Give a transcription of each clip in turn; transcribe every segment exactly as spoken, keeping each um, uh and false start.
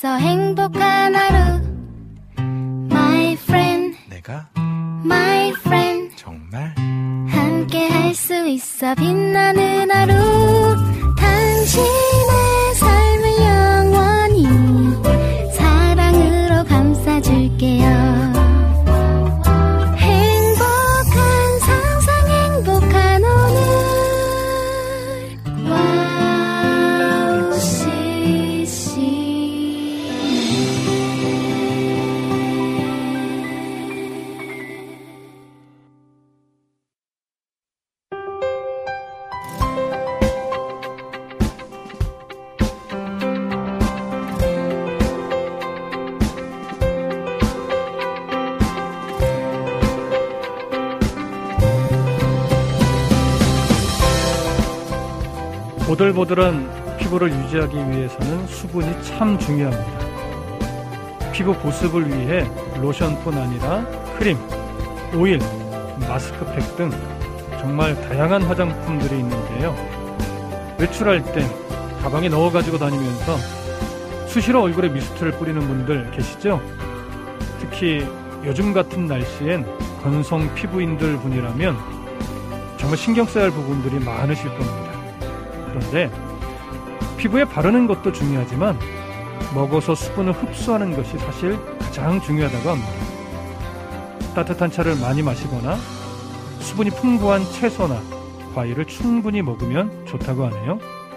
있어 행복한 하루 My friend 내가 My friend 정말 함께 할 수 있어 빛나는 하루 당신의 삶을 영원히 사랑으로 감싸줄게요 보들보들한 피부를 유지하기 위해서는 수분이 참 중요합니다. 피부 보습을 위해 로션뿐 아니라 크림, 오일, 마스크팩 등 정말 다양한 화장품들이 있는데요. 외출할 땐 가방에 넣어 가지고 다니면서 수시로 얼굴에 미스트를 뿌리는 분들 계시죠? 특히 요즘 같은 날씨엔 건성 피부인들 분이라면 정말 신경 써야 할 부분들이 많으실 겁니다. 그런데 피부에 바르는 것도 중요하지만 먹어서 수분을 흡수하는 것이 사실 가장 중요하다고 합니다. 따뜻한 차를 많이 마시거나 수분이 풍부한 채소나 과일을 충분히 먹으면 좋다고 하네요.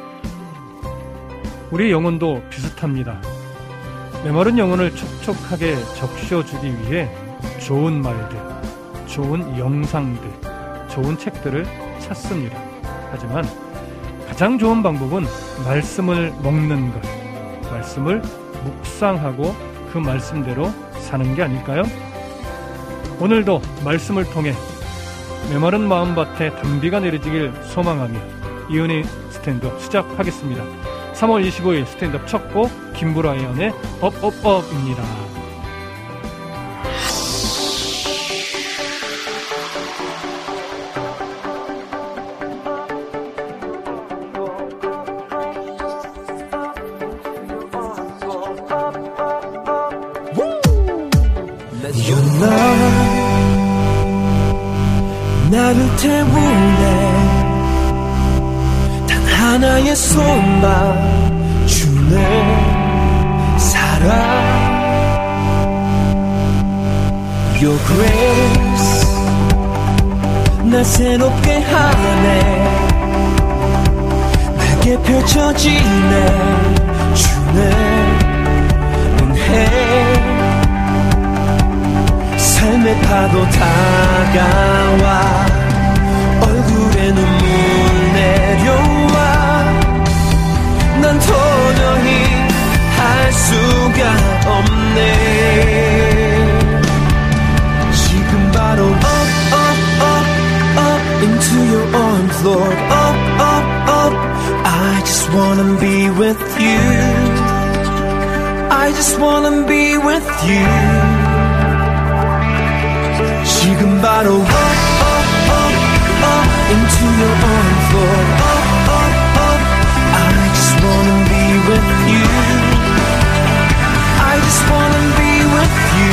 우리의 영혼도 비슷합니다. 메마른 영혼을 촉촉하게 적셔주기 위해 좋은 말들, 좋은 영상들, 좋은 책들을 찾습니다. 하지만 가장 좋은 방법은 말씀을 먹는 것, 말씀을 묵상하고 그 말씀대로 사는 게 아닐까요? 오늘도 말씀을 통해 메마른 마음밭에 단비가 내려지길 소망하며 이은희 스탠드업 시작하겠습니다. 삼월 이십오일 스탠드업 첫 곡 김브라이언의 업업업입니다. 나를 태우네 단 하나의 손만 주네 사랑 Your grace 날 새롭게 하네 내게 펼쳐지네 주네 은혜 삶의 파도 다가와 얼굴에 눈물 내려와 난 도저히 할 수가 없네 지금 바로 up up up up into your arms Lord up up up I just wanna be with you I just wanna be with you 지금 바로 up, up, up, up into your arms, Lord. Up, up, up. I just wanna be with you. I just wanna be with you.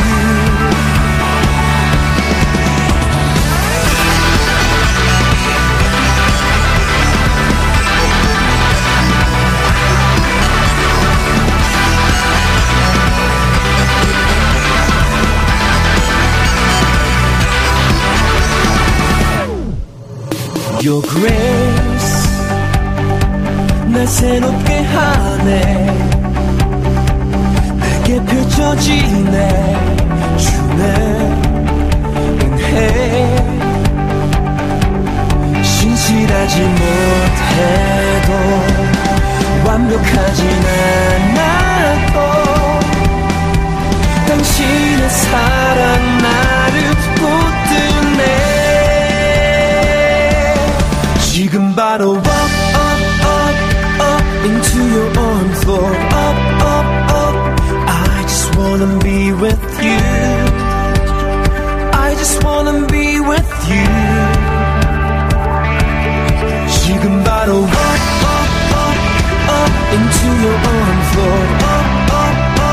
Your grace 날 새롭게 하네 내게 펼쳐지네 주네 은혜 신실하지 못해도 완벽하진 않아도 당신의 사랑 나를 붙드네 지금 바로 up, up, up, up into your arms, Lord. Up, up, up. I just wanna be with you. I just wanna be with you. 지금 바로 up, up, up, up into your arms, Lord. Up, up, up.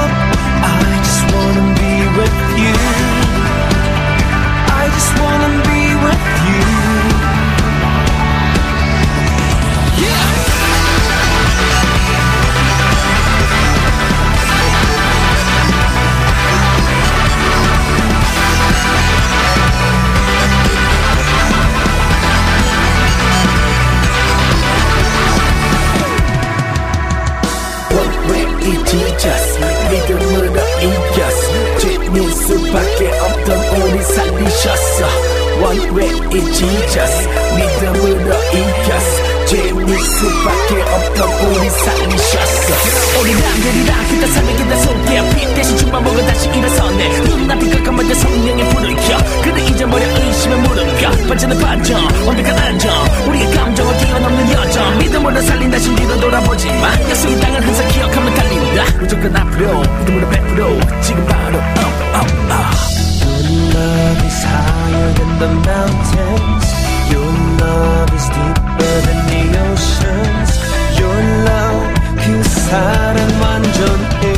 재미일 수밖에 없던 우리 살리셨어 One way is Jesus 믿음으로 이겼어 재미일 수밖에 없던 우리 살리셨어 우리 남들이랑 그다 살리겠다 손길 빛 대신 죽만 보고 다시 일어섰네 눈앞이 깜깜한데 성령의 불을 켜 그대 잊어버려 의심의 무릎 반전은 반전 완벽한 안정 우리의 감정을 뛰어넘는 여정 믿음으로 살린다 신비로 돌아보지만 약속의 땅을 항상 기억하며 달린다 무조건 앞으로 믿음으로 베풀어 지금 바로 up up up Your love is higher than the mountains Your love is deeper than the oceans Your love 그 사랑 완전해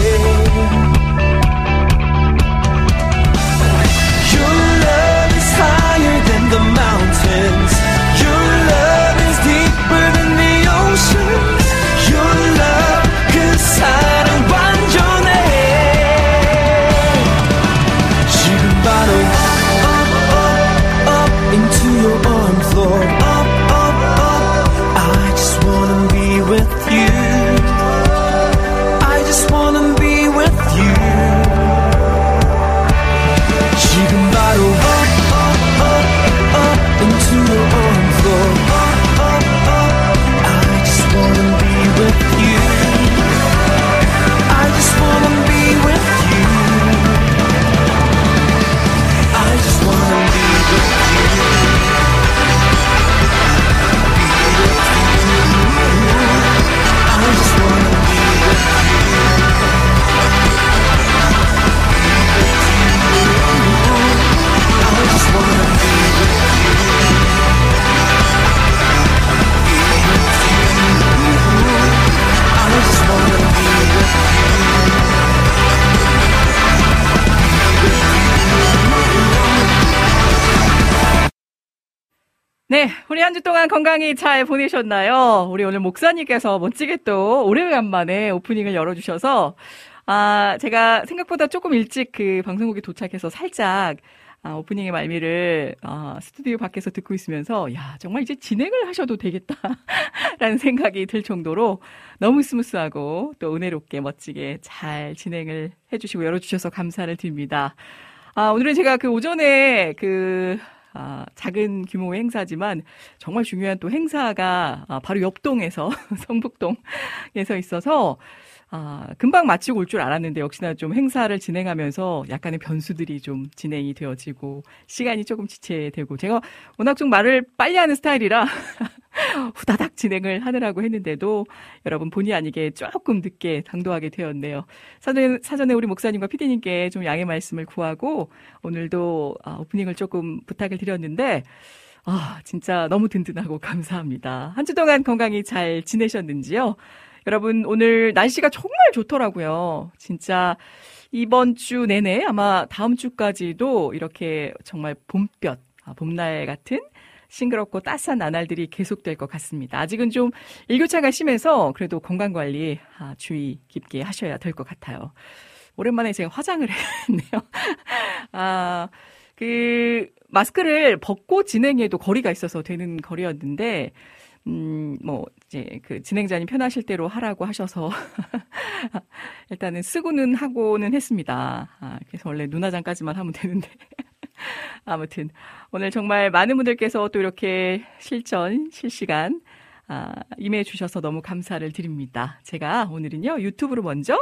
Your love is higher than the mountains Your love is deeper than the oceans Your love 그 사랑 완전해 지금 바로 up up up into your arms Lord up up up I just wanna be with you I just wanna be with you 지금 바로 up up up up into your arms Lord up up up I just wanna be with you I just wanna be with you I just wanna be with you be with you I just wanna be with you I just wanna be with you I just wanna be with 네, 우리 한 주 동안 건강히 잘 보내셨나요? 우리 오늘 목사님께서 멋지게 또 오래간만에 오프닝을 열어주셔서 아 제가 생각보다 조금 일찍 그 방송국에 도착해서 살짝 아, 오프닝의 말미를 아, 스튜디오 밖에서 듣고 있으면서 야 정말 이제 진행을 하셔도 되겠다라는 생각이 들 정도로 너무 스무스하고 또 은혜롭게 멋지게 잘 진행을 해주시고 열어주셔서 감사를 드립니다. 아, 오늘은 제가 그 오전에 그 아, 작은 규모의 행사지만 정말 중요한 또 행사가 아, 바로 옆동에서 성북동에서 있어서 아, 금방 마치고 올 줄 알았는데 역시나 좀 행사를 진행하면서 약간의 변수들이 좀 진행이 되어지고 시간이 조금 지체되고 제가 워낙 좀 말을 빨리 하는 스타일이라 후다닥 진행을 하느라고 했는데도 여러분 본의 아니게 조금 늦게 당도하게 되었네요. 사전에, 사전에 우리 목사님과 피디님께 좀 양해 말씀을 구하고 오늘도 아, 오프닝을 조금 부탁을 드렸는데 아, 진짜 너무 든든하고 감사합니다. 한 주 동안 건강히 잘 지내셨는지요? 여러분 오늘 날씨가 정말 좋더라고요. 진짜 이번 주 내내 아마 다음 주까지도 이렇게 정말 봄볕, 아, 봄날 같은 싱그럽고 따스한 나날들이 계속될 것 같습니다. 아직은 좀 일교차가 심해서 그래도 건강관리 아, 주의 깊게 하셔야 될 것 같아요. 오랜만에 제가 화장을 했네요. 아, 그 마스크를 벗고 진행해도 거리가 있어서 되는 거리였는데 음, 뭐, 이제, 그, 진행자님 편하실 대로 하라고 하셔서, 일단은 쓰고는 하고는 했습니다. 아, 그래서 원래 눈화장까지만 하면 되는데. 아무튼, 오늘 정말 많은 분들께서 또 이렇게 실전, 실시간, 아, 임해 주셔서 너무 감사를 드립니다. 제가 오늘은요, 유튜브로 먼저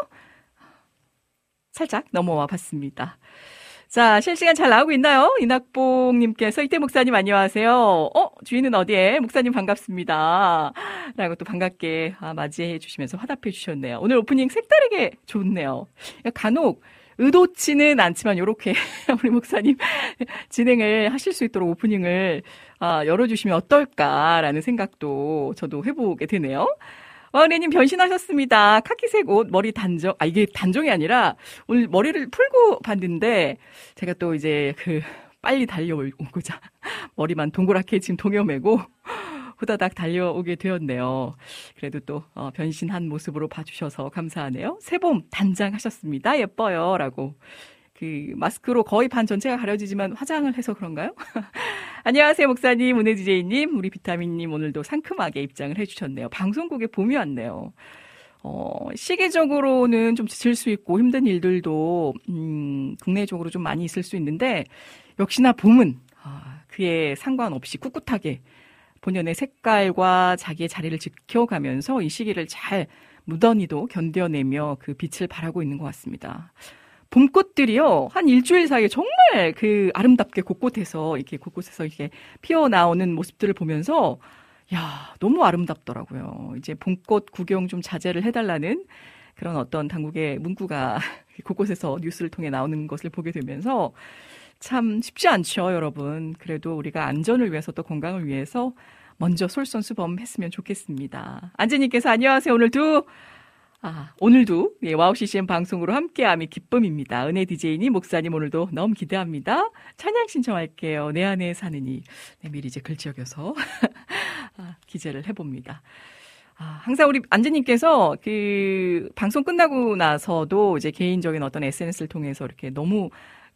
살짝 넘어와 봤습니다. 자, 실시간 잘 나오고 있나요? 이낙봉님께서 이태 목사님 안녕하세요. 어, 주인은 어디에? 목사님 반갑습니다. 라고 또 반갑게 아, 맞이해 주시면서 화답해 주셨네요. 오늘 오프닝 색다르게 좋네요. 간혹 의도치는 않지만 요렇게 우리 목사님 진행을 하실 수 있도록 오프닝을 아, 열어주시면 어떨까라는 생각도 저도 해보게 되네요. 와은혜님 변신하셨습니다. 카키색 옷, 머리 단정, 아, 이게 단정이 아니라 오늘 머리를 풀고 봤는데 제가 또 이제 그 빨리 달려오고자 머리만 동그랗게 지금 동여매고 후다닥 달려오게 되었네요. 그래도 또 어, 변신한 모습으로 봐주셔서 감사하네요. 새봄 단장하셨습니다. 예뻐요. 라고. 그 마스크로 거의 반 전체가 가려지지만 화장을 해서 그런가요? 안녕하세요 목사님, 은혜 디제이님, 우리 비타민님 오늘도 상큼하게 입장을 해주셨네요. 방송국에 봄이 왔네요. 어, 시기적으로는 좀 지칠 수 있고 힘든 일들도 음, 국내적으로 좀 많이 있을 수 있는데 역시나 봄은 아, 그에 상관없이 꿋꿋하게 본연의 색깔과 자기의 자리를 지켜가면서 이 시기를 잘 무던히도 견뎌내며 그 빛을 발하고 있는 것 같습니다. 봄꽃들이요, 한 일주일 사이에 정말 그 아름답게 곳곳에서, 이렇게 곳곳에서 이렇게 피어나오는 모습들을 보면서, 야, 너무 아름답더라고요. 이제 봄꽃 구경 좀 자제를 해달라는 그런 어떤 당국의 문구가 곳곳에서 뉴스를 통해 나오는 것을 보게 되면서 참 쉽지 않죠, 여러분. 그래도 우리가 안전을 위해서 또 건강을 위해서 먼저 솔선수범했으면 좋겠습니다. 안재님께서 안녕하세요. 오늘도 아, 오늘도 예, 와우 씨씨엠 방송으로 함께함이 기쁨입니다. 은혜 디제이님, 목사님 오늘도 너무 기대합니다. 찬양 신청할게요. 내 안에 사느니. 네, 미리 이제 글적여서 아, 기재를 해봅니다. 아, 항상 우리 안재님께서 그 방송 끝나고 나서도 이제 개인적인 어떤 에스엔에스를 통해서 이렇게 너무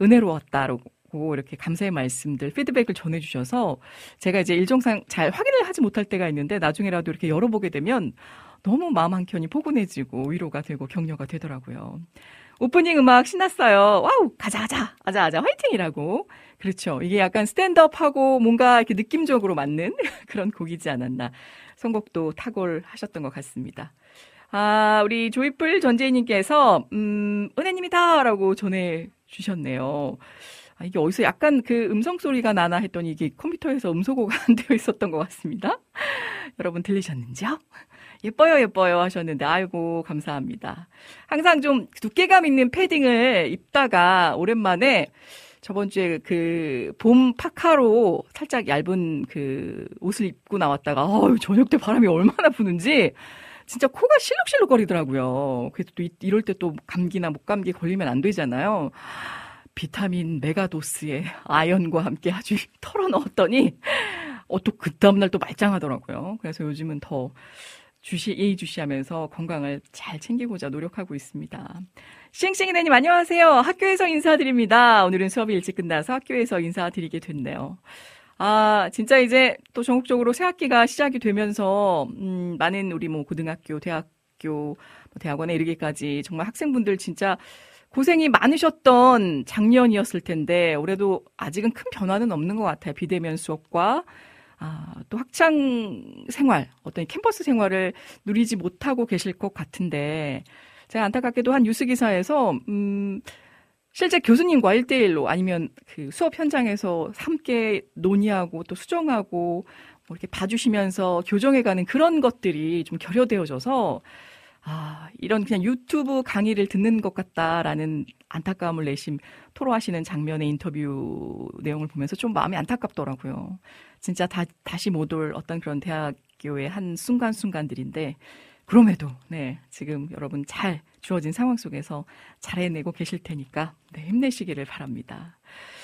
은혜로웠다고 이렇게 감사의 말씀들, 피드백을 전해주셔서 제가 이제 일정상 잘 확인을 하지 못할 때가 있는데 나중에라도 이렇게 열어보게 되면 너무 마음 한켠이 포근해지고 위로가 되고 격려가 되더라고요. 오프닝 음악 신났어요. 와우, 가자, 가자, 아자, 아자, 화이팅이라고. 그렇죠. 이게 약간 스탠드업하고 뭔가 이렇게 느낌적으로 맞는 그런 곡이지 않았나. 선곡도 탁월하셨던 것 같습니다. 아, 우리 조이풀 전재희님께서, 음, 은혜님이다! 라고 전해주셨네요. 아, 이게 어디서 약간 그 음성 소리가 나나 했더니 이게 컴퓨터에서 음소거가 안 되어 있었던 것 같습니다. 여러분 들리셨는지요? 예뻐요, 예뻐요 하셨는데, 아이고, 감사합니다. 항상 좀 두께감 있는 패딩을 입다가 오랜만에 저번 주에 그 봄 파카로 살짝 얇은 그 옷을 입고 나왔다가, 어우, 저녁 때 바람이 얼마나 부는지 진짜 코가 실룩실룩 거리더라고요. 그래서 또 이럴 때 또 감기나 목감기 걸리면 안 되잖아요. 비타민 메가도스의 아연과 함께 아주 털어 넣었더니, 어, 또 그 다음날 또 말짱하더라고요. 그래서 요즘은 더 주시, 예의주시하면서 건강을 잘 챙기고자 노력하고 있습니다. 싱싱이네님 안녕하세요. 학교에서 인사드립니다. 오늘은 수업이 일찍 끝나서 학교에서 인사드리게 됐네요. 아, 진짜 이제 또 전국적으로 새 학기가 시작이 되면서, 음, 많은 우리 뭐 고등학교, 대학교, 뭐 대학원에 이르기까지 정말 학생분들 진짜 고생이 많으셨던 작년이었을 텐데, 올해도 아직은 큰 변화는 없는 것 같아요. 비대면 수업과 아, 또 학창 생활, 어떤 캠퍼스 생활을 누리지 못하고 계실 것 같은데, 제가 안타깝게도 한 뉴스 기사에서, 음, 실제 교수님과 일대일로 아니면 그 수업 현장에서 함께 논의하고 또 수정하고 뭐 이렇게 봐주시면서 교정해가는 그런 것들이 좀 결여되어져서, 아, 이런 그냥 유튜브 강의를 듣는 것 같다라는 안타까움을 내심 토로하시는 장면의 인터뷰 내용을 보면서 좀 마음이 안타깝더라고요. 진짜 다, 다시 못 올 어떤 그런 대학교의 한 순간순간들인데, 그럼에도, 네, 지금 여러분 잘 주어진 상황 속에서 잘 해내고 계실 테니까, 네, 힘내시기를 바랍니다.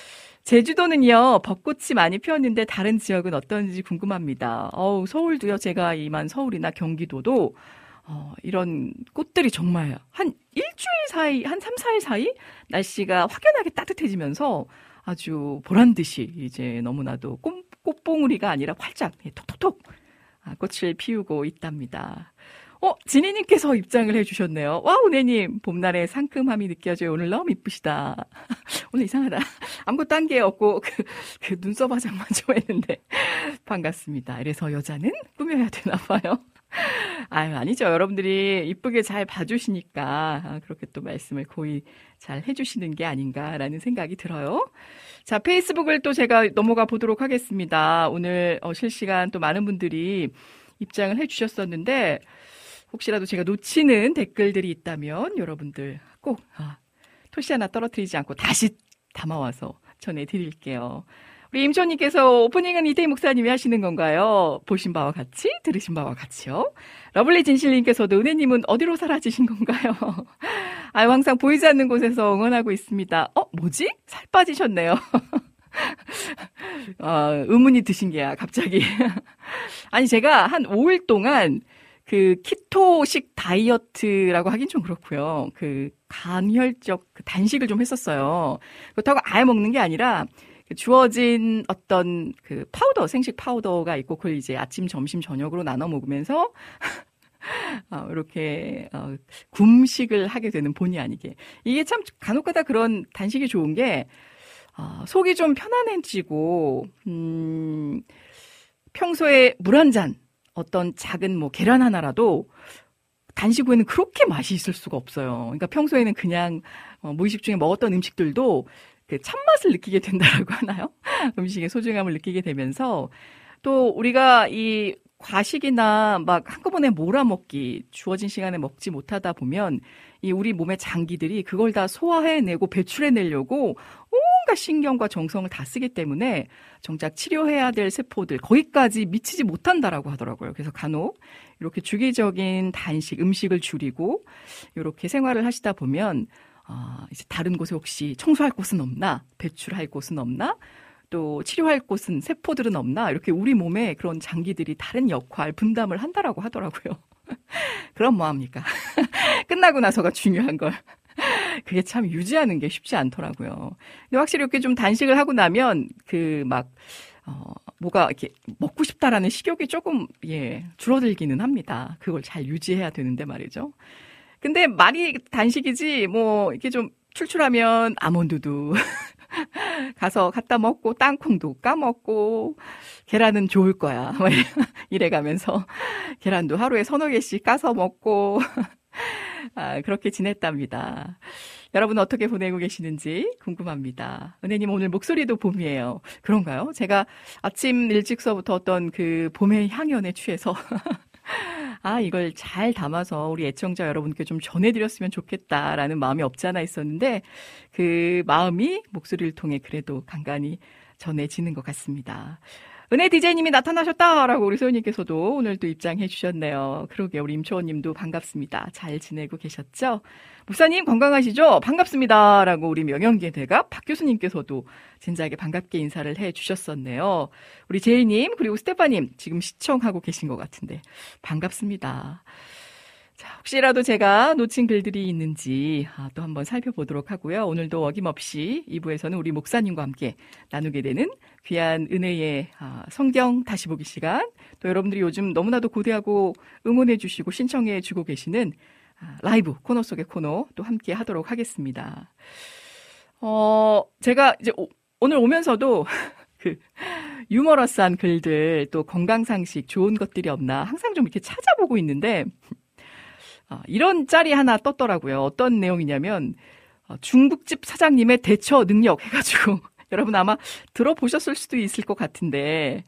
제주도는요, 벚꽃이 많이 피었는데 다른 지역은 어떤지 궁금합니다. 어우, 서울도요, 제가 이만 서울이나 경기도도 어, 이런 꽃들이 정말 한 일주일 사이, 한 삼, 사일 사이 날씨가 확연하게 따뜻해지면서 아주 보란 듯이 이제 너무나도 꽃, 꽃봉우리가 아니라 활짝 톡톡톡 꽃을 피우고 있답니다. 어, 진희님께서 입장을 해주셨네요. 와, 은혜님, 봄날의 상큼함이 느껴져요. 오늘 너무 이쁘시다. 오늘 이상하다. 아무것도 한 게 없고, 그, 그 눈썹 화장만 좀 했는데. 반갑습니다. 이래서 여자는 꾸며야 되나 봐요. 아유, 아니죠. 여러분들이 이쁘게 잘 봐주시니까, 그렇게 또 말씀을 고이 잘 해주시는 게 아닌가라는 생각이 들어요. 자, 페이스북을 또 제가 넘어가 보도록 하겠습니다. 오늘 어, 실시간 또 많은 분들이 입장을 해주셨었는데, 혹시라도 제가 놓치는 댓글들이 있다면 여러분들 꼭 아, 토시 하나 떨어뜨리지 않고 다시 담아와서 전해드릴게요. 우리 임초님께서 오프닝은 이태희 목사님이 하시는 건가요? 보신 바와 같이 들으신 바와 같이요. 러블리 진실님께서도 은혜님은 어디로 사라지신 건가요? 아유, 항상 보이지 않는 곳에서 응원하고 있습니다. 어, 뭐지? 살 빠지셨네요. 어, 의문이 드신 게야 갑자기. 아니, 제가 한 오 일 동안 그 키토식 다이어트라고 하긴 좀 그렇고요. 그 간헐적 그 단식을 좀 했었어요. 그렇다고 아예 먹는 게 아니라 주어진 어떤 그 파우더, 생식 파우더가 있고 그걸 이제 아침, 점심, 저녁으로 나눠 먹으면서 어, 이렇게 어, 굶식을 하게 되는 본의 아니게. 이게 참 간혹가다 그런 단식이 좋은 게 어, 속이 좀 편안해지고 음, 평소에 물 한 잔, 어떤 작은 뭐 계란 하나라도 단식 후에는 그렇게 맛이 있을 수가 없어요. 그러니까 평소에는 그냥 어, 무의식 중에 먹었던 음식들도 그 참맛을 느끼게 된다라고 하나요? 음식의 소중함을 느끼게 되면서 또 우리가 이 과식이나 막 한꺼번에 몰아먹기, 주어진 시간에 먹지 못하다 보면 이 우리 몸의 장기들이 그걸 다 소화해내고 배출해내려고 온갖 신경과 정성을 다 쓰기 때문에 정작 치료해야 될 세포들 거기까지 미치지 못한다라고 하더라고요. 그래서 간혹 이렇게 주기적인 단식, 음식을 줄이고 이렇게 생활을 하시다 보면 어, 이제 다른 곳에 혹시 청소할 곳은 없나, 배출할 곳은 없나, 또 치료할 곳은 세포들은 없나, 이렇게 우리 몸에 그런 장기들이 다른 역할, 분담을 한다라고 하더라고요. 그럼 뭐합니까? 끝나고 나서가 중요한 걸. 그게 참 유지하는 게 쉽지 않더라고요. 근데 확실히 이렇게 좀 단식을 하고 나면 그 막 어, 뭐가 이렇게 먹고 싶다라는 식욕이 조금 예 줄어들기는 합니다. 그걸 잘 유지해야 되는데 말이죠. 근데 말이 단식이지 뭐 이렇게 좀 출출하면 아몬드도 가서 갖다 먹고 땅콩도 까먹고 계란은 좋을 거야 이래가면서 계란도 하루에 서너 개씩 까서 먹고 아, 그렇게 지냈답니다. 여러분 어떻게 보내고 계시는지 궁금합니다. 은혜님 오늘 목소리도 봄이에요. 그런가요? 제가 아침 일찍서부터 어떤 그 봄의 향연에 취해서 아, 이걸 잘 담아서 우리 애청자 여러분께 좀 전해드렸으면 좋겠다라는 마음이 없지 않아 있었는데 그 마음이 목소리를 통해 그래도 간간히 전해지는 것 같습니다. 은혜 디제이님이 나타나셨다라고 우리 소연님께서도 오늘 또 입장해 주셨네요. 그러게 우리 임초원님도 반갑습니다. 잘 지내고 계셨죠? 목사님 건강하시죠? 반갑습니다라고 우리 명영계 대갑 박 교수님께서도 진작에 반갑게 인사를 해 주셨었네요. 우리 제이님 그리고 스테파님 지금 시청하고 계신 것 같은데 반갑습니다. 자, 혹시라도 제가 놓친 글들이 있는지 아, 또 한번 살펴보도록 하고요. 오늘도 어김없이 이 부에서는 우리 목사님과 함께 나누게 되는 귀한 은혜의 아, 성경 다시 보기 시간, 또 여러분들이 요즘 너무나도 고대하고 응원해 주시고 신청해 주고 계시는 아, 라이브 코너 속의 코너 또 함께 하도록 하겠습니다. 어, 제가 이제 오, 오늘 오면서도 그 유머러스한 글들 또 건강상식 좋은 것들이 없나 항상 좀 이렇게 찾아보고 있는데 아, 이런 짤이 하나 떴더라고요. 어떤 내용이냐면 어, 중국집 사장님의 대처 능력 해가지고 여러분 아마 들어보셨을 수도 있을 것 같은데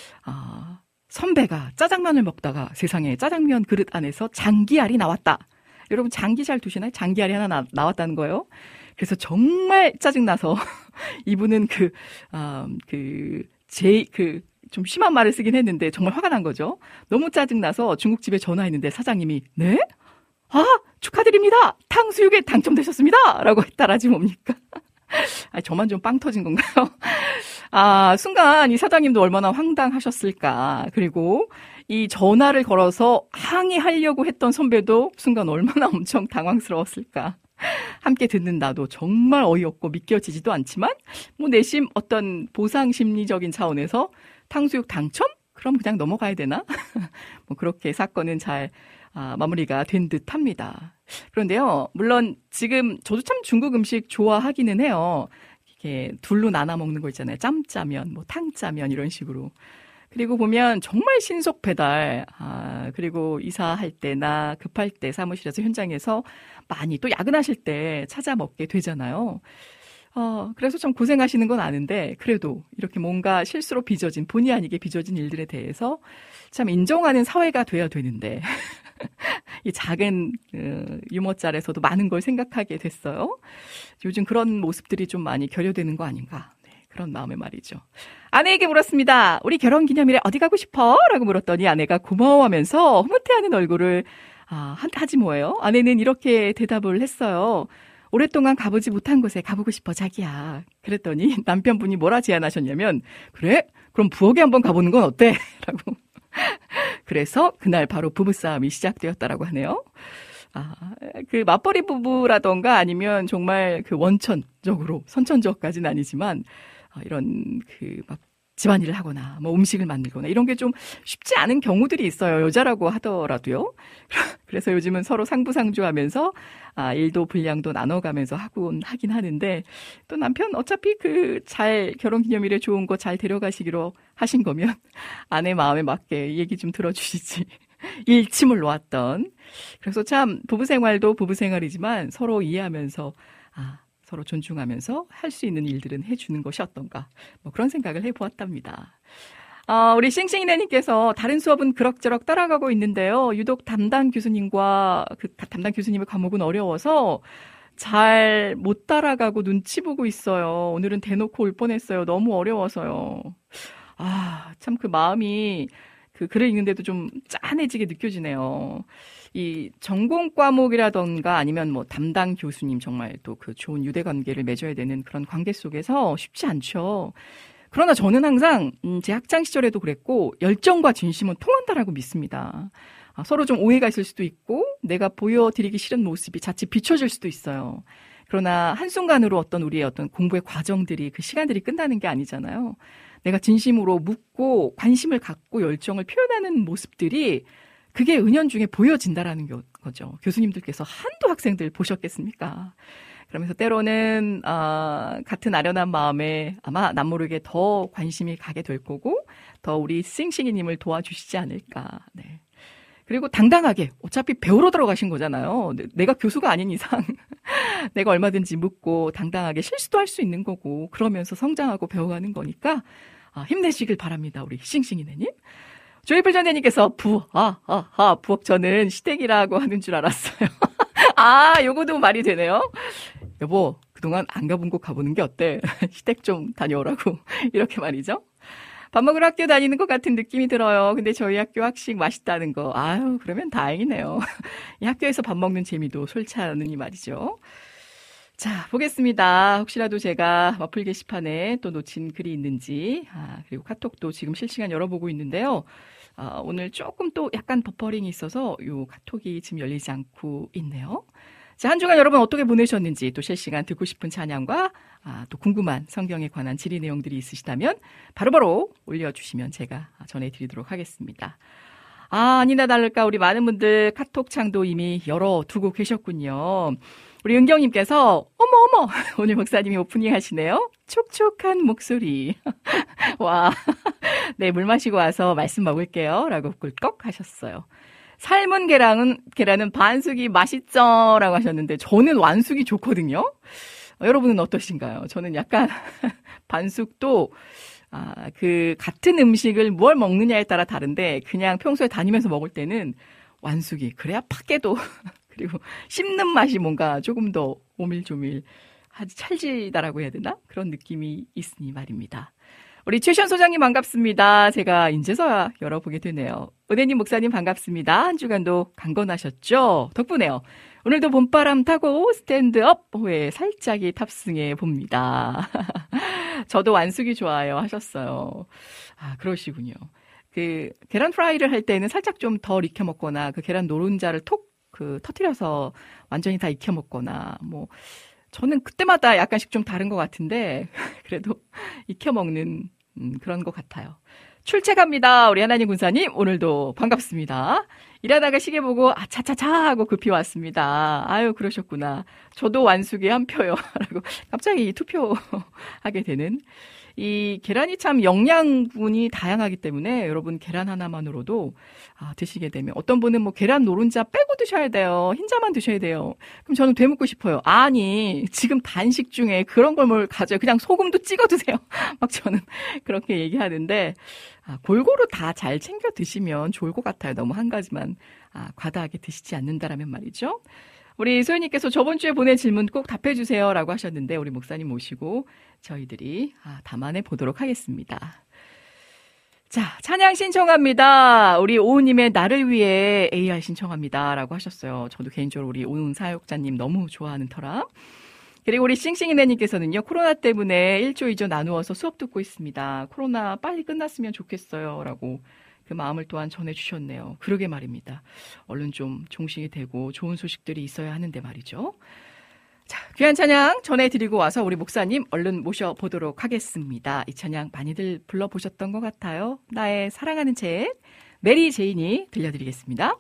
아, 선배가 짜장면을 먹다가 세상에 짜장면 그릇 안에서 장기알이 나왔다. 여러분 장기 잘 두시나요? 장기알이 하나 나, 나왔다는 거예요. 그래서 정말 짜증나서 이분은 그, 아, 그, 제, 그, 좀 심한 말을 쓰긴 했는데 정말 화가 난 거죠. 너무 짜증나서 중국집에 전화했는데 사장님이 네? 아, 축하드립니다. 탕수육에 당첨되셨습니다. 라고 했다라지 뭡니까? 아, 저만 좀 빵 터진 건가요? 아, 순간 이 사장님도 얼마나 황당하셨을까. 그리고 이 전화를 걸어서 항의하려고 했던 선배도 순간 얼마나 엄청 당황스러웠을까. 함께 듣는 나도 정말 어이없고 믿겨지지도 않지만 뭐 내심 어떤 보상 심리적인 차원에서 탕수육 당첨? 그럼 그냥 넘어가야 되나? 뭐 그렇게 사건은 잘 아, 마무리가 된 듯합니다. 그런데요, 물론 지금 저도 참 중국 음식 좋아하기는 해요. 이렇게 둘로 나눠 먹는 거 있잖아요. 짬짜면, 뭐 탕짜면 이런 식으로. 그리고 보면 정말 신속 배달, 아, 그리고 이사할 때나 급할 때 사무실에서 현장에서 많이 또 야근하실 때 찾아 먹게 되잖아요. 어, 그래서 좀 고생하시는 건 아는데 그래도 이렇게 뭔가 실수로 빚어진, 본의 아니게 빚어진 일들에 대해서 참 인정하는 사회가 돼야 되는데 이 작은 어, 유머짤에서도 많은 걸 생각하게 됐어요. 요즘 그런 모습들이 좀 많이 결여되는 거 아닌가. 네, 그런 마음의 말이죠. 아내에게 물었습니다. 우리 결혼기념일에 어디 가고 싶어? 라고 물었더니 아내가 고마워하면서 흐뭇해하는 얼굴을 아, 하지 뭐예요? 아내는 이렇게 대답을 했어요. 오랫동안 가보지 못한 곳에 가보고 싶어 자기야. 그랬더니 남편분이 뭐라 제안하셨냐면 그래? 그럼 부엌에 한번 가보는 건 어때? 라고. 그래서 그날 바로 부부싸움이 시작되었다라고 하네요. 아, 그 맞벌이 부부라던가 아니면 정말 그 원천적으로 선천적까지는 아니지만 아, 이런 그 막 집안일을 하거나 뭐 음식을 만들거나 이런 게 좀 쉽지 않은 경우들이 있어요. 여자라고 하더라도요. 그래서 요즘은 서로 상부상조하면서 아, 일도 분량도 나눠가면서 하곤 하긴 하는데 또 남편 어차피 그 잘 결혼기념일에 좋은 거 잘 데려가시기로 하신 거면 아내 마음에 맞게 얘기 좀 들어주시지. 일침을 놓았던. 그래서 참 부부 생활도 부부 생활이지만 서로 이해하면서 아, 서로 존중하면서 할 수 있는 일들은 해주는 것이 어떤가. 뭐 그런 생각을 해보았답니다. 어, 우리 싱싱이네님께서 다른 수업은 그럭저럭 따라가고 있는데요. 유독 담당 교수님과 그 담당 교수님의 과목은 어려워서 잘 못 따라가고 눈치 보고 있어요. 오늘은 대놓고 올 뻔했어요. 너무 어려워서요. 아, 참 그 마음이 그 글을 읽는데도 좀 짠해지게 느껴지네요. 이 전공 과목이라던가 아니면 뭐 담당 교수님 정말 또 그 좋은 유대 관계를 맺어야 되는 그런 관계 속에서 쉽지 않죠. 그러나 저는 항상 제 학창 시절에도 그랬고 열정과 진심은 통한다라고 믿습니다. 아, 서로 좀 오해가 있을 수도 있고 내가 보여드리기 싫은 모습이 자칫 비춰질 수도 있어요. 그러나 한순간으로 어떤 우리의 어떤 공부의 과정들이 그 시간들이 끝나는 게 아니잖아요. 내가 진심으로 묻고 관심을 갖고 열정을 표현하는 모습들이 그게 은연중에 보여진다라는 거죠. 교수님들께서 한두 학생들 보셨겠습니까? 그러면서 때로는 어, 같은 아련한 마음에 아마 남모르게 더 관심이 가게 될 거고 더 우리 싱싱이님을 도와주시지 않을까. 네. 그리고 당당하게 어차피 배우러 들어가신 거잖아요. 내가 교수가 아닌 이상 내가 얼마든지 묻고 당당하게 실수도 할 수 있는 거고 그러면서 성장하고 배워가는 거니까 아, 힘내시길 바랍니다. 우리 싱싱이네님. 조이풀 전혜님께서 부, 아, 아, 아, 부엌 저는 시댁이라고 하는 줄 알았어요. 아, 요거도 말이 되네요. 여보, 그동안 안 가본 곳 가보는 게 어때? 시댁 좀 다녀오라고. 이렇게 말이죠. 밥 먹으러 학교 다니는 것 같은 느낌이 들어요. 근데 저희 학교 학식 맛있다는 거. 아유, 그러면 다행이네요. 이 학교에서 밥 먹는 재미도 솔찬으니 말이죠. 자, 보겠습니다. 혹시라도 제가 와플 게시판에 또 놓친 글이 있는지, 아, 그리고 카톡도 지금 실시간 열어보고 있는데요. 아, 오늘 조금 또 약간 버퍼링이 있어서 요 카톡이 지금 열리지 않고 있네요. 자, 한 주간 여러분 어떻게 보내셨는지 또 실시간 듣고 싶은 찬양과 아, 또 궁금한 성경에 관한 질의 내용들이 있으시다면 바로바로 올려주시면 제가 전해드리도록 하겠습니다. 아, 아니나 다를까 우리 많은 분들 카톡 창도 이미 열어두고 계셨군요. 우리 은경님께서 어머 어머 오늘 목사님이 오프닝 하시네요. 촉촉한 목소리. 와, 네, 물 마시고 와서 말씀 먹을게요 라고 꿀꺽 하셨어요. 삶은 계란은, 계란은 반숙이 맛있죠 라고 하셨는데 저는 완숙이 좋거든요. 어, 여러분은 어떠신가요? 저는 약간 반숙도 아, 그 같은 음식을 뭘 먹느냐에 따라 다른데 그냥 평소에 다니면서 먹을 때는 완숙이 그래야 팍게도 그리고 씹는 맛이 뭔가 조금 더 오밀조밀 찰지다라고 해야 되나? 그런 느낌이 있으니 말입니다. 우리 최시현 소장님 반갑습니다. 제가 인제서야 열어보게 되네요. 은혜님 목사님 반갑습니다. 한 주간도 강건하셨죠? 덕분에요. 오늘도 봄바람 타고 스탠드업 호에 살짝이 탑승해 봅니다. 저도 완숙이 좋아요 하셨어요. 아, 그러시군요. 그 계란 프라이를 할 때는 살짝 좀 덜 익혀 먹거나 그 계란 노른자를 톡 그 터뜨려서 완전히 다 익혀 먹거나 뭐 저는 그때마다 약간씩 좀 다른 것 같은데 그래도 익혀 먹는 음, 그런 것 같아요. 출첵합니다. 우리 하나님 군사님 오늘도 반갑습니다. 일하다가 시계 보고 아차차차 하고 급히 왔습니다. 아유 그러셨구나. 저도 완숙이 한 표요. 라고 갑자기 투표하게 되는 이 계란이 참 영양분이 다양하기 때문에 여러분 계란 하나만으로도 아, 드시게 되면 어떤 분은 뭐 계란 노른자 빼고 드셔야 돼요. 흰자만 드셔야 돼요. 그럼 저는 되묻고 싶어요. 아니 지금 단식 중에 그런 걸 뭘 가져요. 그냥 소금도 찍어 드세요. 막 저는 그렇게 얘기하는데 아, 골고루 다 잘 챙겨 드시면 좋을 것 같아요. 너무 한 가지만 아, 과다하게 드시지 않는다라면 말이죠. 우리 소연님께서 저번 주에 보낸 질문 꼭 답해주세요 라고 하셨는데 우리 목사님 모시고 저희들이 아, 담아내 보도록 하겠습니다. 자, 찬양 신청합니다. 우리 오은님의 나를 위해 에이알 신청합니다 라고 하셨어요. 저도 개인적으로 우리 오은 사역자님 너무 좋아하는 터라. 그리고 우리 싱싱이네님께서는요. 코로나 때문에 일 조 이 조 나누어서 수업 듣고 있습니다. 코로나 빨리 끝났으면 좋겠어요 라고 그 마음을 또한 전해주셨네요. 그러게 말입니다. 얼른 좀 종식이 되고 좋은 소식들이 있어야 하는데 말이죠. 자, 귀한 찬양 전해드리고 와서 우리 목사님 얼른 모셔보도록 하겠습니다. 이 찬양 많이들 불러보셨던 것 같아요. 나의 사랑하는 책 메리 제인이 들려드리겠습니다.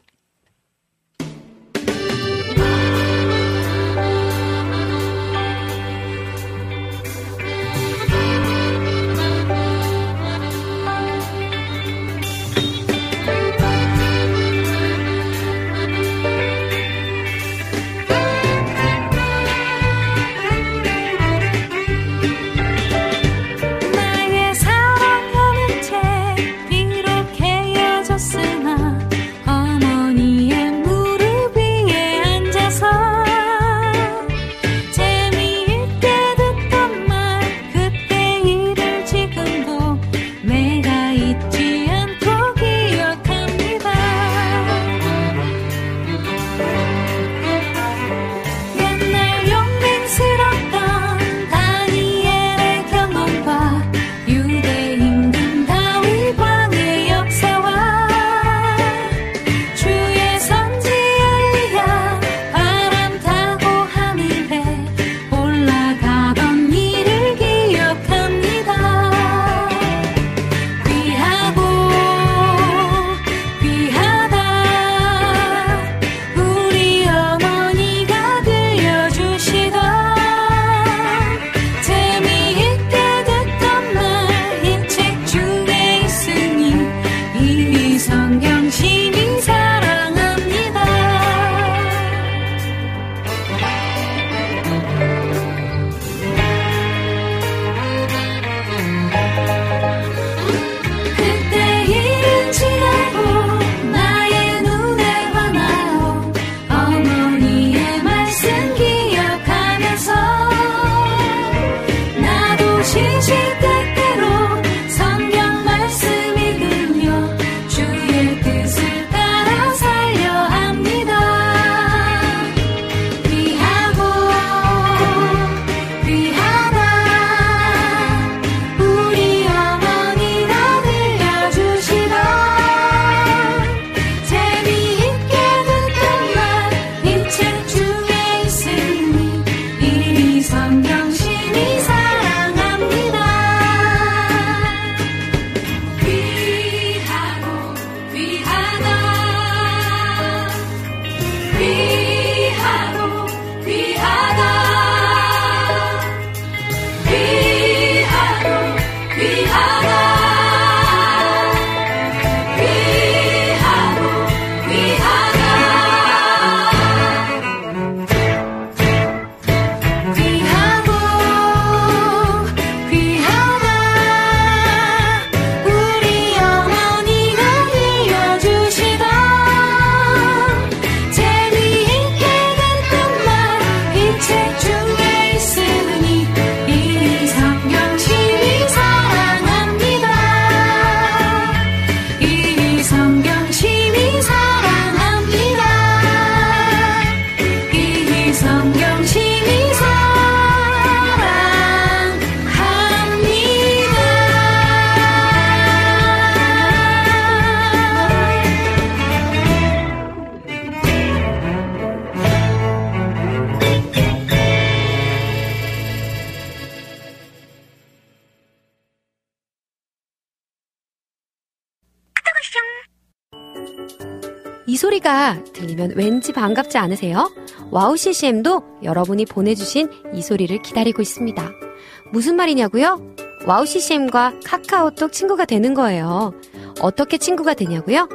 이 소리가 들리면 왠지 반갑지 않으세요? 와우 씨씨엠도 여러분이 보내주신 이 소리를 기다리고 있습니다. 무슨 말이냐고요? 와우 씨씨엠과 카카오톡 친구가 되는 거예요. 어떻게 친구가 되냐고요?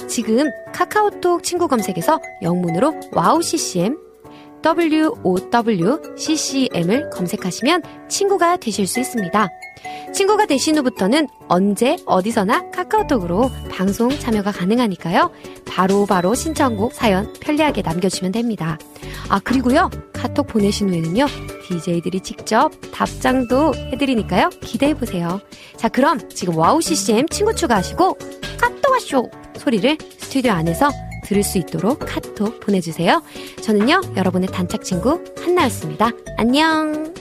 지금 카카오톡 친구 검색에서 영문으로 와우 씨씨엠 더블유 오 더블유 씨씨엠을 검색하시면 친구가 되실 수 있습니다. 친구가 되신 후부터는 언제 어디서나 카카오톡으로 방송 참여가 가능하니까요. 바로바로 바로 신청곡 사연 편리하게 남겨주시면 됩니다. 아 그리고요 카톡 보내신 후에는요 디제이들이 직접 답장도 해드리니까요 기대해보세요. 자 그럼 지금 와우 씨씨엠 친구 추가하시고 카톡 와쇼 소리를 스튜디오 안에서 들을 수 있도록 카톡 보내주세요. 저는요 여러분의 단짝 친구 한나였습니다. 안녕.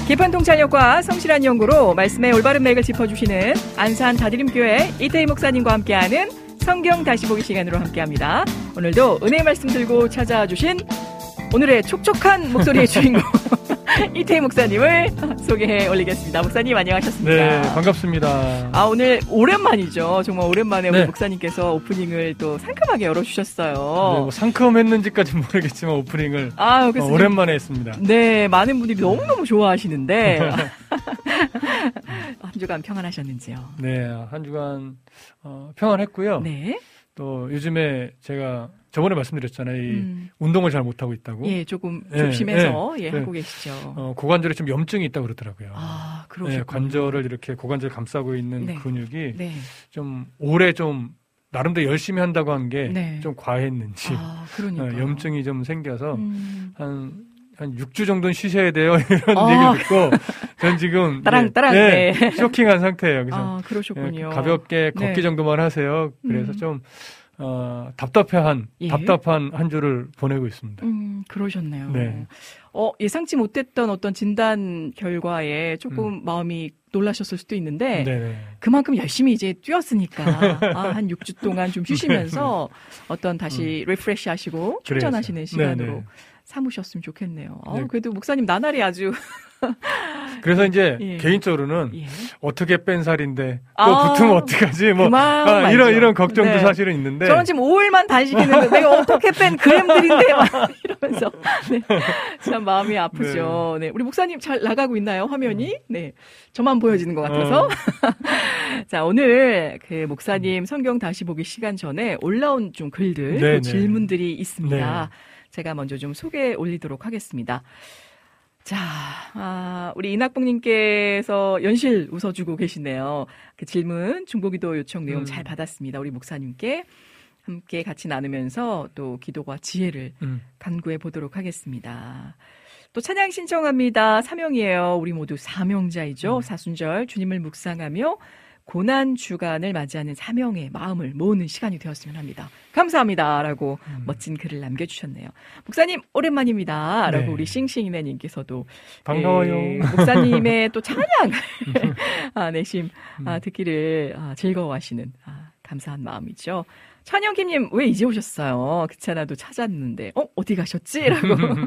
깊은 통찰력과 성실한 연구로 말씀의 올바른 맥을 짚어주시는 안산 다드림교회 이태희 목사님과 함께하는 성경 다시 보기 시간으로 함께합니다. 오늘도 은혜의 말씀 들고 찾아주신 오늘의 촉촉한 목소리의 주인공 이태희 목사님을 소개해 올리겠습니다. 목사님 안녕하셨습니까? 네, 반갑습니다. 아, 오늘 오랜만이죠. 정말 오랜만에 네. 우리 목사님께서 오프닝을 또 상큼하게 열어주셨어요. 네, 뭐 상큼했는지까지는 모르겠지만 오프닝을 아, 그래서 어, 오랜만에 했습니다. 네, 많은 분들이 너무너무 좋아하시는데 한 주간 평안하셨는지요? 네, 한 주간 어, 평안했고요. 네. 또 요즘에 제가 저번에 말씀드렸잖아요. 이 음. 운동을 잘 못하고 있다고. 예, 조금 네, 조심해서 네, 예, 네. 하고 계시죠. 어, 고관절에 좀 염증이 있다고 그러더라고요. 아, 그러시군요. 네, 관절을 이렇게 고관절 감싸고 있는 네. 근육이 네. 좀 오래 좀 나름대로 열심히 한다고 한 게 좀 네. 과했는지 아, 그러니까. 어, 염증이 좀 생겨서 음. 한, 한 육 주 정도는 쉬셔야 돼요. 이런 아. 얘기를 듣고 전 지금 따랑, 따랑, 네, 네. 쇼킹한 상태예요. 그래서 아, 그러셨군요. 예, 가볍게 걷기 네. 정도만 하세요. 그래서 음. 좀 어, 답답해한 예. 답답한 한 주를 보내고 있습니다. 음, 그러셨네요. 네. 어, 예상치 못했던 어떤 진단 결과에 조금 음. 마음이 놀라셨을 수도 있는데 네네. 그만큼 열심히 이제 뛰었으니까 아, 한 육 주 동안 좀 쉬시면서 어떤 다시 리프레시 하시고 충전하시는 그래서. 시간으로 네네. 삼으셨으면 좋겠네요. 어, 네. 그래도 목사님 나날이 아주 그래서 이제 예. 개인적으로는 예. 어떻게 뺀 살인데 또 아, 붙으면 어떡하지? 뭐 그만 아, 말죠. 이런 이런 걱정도 네. 사실은 있는데 저는 지금 오 일만 단식했는데 내가 어떻게 뺀 그램들인데 막 이러면서 네. 참 마음이 아프죠. 네. 우리 목사님 잘 나가고 있나요? 화면이? 네. 저만 보여지는 것 같아서. 어. 자, 오늘 그 목사님 성경 다시 보기 시간 전에 올라온 좀 글들, 네네. 또 질문들이 있습니다. 네. 제가 먼저 좀 소개해 올리도록 하겠습니다. 자, 아, 우리 이낙봉님께서 연실 웃어주고 계시네요. 그 질문, 중보기도 요청 내용 음. 잘 받았습니다. 우리 목사님께 함께 같이 나누면서 또 기도와 지혜를 음. 간구해 보도록 하겠습니다. 또 찬양 신청합니다. 사명이에요. 우리 모두 사명자이죠. 음. 사순절 주님을 묵상하며 고난 주간을 맞이하는 사명의 마음을 모으는 시간이 되었으면 합니다. 감사합니다. 라고 음. 멋진 글을 남겨주셨네요. 목사님 오랜만입니다. 라고 네. 우리 싱싱이네님께서도 반가워요. 예, 목사님의 또 찬양을 아, 내심 아, 듣기를 아, 즐거워하시는 아, 감사한 마음이죠. 찬영김님 왜 이제 오셨어요? 그찮아도 찾았는데 어 어디 가셨지? 라고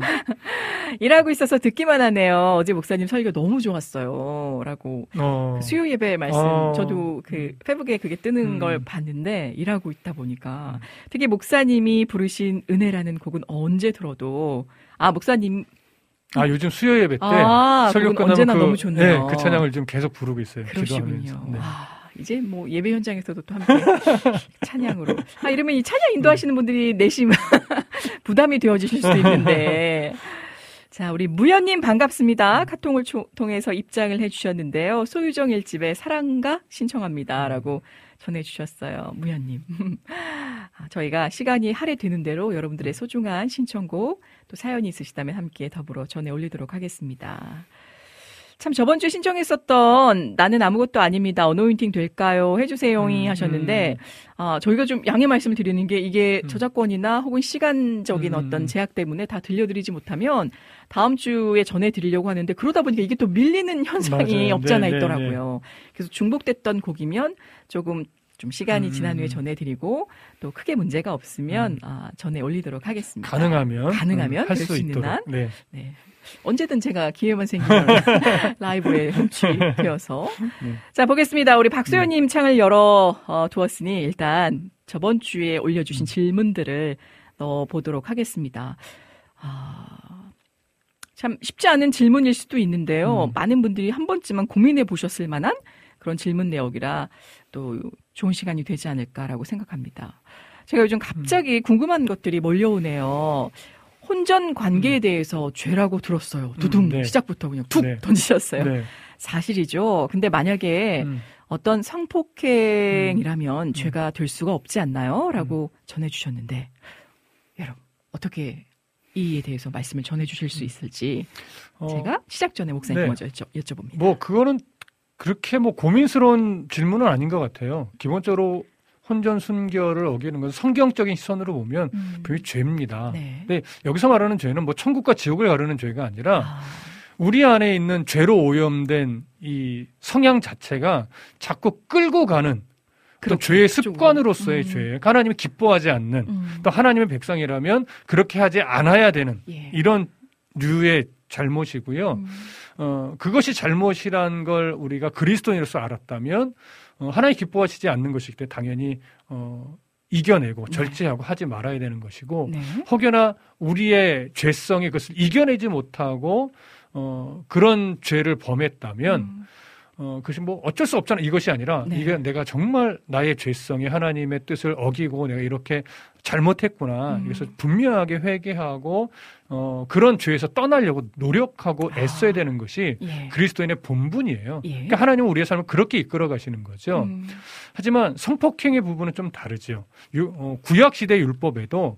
일하고 있어서 듣기만 하네요. 어제 목사님 설교 너무 좋았어요. 라고 어. 그 수요 예배 말씀 어. 저도 그 페북에 그게 뜨는 음. 걸 봤는데 일하고 있다 보니까 음. 특히 목사님이 부르신 은혜라는 곡은 언제 들어도 아 목사님 아 요즘 수요 예배 때 아, 설교 그건 끝나면 언제나 그, 너무 좋네요. 네, 그 찬양을 지금 계속 부르고 있어요. 그러시군요. 기도하면서. 네. 아, 이제 뭐 예배 현장에서도 또 함께 찬양으로. 아, 이러면 이 찬양 인도하시는 분들이 내심 부담이 되어지실 수도 있는데. 자, 우리 무연님 반갑습니다. 카톡을 초, 통해서 입장을 해주셨는데요. 소유정 일집의 사랑가 신청합니다. 라고 전해주셨어요. 무연님. 아, 저희가 시간이 할애되는 대로 여러분들의 소중한 신청곡 또 사연이 있으시다면 함께 더불어 전해 올리도록 하겠습니다. 참 저번 주에 신청했었던 나는 아무것도 아닙니다. 어노인팅 될까요? 해주세요이 음, 하셨는데 아, 저희가 좀 양해 말씀을 드리는 게 이게 음. 저작권이나 혹은 시간적인 음, 어떤 음. 제약 때문에 다 들려드리지 못하면 다음 주에 전해드리려고 하는데 그러다 보니까 이게 또 밀리는 현상이 맞아요. 없잖아 네, 네, 있더라고요. 그래서 중복됐던 곡이면 조금 좀 시간이 음. 지난 후에 전해드리고 또 크게 문제가 없으면 음. 아, 전해 올리도록 하겠습니다. 가능하면 가능하면 음, 할 될 수 수 있는 있도록. 한 네. 네. 언제든 제가 기회만 생기면 라이브에 흡수되어서. 네. 자, 보겠습니다. 우리 박소연님 창을 열어 어, 두었으니 일단 저번 주에 올려주신 음. 질문들을 넣어보도록 하겠습니다. 아, 참 쉽지 않은 질문일 수도 있는데요. 음. 많은 분들이 한 번쯤은 고민해 보셨을 만한 그런 질문 내역이라 또 좋은 시간이 되지 않을까라고 생각합니다. 제가 요즘 갑자기 궁금한 것들이 몰려오네요. 혼전 관계에 대해서 죄라고 들었어요. 두둥 음, 네. 시작부터 그냥 툭 네. 던지셨어요. 네. 사실이죠. 근데 만약에 음. 어떤 성폭행이라면 음. 죄가 될 수가 없지 않나요? 라고 전해주셨는데 여러분 어떻게 이에 대해서 말씀을 전해주실 수 있을지 어, 제가 시작 전에 목사님 네. 먼저 여쭤, 여쭤봅니다. 뭐 그거는 그렇게 뭐 고민스러운 질문은 아닌 것 같아요. 기본적으로 혼전 순결을 어기는 것은 성경적인 시선으로 보면 음. 그게 죄입니다. 네. 근데 여기서 말하는 죄는 뭐 천국과 지옥을 가르는 죄가 아니라 아, 우리 안에 있는 죄로 오염된 이 성향 자체가 자꾸 끌고 가는 또 죄의 습관으로서의 음. 죄, 하나님이 기뻐하지 않는 음. 또 하나님의 백성이라면 그렇게 하지 않아야 되는 예. 이런 류의 잘못이고요. 음. 어, 그것이 잘못이란 걸 우리가 그리스도인으로서 알았다면 어, 하나님 기뻐하시지 않는 것이기 때문에 당연히 어, 이겨내고 절제하고 네. 하지 말아야 되는 것이고 네. 혹여나 우리의 죄성이 그것을 이겨내지 못하고 어, 그런 죄를 범했다면 음. 어, 그것이 뭐 어쩔 수 없잖아. 이것이 아니라 네. 이게 내가 정말 나의 죄성이 하나님의 뜻을 어기고 내가 이렇게 잘못했구나. 음. 그래서 분명하게 회개하고 어, 그런 죄에서 떠나려고 노력하고 애써야 아. 되는 것이 예. 그리스도인의 본분이에요. 예. 그러니까 하나님은 우리의 삶을 그렇게 이끌어 가시는 거죠. 음. 하지만 성폭행의 부분은 좀 다르죠. 유, 어, 구약시대 율법에도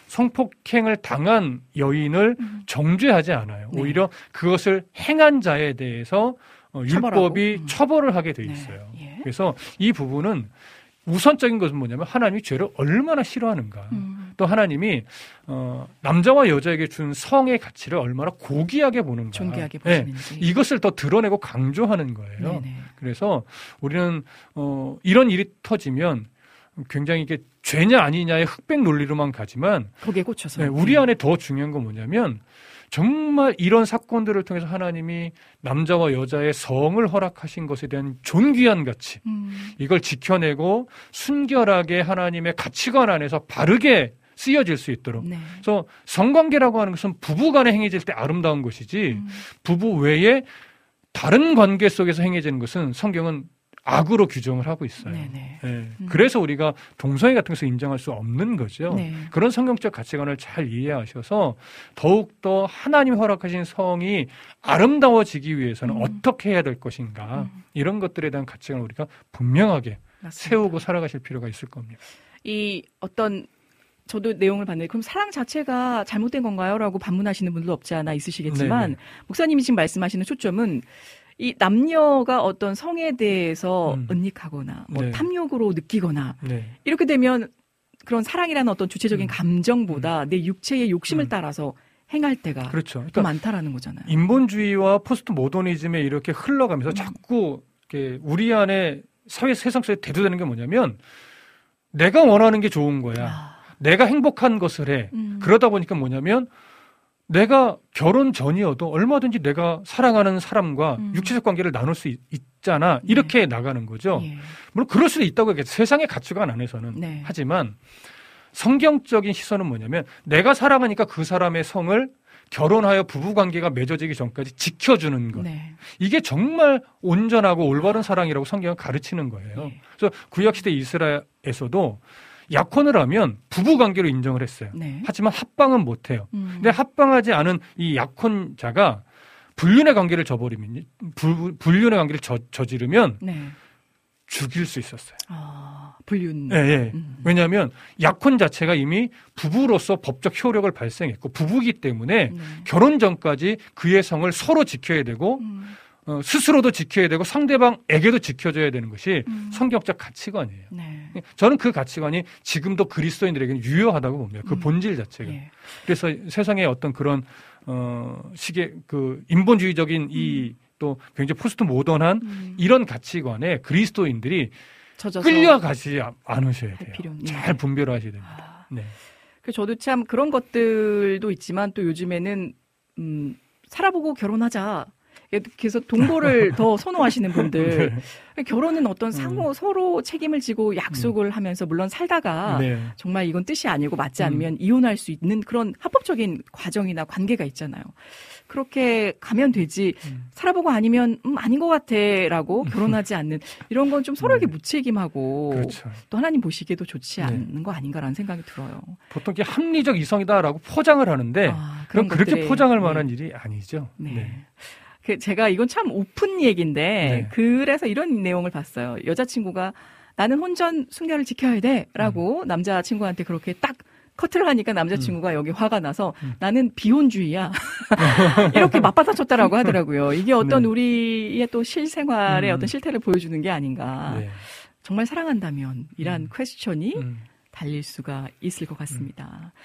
성폭행을 당한 여인을 음. 정죄하지 않아요. 네. 오히려 그것을 행한 자에 대해서 어, 율법이 음. 처벌을 하게 돼 있어요. 네. 예. 그래서 이 부분은 우선적인 것은 뭐냐면 하나님이 죄를 얼마나 싫어하는가. 음. 또 하나님이 어, 남자와 여자에게 준 성의 가치를 얼마나 고귀하게 보는가. 존귀하게 보시는지. 네. 이것을 더 드러내고 강조하는 거예요. 네네. 그래서 우리는 어, 이런 일이 터지면 굉장히 이게 죄냐 아니냐의 흑백 논리로만 가지만 거기에 꽂혀서 네, 우리 안에 더 중요한 건 뭐냐면 정말 이런 사건들을 통해서 하나님이 남자와 여자의 성을 허락하신 것에 대한 존귀한 가치 음. 이걸 지켜내고 순결하게 하나님의 가치관 안에서 바르게 쓰여질 수 있도록 네. 그래서 성관계라고 하는 것은 부부간에 행해질 때 아름다운 것이지 음. 부부 외에 다른 관계 속에서 행해지는 것은 성경은 악으로 규정을 하고 있어요. 네. 음. 그래서 우리가 동성애 같은 것을 인정할 수 없는 거죠. 네. 그런 성경적 가치관을 잘 이해하셔서 더욱더 하나님이 허락하신 성이 아름다워지기 위해서는 음. 어떻게 해야 될 것인가 음. 이런 것들에 대한 가치관을 우리가 분명하게 맞습니다. 세우고 살아가실 필요가 있을 겁니다. 이 어떤 저도 내용을 봤는데 그럼 사랑 자체가 잘못된 건가요? 라고 반문하시는 분도 없지 않아 있으시겠지만 네네. 목사님이 지금 말씀하시는 초점은 이 남녀가 어떤 성에 대해서 음. 은닉하거나 뭐 네. 탐욕으로 느끼거나 네. 이렇게 되면 그런 사랑이라는 어떤 주체적인 음. 감정보다 음. 내 육체의 욕심을 음. 따라서 행할 때가 그렇죠. 더 그러니까 많다라는 거잖아요. 인본주의와 포스트 모더니즘에 이렇게 흘러가면서 음. 자꾸 이렇게 우리 안에 사회 세상 속에 대두되는 게 뭐냐면 내가 원하는 게 좋은 거야. 아. 내가 행복한 것을 해. 음. 그러다 보니까 뭐냐면 내가 결혼 전이어도 얼마든지 내가 사랑하는 사람과 음. 육체적 관계를 나눌 수 있, 있잖아. 이렇게 네. 나가는 거죠. 예. 물론 그럴 수도 있다고 얘기해요. 세상의 가치관 안에서는. 네. 하지만 성경적인 시선은 뭐냐면 내가 사랑하니까 그 사람의 성을 결혼하여 부부관계가 맺어지기 전까지 지켜주는 것. 네. 이게 정말 온전하고 올바른 사랑이라고 성경은 가르치는 거예요. 네. 그래서 구약시대 이스라엘에서도 약혼을 하면 부부관계로 인정을 했어요. 네. 하지만 합방은 못해요. 음. 근데 합방하지 않은 이 약혼자가 불륜의 관계를 저버리면, 불, 불륜의 관계를 저, 저지르면 네. 죽일 수 있었어요. 아, 불륜. 네, 네. 음. 왜냐하면 약혼 자체가 이미 부부로서 법적 효력을 발생했고 부부기 때문에 네. 결혼 전까지 그의 성을 서로 지켜야 되고 음. 어, 스스로도 지켜야 되고 상대방에게도 지켜줘야 되는 것이 음. 성경적 가치관이에요. 네. 저는 그 가치관이 지금도 그리스도인들에게는 유효하다고 봅니다. 그 음. 본질 자체가. 예. 그래서 세상의 어떤 그런 어, 식의 그 인본주의적인 이 또 음. 굉장히 포스트 모던한 음. 이런 가치관에 그리스도인들이 젖어서 끌려가지 않으셔야 돼요. 필요, 네. 잘 분별하셔야 됩니다. 아. 네. 저도 참 그런 것들도 있지만 또 요즘에는 음, 살아보고 결혼하자. 그래서 동거를 더 선호하시는 분들 네. 결혼은 어떤 상호 음. 서로 책임을 지고 약속을 음. 하면서 물론 살다가 네. 정말 이건 뜻이 아니고 맞지 않으면 음. 이혼할 수 있는 그런 합법적인 과정이나 관계가 있잖아요. 그렇게 가면 되지 음. 살아보고 아니면 음, 아닌 것 같아라고 결혼하지 않는 이런 건 좀 서로에게 네. 무책임하고 그렇죠. 또 하나님 보시기에도 좋지 네. 않은 거 아닌가라는 생각이 들어요. 보통 이게 합리적 이성이다라고 포장을 하는데 아, 그럼 그렇게 것들에, 포장할 만한 네. 일이 아니죠. 네. 네. 그 제가 이건 참 오픈 얘기인데 네. 그래서 이런 내용을 봤어요. 여자친구가 나는 혼전 순결을 지켜야 돼라고 음. 남자친구한테 그렇게 딱 커트를 하니까 남자친구가 음. 여기 화가 나서 음. 나는 비혼주의야. 이렇게 맞받아쳤다라고 하더라고요. 이게 어떤 네. 우리의 또 실생활의 음. 어떤 실태를 보여주는 게 아닌가. 네. 정말 사랑한다면 이란 음. 퀘스천이 음. 달릴 수가 있을 것 같습니다.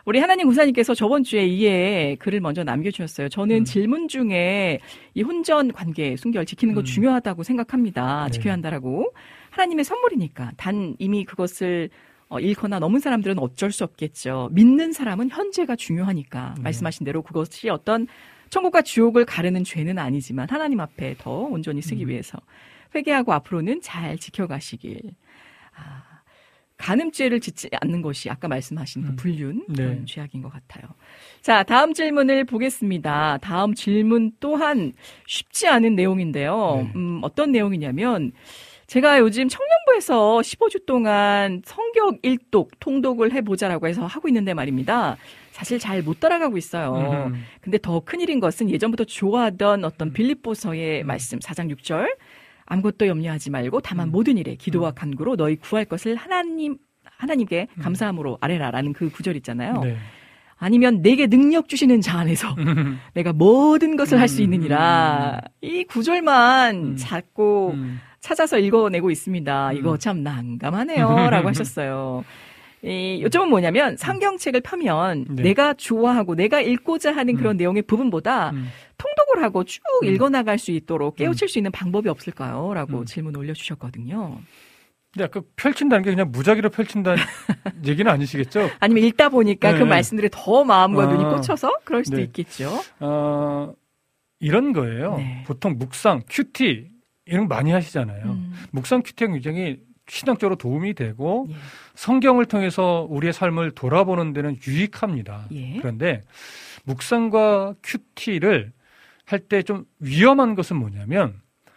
우리 하나님 구사님께서 저번 주에 이에 글을 먼저 남겨주셨어요. 저는 음. 질문 중에 이 혼전 관계, 순결 지키는 거 음. 중요하다고 생각합니다. 네. 지켜야 한다라고. 하나님의 선물이니까. 단 이미 그것을 어, 잃거나 넘은 사람들은 어쩔 수 없겠죠. 믿는 사람은 현재가 중요하니까. 네. 말씀하신 대로 그것이 어떤 천국과 지옥을 가르는 죄는 아니지만 하나님 앞에 더 온전히 쓰기 음. 위해서 회개하고 앞으로는 잘 지켜가시길. 아, 간음죄를 짓지 않는 것이 아까 말씀하신 그 음. 불륜 네. 그런 죄악인 것 같아요. 자, 다음 질문을 보겠습니다. 다음 질문 또한 쉽지 않은 내용인데요. 네. 음, 어떤 내용이냐면 제가 요즘 청년부에서 십오 주 동안 성경 일독, 통독을 해보자라고 해서 하고 있는데 말입니다. 사실 잘 못 따라가고 있어요. 음. 근데 더 큰일인 것은 예전부터 좋아하던 어떤 빌립보서의 음. 말씀 사 장 육 절 아무것도 염려하지 말고 다만 음. 모든 일에 기도와 간구로 너희 구할 것을 하나님 하나님께 음. 감사함으로 아뢰라라는 그 구절 있잖아요. 네. 아니면 내게 능력 주시는 자 안에서 음. 내가 모든 것을 할 수 음. 있느니라. 이 구절만 음. 자꾸 음. 찾아서 읽어내고 있습니다. 이거 음. 참 난감하네요. 라고 하셨어요. 이 요점은 뭐냐면 성경책을 펴면 네. 내가 좋아하고 내가 읽고자 하는 음. 그런 내용의 부분보다 음. 통독을 하고 쭉 음. 읽어나갈 수 있도록 깨우칠 수 있는 방법이 없을까요? 라고 음. 질문 올려주셨거든요. 근데 아까 펼친다는 게 그냥 무작위로 펼친다는 얘기는 아니시겠죠? 아니면 읽다 보니까 네. 그 말씀들이 더 마음과 아. 눈이 꽂혀서 그럴 수도 네. 있겠죠. 어, 이런 거예요. 네. 보통 묵상, 큐티 이런 거 많이 하시잖아요. 음. 묵상, 큐티가 굉장히 신학적으로 도움이 되고 예. 성경을 통해서 우리의 삶을 돌아보는 데는 유익합니다. 예. 그런데 묵상과 큐티를 할 때 좀 위험한 것은 뭐냐면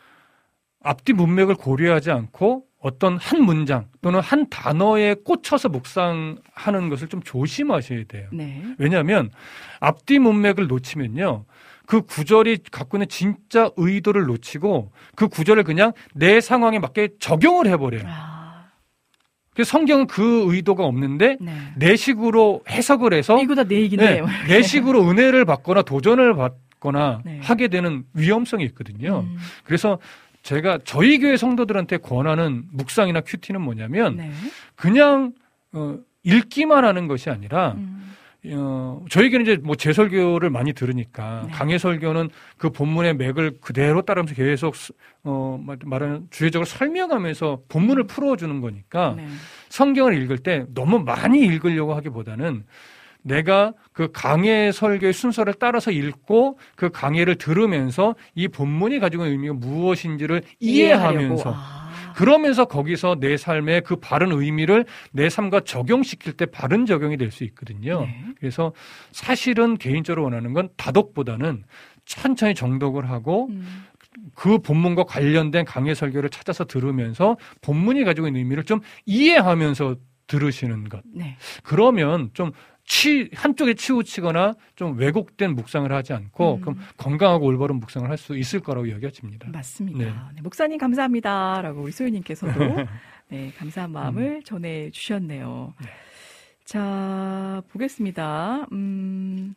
앞뒤 문맥을 고려하지 않고 어떤 한 문장 또는 한 단어에 꽂혀서 묵상하는 것을 좀 조심하셔야 돼요. 네. 왜냐하면 앞뒤 문맥을 놓치면요. 그 구절이 갖고 있는 진짜 의도를 놓치고 그 구절을 그냥 내 상황에 맞게 적용을 해버려요. 아, 그래서 성경은 그 의도가 없는데 네. 내 식으로 해석을 해서 이거 다 내 얘기인데. 네, 내 식으로 은혜를 받거나 도전을 받거나 네. 하게 되는 위험성이 있거든요. 음. 그래서 제가 저희 교회 성도들한테 권하는 묵상이나 큐티는 뭐냐면 네. 그냥 어, 읽기만 하는 것이 아니라 음. 어, 저희에게는 이제 뭐 제설교를 많이 들으니까 네. 강해설교는 그 본문의 맥을 그대로 따르면서 계속 어, 말하는 주제적으로 설명하면서 본문을 풀어주는 거니까 네. 성경을 읽을 때 너무 많이 읽으려고 하기보다는 내가 그 강해 설교의 순서를 따라서 읽고 그 강해를 들으면서 이 본문이 가지고 있는 의미가 무엇인지를 이해하면서 아. 그러면서 거기서 내 삶의 그 바른 의미를 내 삶과 적용시킬 때 바른 적용이 될 수 있거든요. 네. 그래서 사실은 개인적으로 원하는 건 다독보다는 천천히 정독을 하고 음. 그 본문과 관련된 강해 설교를 찾아서 들으면서 본문이 가지고 있는 의미를 좀 이해하면서 들으시는 것. 네. 그러면 좀 치, 한쪽에 치우치거나 좀 왜곡된 묵상을 하지 않고 음. 그럼 건강하고 올바른 묵상을 할 수 있을 거라고 여겨집니다. 맞습니다. 네. 네, 목사님 감사합니다라고 우리 소유님께서도 네, 감사한 마음을 음. 전해 주셨네요. 네. 자, 보겠습니다. 음,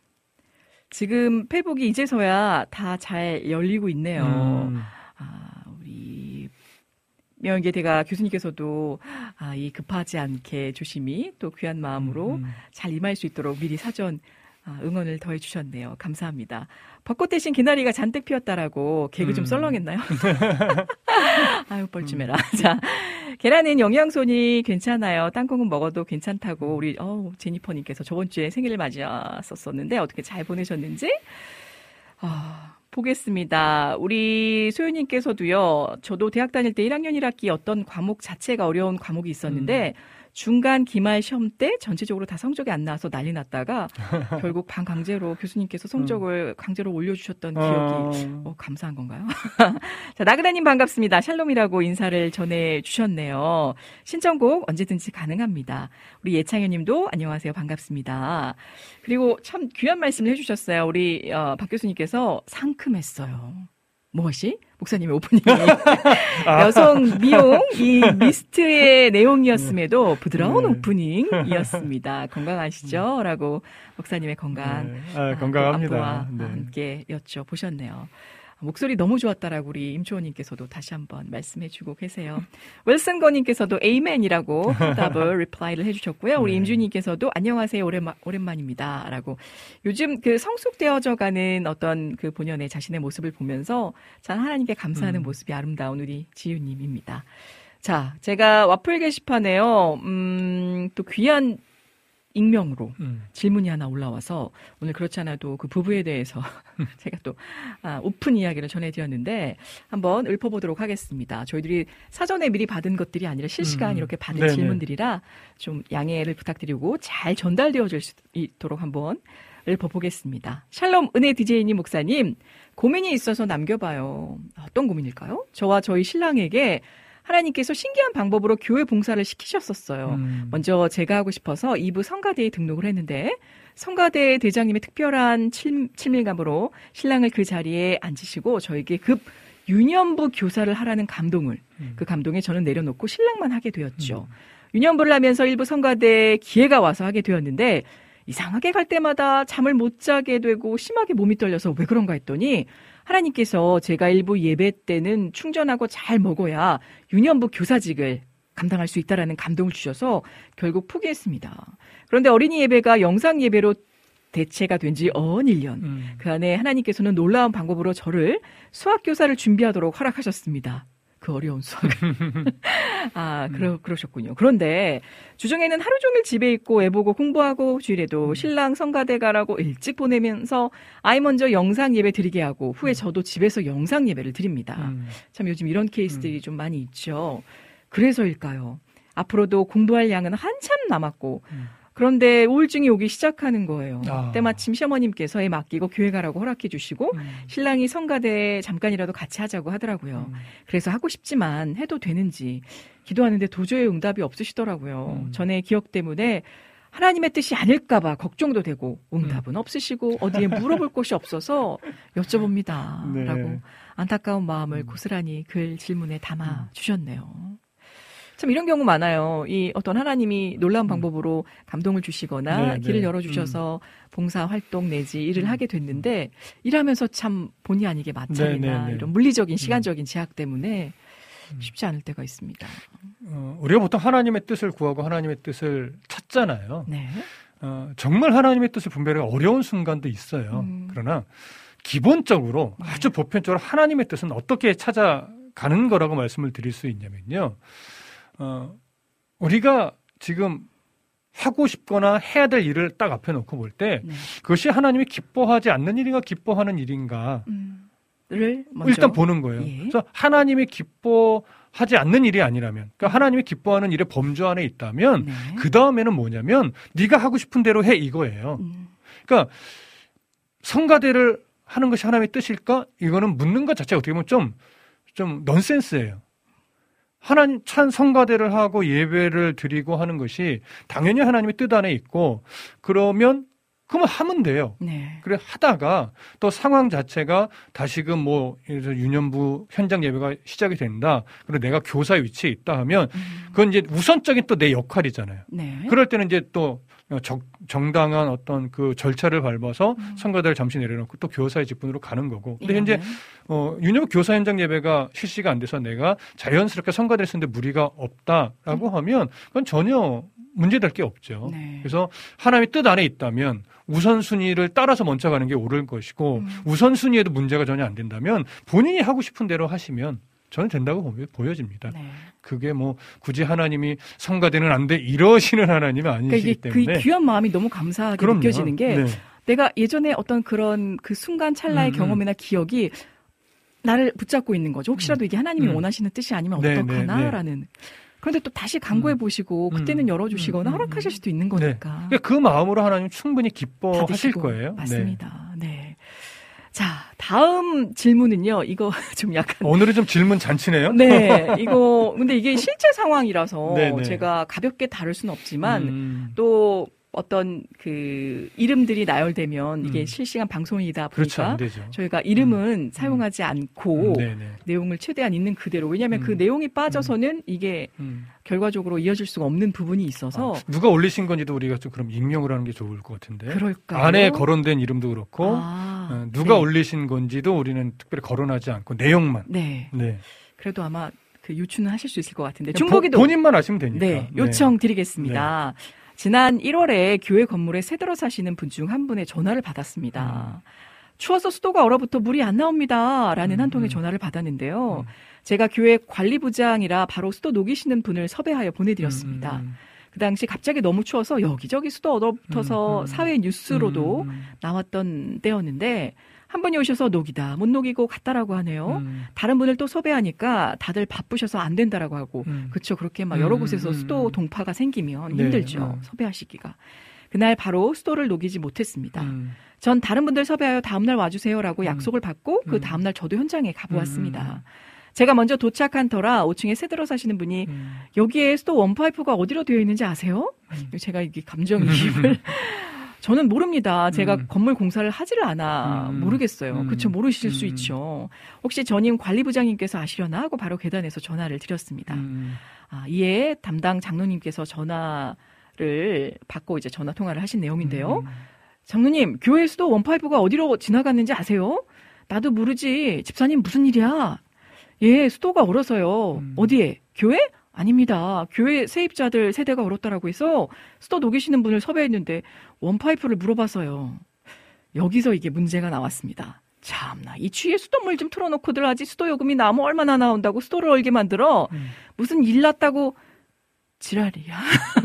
지금 페북이 이제서야 다 잘 열리고 있네요. 음. 아, 우리 명예계 대가 교수님께서도 아, 이 급하지 않게 조심히 또 귀한 마음으로 음. 잘 임할 수 있도록 미리 사전 아, 응원을 더해 주셨네요. 감사합니다. 벚꽃 대신 개나리가 잔뜩 피었다라고 개그 좀 음. 썰렁했나요? 아유 뻘쭘해라. 자, 계란은 영양소니 괜찮아요. 땅콩은 먹어도 괜찮다고 우리 어, 제니퍼님께서 저번 주에 생일을 맞이했었는데 어떻게 잘 보내셨는지 아, 보겠습니다. 우리 소연님께서도요. 저도 대학 다닐 때 일 학년 일 학기 어떤 과목 자체가 어려운 과목이 있었는데 음. 중간 기말 시험 때 전체적으로 다 성적이 안 나와서 난리 났다가 결국 반강제로 교수님께서 성적을 음. 강제로 올려주셨던 기억이 어... 어, 감사한 건가요? 자, 나그다님 반갑습니다. 샬롬이라고 인사를 전해주셨네요. 신청곡 언제든지 가능합니다. 우리 예창현님도 안녕하세요. 반갑습니다. 그리고 참 귀한 말씀을 해주셨어요. 우리 어, 박 교수님께서 상큼했어요. 무엇이? 목사님의 오프닝이 여성 미용 이 미스트의 내용이었음에도 부드러운 네. 오프닝이었습니다. 건강하시죠? 라고 목사님의 건강 네. 아, 건강합니다. 안부와 네. 함께 여쭤보셨네요. 목소리 너무 좋았다라고 우리 임초원님께서도 다시 한번 말씀해주고 계세요. 웰슨거님께서도 에이맨이라고 답을 리플라이를 해주셨고요. 우리 네. 임준님께서도 안녕하세요 오랜만, 오랜만입니다라고 요즘 그 성숙되어져가는 어떤 그 본연의 자신의 모습을 보면서 참 하나님께 감사하는 음. 모습이 아름다운 우리 지유님입니다. 자, 제가 와플 게시판에요. 음, 또 귀한 익명으로 음. 질문이 하나 올라와서 오늘 그렇지 않아도 그 부부에 대해서 제가 또 아, 오픈 이야기를 전해드렸는데 한번 읊어보도록 하겠습니다. 저희들이 사전에 미리 받은 것들이 아니라 실시간 음. 이렇게 받은 네네. 질문들이라 좀 양해를 부탁드리고 잘 전달되어질 수 있도록 한번 읊어보겠습니다. 샬롬 은혜 디제이님 목사님, 고민이 있어서 남겨봐요. 어떤 고민일까요? 저와 저희 신랑에게 하나님께서 신기한 방법으로 교회 봉사를 시키셨었어요. 음. 먼저 제가 하고 싶어서 이 부 성가대에 등록을 했는데 성가대 대장님의 특별한 칠, 친밀감으로 신랑을 그 자리에 앉으시고 저에게 급 유년부 교사를 하라는 감동을 음. 그 감동에 저는 내려놓고 신랑만 하게 되었죠. 음. 유년부를 하면서 일부 성가대에 기회가 와서 하게 되었는데 이상하게 갈 때마다 잠을 못 자게 되고 심하게 몸이 떨려서 왜 그런가 했더니 하나님께서 제가 일부 예배 때는 충전하고 잘 먹어야 유년부 교사직을 감당할 수 있다라는 감동을 주셔서 결국 포기했습니다. 그런데 어린이 예배가 영상 예배로 대체가 된 지 어언 일 년. 음. 그 안에 하나님께서는 놀라운 방법으로 저를 수학교사를 준비하도록 허락하셨습니다. 그 어려운 수학을. 아, 그러, 그러셨군요. 그런데 주중에는 하루 종일 집에 있고 애 보고 공부하고 주일에도 음. 신랑 성가대 가라고 일찍 보내면서 아이 먼저 영상 예배 드리게 하고 후에 저도 집에서 영상 예배를 드립니다. 음. 참 요즘 이런 케이스들이 음. 좀 많이 있죠. 그래서일까요? 앞으로도 공부할 양은 한참 남았고 음. 그런데 우울증이 오기 시작하는 거예요. 아. 때마침 시어머님께서 애 맡기고 교회 가라고 허락해 주시고 음. 신랑이 성가대에 잠깐이라도 같이 하자고 하더라고요. 음. 그래서 하고 싶지만 해도 되는지 기도하는데 도저히 응답이 없으시더라고요. 음. 전에 기억 때문에 하나님의 뜻이 아닐까 봐 걱정도 되고 응답은 음. 없으시고 어디에 물어볼 곳이 없어서 여쭤봅니다. 네. 라고 안타까운 마음을 음. 고스란히 글 질문에 담아 주셨네요. 참 이런 경우 많아요. 이 어떤 하나님이 놀라운 방법으로 감동을 주시거나 네, 길을 네. 열어주셔서 음. 봉사 활동 내지 일을 하게 됐는데 일하면서 참 본의 아니게 마찰이나 네, 네, 네. 이런 물리적인 시간적인 제약 때문에 음. 쉽지 않을 때가 있습니다. 어, 우리가 보통 하나님의 뜻을 구하고 하나님의 뜻을 찾잖아요. 네. 어, 정말 하나님의 뜻을 분별하기가 어려운 순간도 있어요. 음. 그러나 기본적으로 네. 아주 보편적으로 하나님의 뜻은 어떻게 찾아가는 거라고 말씀을 드릴 수 있냐면요. 어, 우리가 지금 하고 싶거나 해야 될 일을 딱 앞에 놓고 볼 때 네. 그것이 하나님이 기뻐하지 않는 일인가 기뻐하는 일인가 음. 를 먼저. 일단 보는 거예요. 예. 그래서 하나님이 기뻐하지 않는 일이 아니라면, 그러니까 하나님이 기뻐하는 일의 범주 안에 있다면 네. 그 다음에는 뭐냐면 네가 하고 싶은 대로 해 이거예요. 음. 그러니까 성가대를 하는 것이 하나님의 뜻일까? 이거는 묻는 것 자체가 어떻게 보면 좀, 좀 넌센스예요. 하나님 찬 성가대를 하고 예배를 드리고 하는 것이 당연히 하나님의 뜻 안에 있고 그러면 그러면 하면 돼요. 네. 그래 하다가 또 상황 자체가 다시금 뭐 유년부 현장 예배가 시작이 된다. 그리고 내가 교사 위치에 있다 하면 그건 이제 우선적인 또 내 역할이잖아요. 네. 그럴 때는 이제 또 적, 정당한 어떤 그 절차를 밟아서 음. 성가대를 잠시 내려놓고 또 교사의 직분으로 가는 거고. 근데 예. 현재 어, 유년부 교사 현장 예배가 실시가 안 돼서 내가 자연스럽게 성가대를 쓰는데 무리가 없다라고 음. 하면 그건 전혀 문제될 게 없죠. 네. 그래서 하나님의 뜻 안에 있다면 우선순위를 따라서 먼저 가는 게 옳을 것이고 음. 우선순위에도 문제가 전혀 안 된다면 본인이 하고 싶은 대로 하시면 저는 된다고 보여집니다. 네. 그게 뭐 굳이 하나님이 성가대는 안 돼 이러시는 하나님이 그러니까 아니시기 이게 때문에 그 귀한 마음이 너무 감사하게 그럼요. 느껴지는 게 네. 내가 예전에 어떤 그런 그 순간 찰나의 음, 경험이나 기억이 나를 붙잡고 있는 거죠. 혹시라도 이게 하나님이 음. 원하시는 뜻이 아니면 네, 어떡하나라는. 네, 네. 그런데 또 다시 강구해 보시고 음. 그때는 열어주시거나 음. 허락하실 수도 있는 네. 거니까. 그러니까 그 마음으로 하나님 충분히 기뻐하실 받으시고. 거예요. 맞습니다. 네. 네. 자, 다음 질문은요. 이거 좀 약간 오늘은 좀 질문 잔치네요. 네, 이거 근데 이게 실제 상황이라서 네, 네. 제가 가볍게 다룰 수는 없지만 음. 또 어떤 그 이름들이 나열되면 이게 음. 실시간 방송이다 그렇죠, 보니까 안 되죠. 저희가 이름은 음. 사용하지 않고 음, 네네. 내용을 최대한 있는 그대로 왜냐하면 음. 그 내용이 빠져서는 이게 음. 결과적으로 이어질 수가 없는 부분이 있어서 아, 누가 올리신 건지도 우리가 좀 그럼 익명을 하는 게 좋을 것 같은데. 그럴까요? 안에 거론된 이름도 그렇고 아. 어, 누가 네. 올리신 건지도 우리는 특별히 거론하지 않고 내용만. 네. 네. 그래도 아마 그 유추는 하실 수 있을 것 같은데 보, 중보기도 본인만 아시면 되니까. 네, 요청 드리겠습니다. 지난 일월에 교회 건물에 새들어 사시는 분 중 한 분의 전화를 받았습니다. 음. 추워서 수도가 얼어붙어 물이 안 나옵니다. 라는 한 통의 전화를 받았는데요. 음. 제가 교회 관리부장이라 바로 수도 녹이시는 분을 섭외하여 보내드렸습니다. 음. 그 당시 갑자기 너무 추워서 여기저기 수도 얼어붙어서 음. 사회 뉴스로도 음. 나왔던 때였는데 한 분이 오셔서 녹이다 못 녹이고 갔다라고 하네요. 음. 다른 분을 또 섭외하니까 다들 바쁘셔서 안 된다라고 하고 음. 그렇죠. 그렇게 막 여러 곳에서 음. 수도 동파가 생기면 네. 힘들죠. 음. 섭외하시기가. 그날 바로 수도를 녹이지 못했습니다. 음. 전 다른 분들 섭외하여 다음날 와주세요라고 음. 약속을 받고 그 다음날 저도 현장에 가보았습니다. 음. 제가 먼저 도착한 터라 오 층에 새들어 사시는 분이 음. 여기에 수도 원파이프가 어디로 되어 있는지 아세요? 음. 제가 이게 감정이입을 저는 모릅니다. 제가 음. 건물 공사를 하지를 않아 음. 모르겠어요. 음. 그렇죠. 모르실 음. 수 있죠. 혹시 전임 관리부장님께서 아시려나 하고 바로 계단에서 전화를 드렸습니다. 음. 아, 이에 담당 장로님께서 전화를 받고 이제 전화 통화를 하신 내용인데요. 음. 장로님, 교회 수도 원파이프가 어디로 지나갔는지 아세요? 나도 모르지. 집사님 무슨 일이야? 예, 수도가 얼어서요. 음. 어디에? 교회? 아닙니다. 교회 세입자들 세대가 얼었다라고 해서 수도 녹이시는 분을 섭외했는데 원파이프를 물어봐서요. 여기서 이게 문제가 나왔습니다. 참나, 이 추위에 수돗물 좀 틀어놓고들 하지 수도 요금이 나면 얼마나 나온다고 수도를 얼게 만들어. 음. 무슨 일 났다고 지랄이야.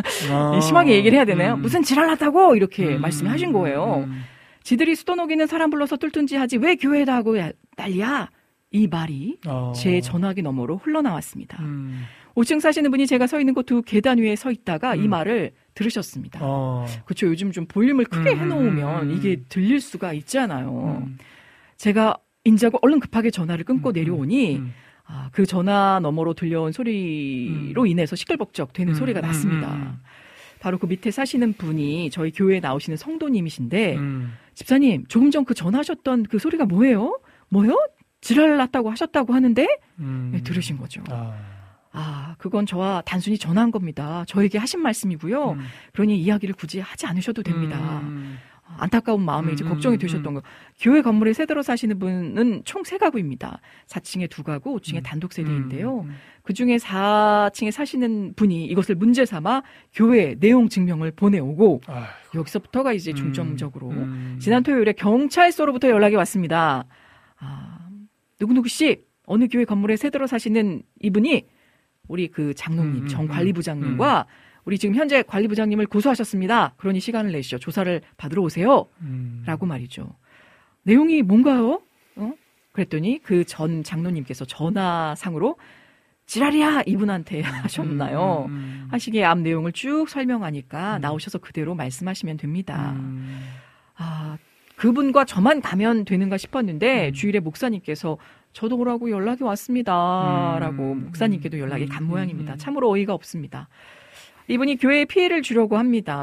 아, 심하게 얘기를 해야 되나요? 음. 무슨 지랄 났다고 이렇게 음. 말씀하신 거예요. 음. 지들이 수도 녹이는 사람 불러서 뚫든지 하지 왜 교회에다 하고 난리야. 이 말이 어. 제 전화기 너머로 흘러나왔습니다. 음. 오 층 사시는 분이 제가 서 있는 곳 두 계단 위에 서 있다가 음. 이 말을 들으셨습니다. 어. 그렇죠. 요즘 좀 볼륨을 크게 음. 해놓으면 이게 들릴 수가 있잖아요. 음. 제가 인자고 얼른 급하게 전화를 끊고 음. 내려오니 음. 아, 그 전화 너머로 들려온 소리로 음. 인해서 시끌벅적 되는 음. 소리가 났습니다. 음. 바로 그 밑에 사시는 분이 저희 교회에 나오시는 성도님이신데 음. 집사님 조금 전 그 전화하셨던 그 소리가 뭐예요? 뭐요? 지랄 났다고 하셨다고 하는데 음. 네, 들으신 거죠. 아. 아, 그건 저와 단순히 전화한 겁니다. 저에게 하신 말씀이고요. 음. 그러니 이야기를 굳이 하지 않으셔도 됩니다. 음. 안타까운 마음에 이제 걱정이 되셨던 거. 교회 건물에 새들어 사시는 분은 총 세 가구입니다. 사 층에 두 가구, 오 층에 단독 세대인데요. 음. 그중에 사 층에 사시는 분이 이것을 문제 삼아 교회 내용 증명을 보내오고 아이고. 여기서부터가 이제 중점적으로 음. 지난 토요일에 경찰서로부터 연락이 왔습니다. 아, 누구누구 씨, 어느 교회 건물에 새들어 사시는 이분이 우리 그 장로님, 음, 정 관리부장님과 음. 우리 지금 현재 관리부장님을 고소하셨습니다. 그러니 시간을 내시죠. 조사를 받으러 오세요. 음. 라고 말이죠. 내용이 뭔가요? 어? 그랬더니 그 전 장로님께서 전화상으로 지랄이야 이분한테 하셨나요? 음, 음. 하시기에 앞 내용을 쭉 설명하니까 음. 나오셔서 그대로 말씀하시면 됩니다. 음. 아, 그분과 저만 가면 되는가 싶었는데 음. 주일에 목사님께서 저도 오라고 연락이 왔습니다. 음. 라고 목사님께도 연락이 간 모양입니다. 참으로 어이가 없습니다. 이분이 교회에 피해를 주려고 합니다.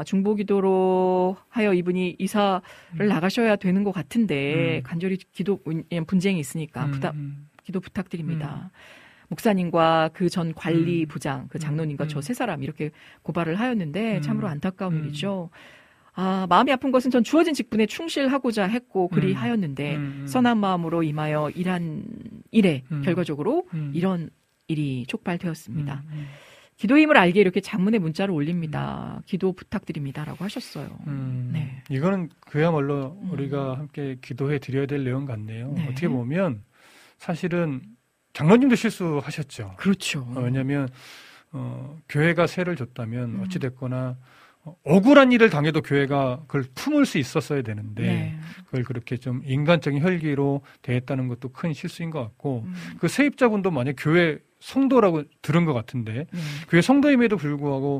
중보기도로 하여 이분이 이사를 음. 나가셔야 되는 것 같은데 음. 간절히 기도 분쟁이 있으니까 음. 부탁, 기도 부탁드립니다. 음. 목사님과 그 전 관리부장, 그 장로님과 음. 저 세 사람 이렇게 고발을 하였는데 참으로 안타까운 음. 일이죠. 아, 마음이 아픈 것은 전 주어진 직분에 충실하고자 했고 그리 음. 하였는데 음. 선한 마음으로 임하여 일한 일에 음. 결과적으로 음. 이런 일이 촉발되었습니다. 음. 음. 기도의 힘을 알게 이렇게 장문의 문자를 올립니다. 기도 부탁드립니다라고 하셨어요. 음. 네. 이거는 그야말로 음. 우리가 함께 기도해 드려야 될 내용 같네요. 네. 어떻게 보면 사실은 장로님도 실수하셨죠. 그렇죠. 어, 왜냐하면 어, 교회가 세를 줬다면 어찌 됐거나 억울한 일을 당해도 교회가 그걸 품을 수 있었어야 되는데 네. 그걸 그렇게 좀 인간적인 혈기로 대했다는 것도 큰 실수인 것 같고 음. 그 세입자분도 만약 교회 성도라고 들은 것 같은데 음. 교회 성도임에도 불구하고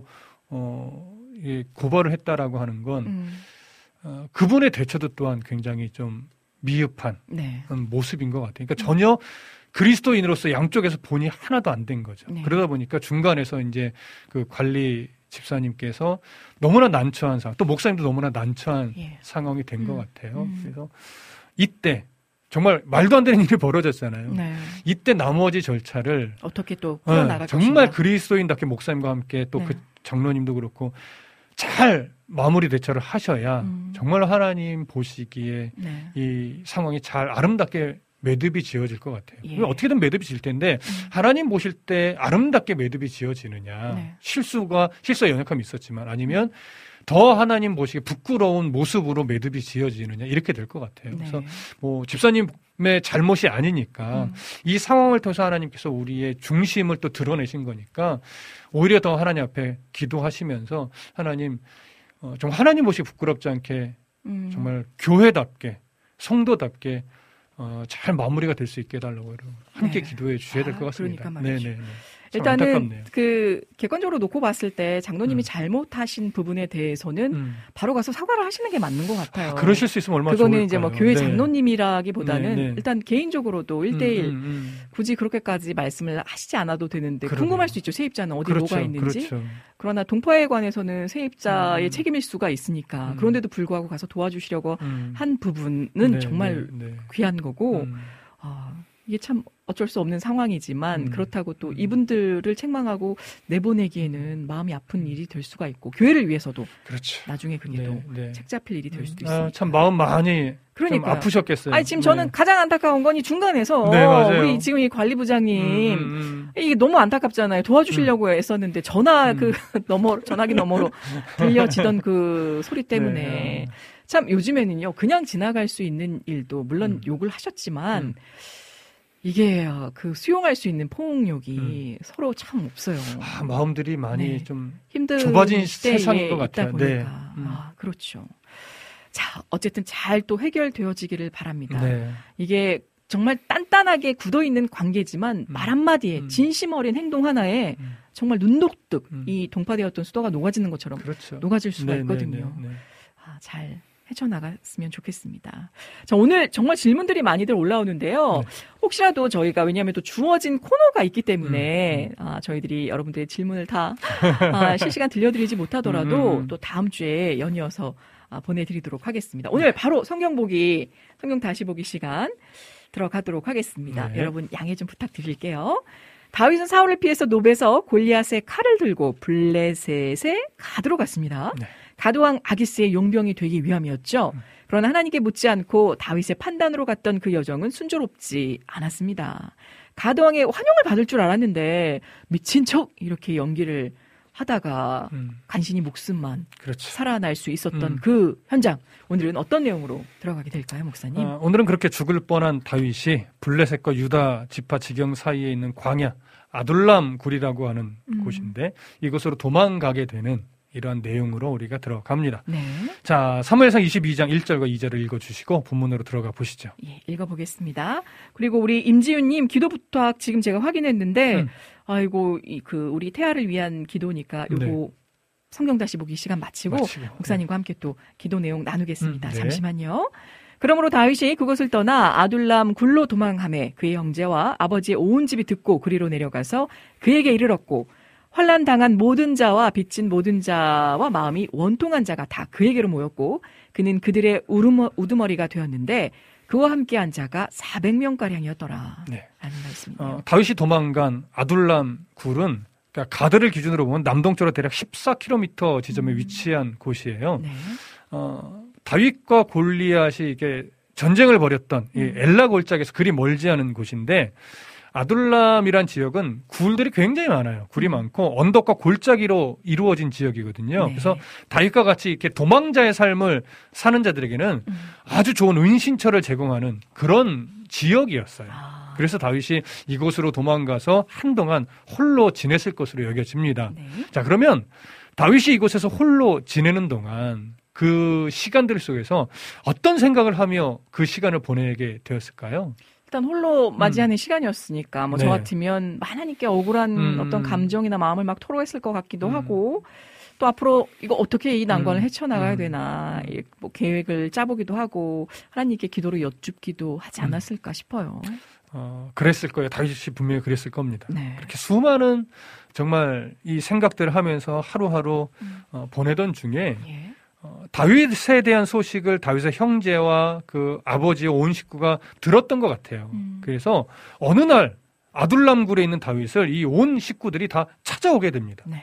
어, 이 고발을 했다라고 하는 건 음. 어, 그분의 대처도 또한 굉장히 좀 미흡한 네. 모습인 것 같아요. 그러니까 전혀 그리스도인으로서 양쪽에서 본이 하나도 안 된 거죠. 네. 그러다 보니까 중간에서 이제 그 관리 집사님께서 너무나 난처한 상황, 또 목사님도 너무나 난처한 예. 상황이 된 것 음. 같아요. 음. 그래서 이때 정말 말도 안 되는 일이 벌어졌잖아요. 네. 이때 나머지 절차를 어떻게 또 풀어나갈 어, 정말 그리스도인답게 목사님과 함께 또 그 네. 장로님도 그렇고 잘 마무리 대처를 하셔야 음. 정말 하나님 보시기에 네. 이 상황이 잘 아름답게 매듭이 지어질 것 같아요. 예. 어떻게든 매듭이 질 텐데 음. 하나님 보실 때 아름답게 매듭이 지어지느냐 네. 실수가 실수와 연약함이 있었지만 아니면 더 하나님 보시기에 부끄러운 모습으로 매듭이 지어지느냐 이렇게 될 것 같아요. 네. 그래서 뭐 집사님의 잘못이 아니니까 음. 이 상황을 통해서 하나님께서 우리의 중심을 또 드러내신 거니까 오히려 더 하나님 앞에 기도하시면서 하나님 어, 좀 하나님 보시기 부끄럽지 않게 음. 정말 교회답게 성도답게 어, 잘 마무리가 될 수 있게 해달라고 함께 네. 기도해 주셔야 될 것 아, 같습니다. 그러니까 말이죠. 네네. 일단은 안타깝네요. 그 객관적으로 놓고 봤을 때 장로님이 음. 잘못하신 부분에 대해서는 음. 바로 가서 사과를 하시는 게 맞는 것 같아요. 아, 그러실 수 있으면 얼마나 그거는 좋을까요? 이제 뭐 교회 네. 장로님이라기보다는 네, 네. 일단 개인적으로도 일대일 음, 음, 음. 굳이 그렇게까지 말씀을 하시지 않아도 되는데 그러게요. 궁금할 수 있죠. 세입자는 어디 그렇죠, 뭐가 있는지. 그렇죠. 그러나 동파에 관해서는 세입자의 음. 책임일 수가 있으니까 음. 그런데도 불구하고 가서 도와주시려고 음. 한 부분은 네, 정말 네, 네. 귀한 거고 음. 아, 이게 참 어쩔 수 없는 상황이지만 음. 그렇다고 또 음. 이분들을 책망하고 내보내기에는 마음이 아픈 일이 될 수가 있고 교회를 위해서도 그렇죠. 나중에 그게 또 네, 네. 책잡힐 일이 될 수도 있으니까. 아, 참 마음 많이 좀 그러니까요. 아프셨겠어요. 아니 지금 네. 저는 가장 안타까운 건 이 중간에서 네, 맞아요. 우리 지금 이 관리부장님 음, 음, 음. 이게 너무 안타깝잖아요. 도와주시려고 애썼는데 전화 음. 그 너머 전화기 너머로 들려지던 그 소리 때문에 네. 참 요즘에는요 그냥 지나갈 수 있는 일도 물론 음. 욕을 하셨지만 음. 이게 그 수용할 수 있는 폭력이 서로 참 없어요. 아, 마음들이 많이 네. 좀 힘든 좁아진 시대에 세상인 것 있다 같아요. 보니까 네. 음. 아 그렇죠. 자 어쨌든 잘 또 해결되어지기를 바랍니다. 네. 이게 정말 단단하게 굳어있는 관계지만 음. 말 한마디에 음. 진심 어린 행동 하나에 음. 정말 눈녹듯 음. 이 동파되었던 수도가 녹아지는 것처럼 그렇죠. 녹아질 수가 네, 있거든요. 네, 네, 네. 아, 잘 헤쳐나갔으면 좋겠습니다. 자, 오늘 정말 질문들이 많이들 올라오는데요. 네. 혹시라도 저희가 왜냐하면 또 주어진 코너가 있기 때문에 음, 아, 저희들이 여러분들의 질문을 다 아, 실시간 들려드리지 못하더라도 음, 음. 또 다음 주에 연이어서 아, 보내드리도록 하겠습니다. 오늘 바로 성경 보기, 성경 다시 보기 시간 들어가도록 하겠습니다. 네. 여러분 양해 좀 부탁드릴게요. 다윗은 사울을 피해서 노베서 골리앗의 칼을 들고 블레셋에 가드로 갔습니다. 네. 가드왕 아기스의 용병이 되기 위함이었죠. 그러나 하나님께 묻지 않고 다윗의 판단으로 갔던 그 여정은 순조롭지 않았습니다. 가드왕의 환영을 받을 줄 알았는데 미친 척 이렇게 연기를 하다가 음, 간신히 목숨만 그렇죠. 살아날 수 있었던 음. 그 현장. 오늘은 어떤 내용으로 들어가게 될까요, 목사님? 아, 오늘은 그렇게 죽을 뻔한 다윗이 블레셋과 유다 지파 지경 사이에 있는 광야 아둘람 굴이라고 하는 음. 곳인데 이곳으로 도망가게 되는 이러한 내용으로 우리가 들어갑니다. 네. 자, 사무엘상 이십이 장 일 절과 이 절을 읽어주시고 본문으로 들어가 보시죠. 예, 읽어보겠습니다. 그리고 우리 임지윤님 기도 부탁 지금 제가 확인했는데, 음. 아이고, 이, 그, 우리 태아를 위한 기도니까 요거 네. 성경 다시 보기 시간 마치고, 마치고, 목사님과 함께 또 기도 내용 나누겠습니다. 음, 네. 잠시만요. 그러므로 다윗이 그것을 떠나 아둘람 굴로 도망하매 그의 형제와 아버지의 온 집이 듣고 그리로 내려가서 그에게 이르렀고 환난 당한 모든 자와 빚진 모든 자와 마음이 원통한 자가 다 그에게로 모였고 그는 그들의 우르머, 우두머리가 되었는데 그와 함께한 자가 사백 명가량이었더라. 네. 라는 말씀이에요. 어, 다윗이 도망간 아둘람 굴은 그러니까 가드를 기준으로 보면 남동쪽으로 대략 십사 킬로미터 지점에 음. 위치한 곳이에요. 네. 어, 다윗과 골리앗이 이게 전쟁을 벌였던 이 음. 엘라 골짜기에서 그리 멀지 않은 곳인데 아둘람이란 지역은 굴들이 굉장히 많아요. 굴이 음. 많고 언덕과 골짜기로 이루어진 지역이거든요. 네. 그래서 다윗과 같이 이렇게 도망자의 삶을 사는 자들에게는 음. 아주 좋은 은신처를 제공하는 그런 지역이었어요. 아. 그래서 다윗이 이곳으로 도망가서 한동안 홀로 지냈을 것으로 여겨집니다. 네. 자, 그러면 다윗이 이곳에서 홀로 지내는 동안 그 시간들 속에서 어떤 생각을 하며 그 시간을 보내게 되었을까요? 일단 홀로 맞이하는 시간이었으니까 뭐 저 네. 같으면 하나님께 억울한 음. 어떤 감정이나 마음을 막 토로했을 것 같기도 음. 하고 또 앞으로 이거 어떻게 이 난관을 음. 헤쳐나가야 음. 되나 이 뭐 계획을 짜보기도 하고 하나님께 기도로 여쭙기도 하지 음. 않았을까 싶어요. 어, 그랬을 거예요. 다윗이 분명히 그랬을 겁니다. 네. 그렇게 수많은 정말 이 생각들을 하면서 하루하루 음. 어, 보내던 중에 예. 어, 다윗에 대한 소식을 다윗의 형제와 그 아버지의 온 식구가 들었던 것 같아요. 음. 그래서 어느 날 아둘람 굴에 있는 다윗을 이 온 식구들이 다 찾아오게 됩니다. 네.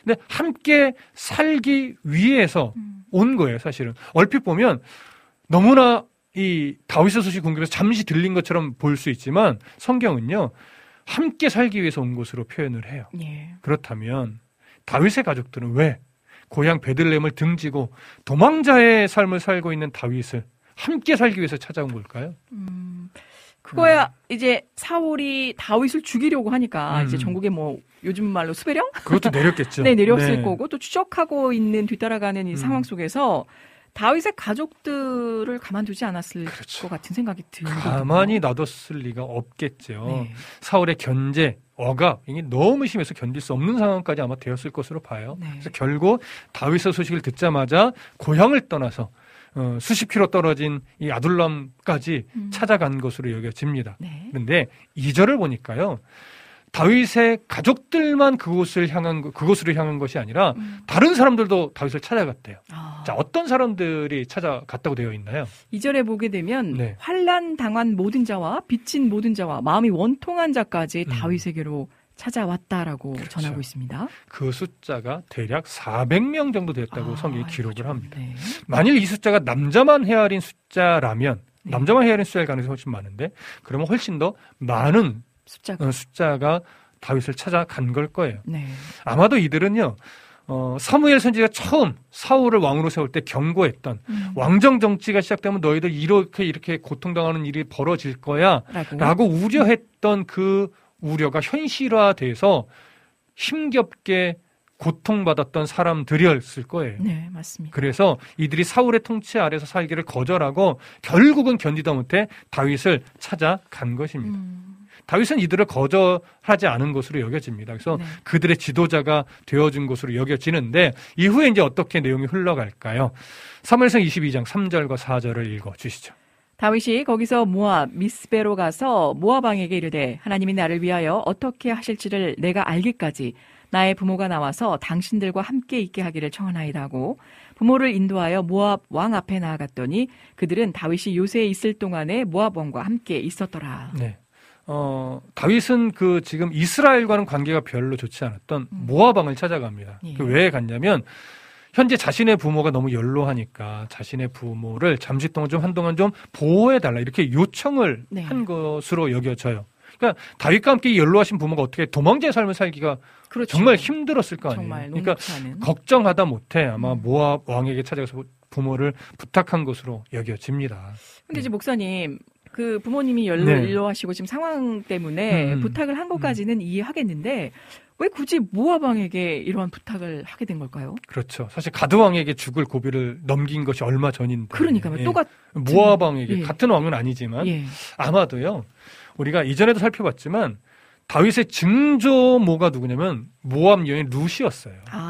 근데 함께 살기 위해서 음. 온 거예요, 사실은. 얼핏 보면 너무나 이 다윗의 소식 궁금해서 잠시 들린 것처럼 볼 수 있지만 성경은요, 함께 살기 위해서 온 것으로 표현을 해요. 예. 그렇다면 다윗의 가족들은 왜 고향 베들레헴을 등지고 도망자의 삶을 살고 있는 다윗을 함께 살기 위해서 찾아온 걸까요? 음, 그거야 이제 사울이 다윗을 죽이려고 하니까 음. 이제 전국에 뭐 요즘 말로 수배령? 그것도 내렸겠죠. 네, 내렸을 네. 거고 또 추적하고 있는 뒤따라가는 이 음. 상황 속에서 다윗의 가족들을 가만두지 않았을 그렇죠. 것 같은 생각이 들거든요. 가만히 놔뒀을 리가 없겠죠. 네. 사울의 견제, 억압, 이게 너무 심해서 견딜 수 없는 상황까지 아마 되었을 것으로 봐요. 네. 그래서 결국 다윗의 소식을 듣자마자 고향을 떠나서 어, 수십 킬로 떨어진 이 아둘람까지 음. 찾아간 것으로 여겨집니다. 네. 그런데 이 절을 보니까요, 다윗의 가족들만 그곳을 향한 거- 그곳으로 향한 것이 아니라 음. 다른 사람들도 다윗을 찾아갔대요. 아, 자, 어떤 사람들이 찾아갔다고 되어 있나요? 이 절에 보게 되면 네. 환난 당한 모든 자와 빚진 모든 자와 마음이 원통한 자까지 음. 다윗에게로 찾아왔다라고 그렇죠. 전하고 있습니다. 그 숫자가 대략 사백 명 정도 됐다고 아, 성경이 기록을 그렇죠. 합니다. 네. 만일 이 숫자가 남자만 헤아린 숫자라면 네. 남자만 헤아린 숫자일 가능성이 훨씬 많은데 그러면 훨씬 더 많은 숫자가 어, 숫자가 다윗을 찾아간 걸 거예요. 네. 아마도 이들은요, 어, 사무엘 선지가 처음 사울을 왕으로 세울 때 경고했던 음. 왕정 정치가 시작되면 너희들 이렇게 이렇게 고통당하는 일이 벌어질 거야 라고. 라고 우려했던 그 우려가 현실화돼서 힘겹게 고통받았던 사람들이었을 거예요. 네, 맞습니다. 그래서 이들이 사울의 통치 아래서 살기를 거절하고 결국은 견디다 못해 다윗을 찾아간 것입니다. 음. 다윗은 이들을 거절하지 않은 것으로 여겨집니다. 그래서 네. 그들의 지도자가 되어준 것으로 여겨지는데 이후에 이제 어떻게 내용이 흘러갈까요? 사무엘상 이십이 장 삼 절과 사 절을 읽어주시죠. 다윗이 거기서 모압 미스베로 가서 모압 왕에게 이르되 하나님이 나를 위하여 어떻게 하실지를 내가 알기까지 나의 부모가 나와서 당신들과 함께 있게 하기를 청하나이다 하고 부모를 인도하여 모압 왕 앞에 나아갔더니 그들은 다윗이 요새에 있을 동안에 모압 왕과 함께 있었더라. 네. 어, 다윗은 그 지금 이스라엘과는 관계가 별로 좋지 않았던 음. 모압 왕을 찾아갑니다. 예. 그 왜 갔냐면 현재 자신의 부모가 너무 연로하니까 자신의 부모를 잠시 동안 좀 한동안 좀 보호해달라 이렇게 요청을 네. 한 것으로 여겨져요. 그러니까 다윗과 함께 연로하신 부모가 어떻게 도망자의 삶을 살기가 그렇죠. 정말 힘들었을 거 아니에요. 정말 그러니까 녹록지 않은. 걱정하다 못해 아마 음. 모압 왕에게 찾아가서 부모를 부탁한 것으로 여겨집니다. 근데 이제 목사님 그 부모님이 연로, 네. 연로하시고 지금 상황 때문에 음. 부탁을 한 것까지는 이해하겠는데 왜 굳이 모압 왕에게 이러한 부탁을 하게 된 걸까요? 그렇죠. 사실 가드 왕에게 죽을 고비를 넘긴 것이 얼마 전인데. 그러니까요. 예. 똑같 모압 왕에게 예. 같은 왕은 아니지만 예. 아마도요. 우리가 이전에도 살펴봤지만 다윗의 증조모가 누구냐면 모압 여인 룻이었어요.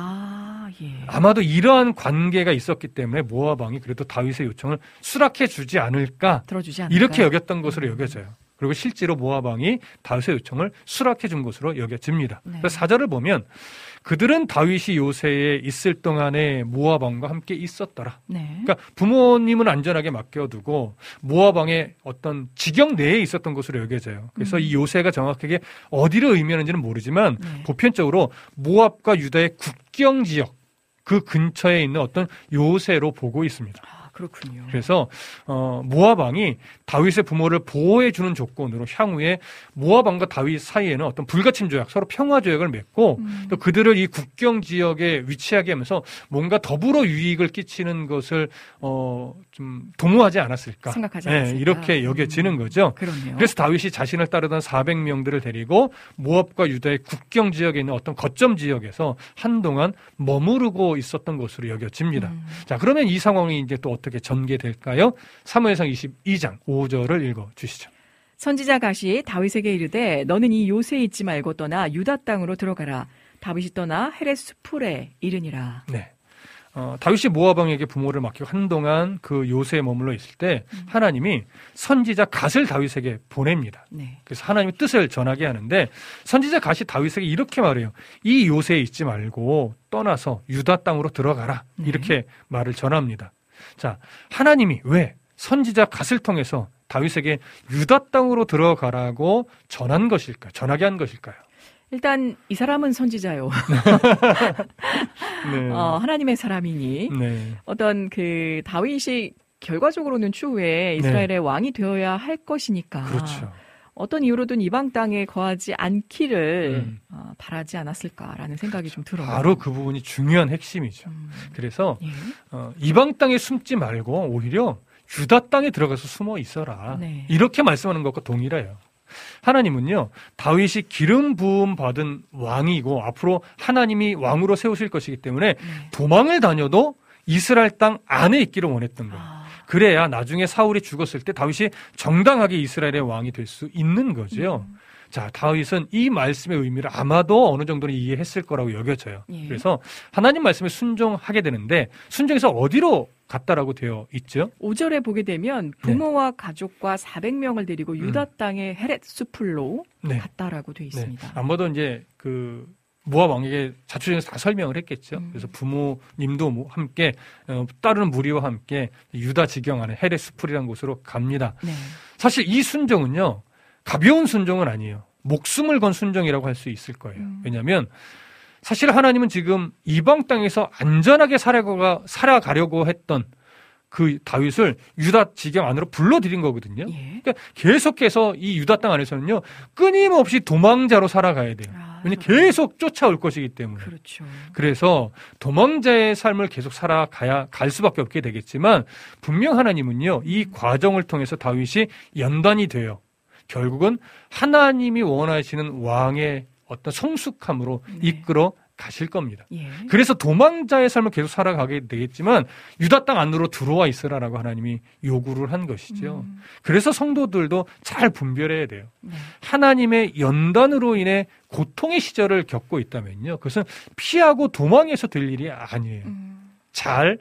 아, 예. 아마도 이러한 관계가 있었기 때문에 모압 왕이 그래도 다윗의 요청을 수락해 주지 않을까 들어주지 않을까? 이렇게 여겼던 것으로 여겨져요. 그리고 실제로 모압 왕이 다윗의 요청을 수락해 준 것으로 여겨집니다. 네. 그래서 사 절을 보면 그들은 다윗이 요새에 있을 동안에 모압 왕과 함께 있었더라. 네. 그러니까 부모님은 안전하게 맡겨두고 모압 왕의 어떤 지경 내에 있었던 것으로 여겨져요. 그래서 음. 이 요새가 정확하게 어디를 의미하는지는 모르지만 네. 보편적으로 모압과 유다의 국경 지역 그 근처에 있는 어떤 요새로 보고 있습니다. 아, 그렇군요. 그래서 어, 모압 왕이 다윗의 부모를 보호해 주는 조건으로 향후에 모압 왕과 다윗 사이에는 어떤 불가침 조약, 서로 평화 조약을 맺고 음. 또 그들을 이 국경 지역에 위치하게 하면서 뭔가 더불어 유익을 끼치는 것을 어, 좀 도모하지 않았을까? 생각하지 네, 않았을까? 이렇게 여겨지는 거죠. 그렇네요. 그래서 다윗이 자신을 따르던 사백 명들을 데리고 모압과 유다의 국경 지역에 있는 어떤 거점 지역에서 한동안 머무르고 있었던 것으로 여겨집니다. 음. 자, 그러면 이 상황이 이제 또 어떻게 전개될까요? 사무엘상 이십이 장 오 절을 읽어 주시죠. 선지자 갓이 다윗에게 이르되 너는 이 요새에 있지 말고 떠나 유다 땅으로 들어가라. 다윗이 떠나 헤레스풀에 이르니라. 네. 어, 다윗이 모압 왕에게 부모를 맡기고 한동안 그 요새에 머물러 있을 때 음. 하나님이 선지자 갓을 다윗에게 보냅니다. 네. 그래서 하나님의 뜻을 전하게 하는데 선지자 갓이 다윗에게 이렇게 말해요. 이 요새에 있지 말고 떠나서 유다 땅으로 들어가라. 네. 이렇게 말을 전합니다. 자, 하나님이 왜 선지자 갓을 통해서 다윗에게 유다 땅으로 들어가라고 전한 것일까요? 전하게 한 것일까요? 일단 이 사람은 선지자요. 네. 어, 하나님의 사람이니 네. 어떤 그 다윗이 결과적으로는 추후에 이스라엘의 네. 왕이 되어야 할 것이니까 그렇죠. 어떤 이유로든 이방 땅에 거하지 않기를 음. 어, 바라지 않았을까라는 생각이 좀 들어요. 바로 그 부분이 중요한 핵심이죠. 음. 그래서 예. 어, 이방 땅에 숨지 말고 오히려 유다 땅에 들어가서 숨어 있어라. 네. 이렇게 말씀하는 것과 동일해요. 하나님은요, 다윗이 기름 부음 받은 왕이고 앞으로 하나님이 왕으로 세우실 것이기 때문에 네. 도망을 다녀도 이스라엘 땅 안에 있기를 원했던 거예요. 아. 그래야 나중에 사울이 죽었을 때 다윗이 정당하게 이스라엘의 왕이 될 수 있는 거죠. 음. 자, 다윗은 이 말씀의 의미를 아마도 어느 정도는 이해했을 거라고 여겨져요. 예. 그래서 하나님 말씀에 순종하게 되는데 순종해서 어디로 갔다라고 되어 있죠? 오 절에 보게 되면 부모와 네. 가족과 사백 명을 데리고 유다 음. 땅의 헤렛 수풀로 네. 갔다라고 되어 있습니다. 네. 아마도 이제 그 모압 왕에게 자초지종에서 다 설명을 했겠죠. 음. 그래서 부모님도 함께 어, 따르는 무리와 함께 유다 지경 안에 헤렛 수풀이라는 곳으로 갑니다. 네. 사실 이 순종은요. 가벼운 순종은 아니에요. 목숨을 건 순종이라고 할 수 있을 거예요. 음. 왜냐하면 사실 하나님은 지금 이방 땅에서 안전하게 살아가, 살아가려고 했던 그 다윗을 유다 지경 안으로 불러들인 거거든요. 예. 그러니까 계속해서 이 유다 땅 안에서는요. 끊임없이 도망자로 살아가야 돼요. 아, 왜냐하면 그렇구나. 계속 쫓아올 것이기 때문에. 그렇죠. 그래서 도망자의 삶을 계속 살아가야 갈 수밖에 없게 되겠지만 분명 하나님은요. 이 과정을 통해서 다윗이 연단이 돼요. 결국은 하나님이 원하시는 왕의 어떤 성숙함으로 네. 이끌어 가실 겁니다. 예. 그래서 도망자의 삶을 계속 살아가게 되겠지만 유다 땅 안으로 들어와 있으라라고 하나님이 요구를 한 것이죠. 음. 그래서 성도들도 잘 분별해야 돼요. 네. 하나님의 연단으로 인해 고통의 시절을 겪고 있다면요. 그것은 피하고 도망해서 될 일이 아니에요. 음. 잘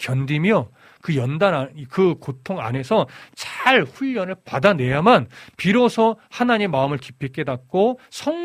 견디며 그 연단, 그 고통 안에서 잘 훈련을 받아내야만 비로소 하나님의 마음을 깊이 깨닫고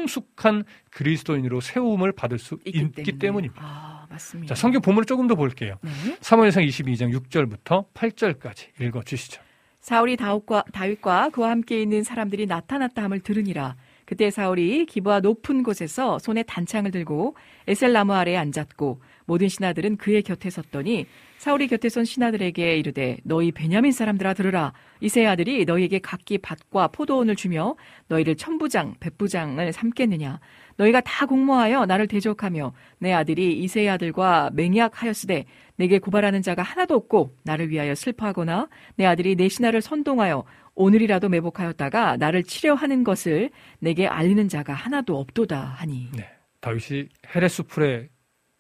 성숙한 그리스도인으로 세움을 받을 수 있기, 있기 때문입니다. 아, 맞습니다. 자, 성경 본문을 조금 더 볼게요. 네. 사무엘상 이십이 장 육 절부터 팔 절까지 읽어주시죠. 사울이 다윗과, 다윗과 그와 함께 있는 사람들이 나타났다 함을 들으니라. 그때 사울이 기브아 높은 곳에서 손에 단창을 들고 에셀 나무 아래에 앉았고 모든 신하들은 그의 곁에 섰더니 사울이 곁에 선 신하들에게 이르되 너희 베냐민 사람들아 들으라. 이새의 아들이 너희에게 각기 밭과 포도원을 주며 너희를 천부장, 백부장을 삼겠느냐. 너희가 다 공모하여 나를 대적하며 내 아들이 이새의 아들과 맹약하였으되 내게 고발하는 자가 하나도 없고 나를 위하여 슬퍼하거나 내 아들이 내 신하를 선동하여 오늘이라도 매복하였다가 나를 치려하는 것을 내게 알리는 자가 하나도 없도다 하니. 네, 다윗이 헤레스풀에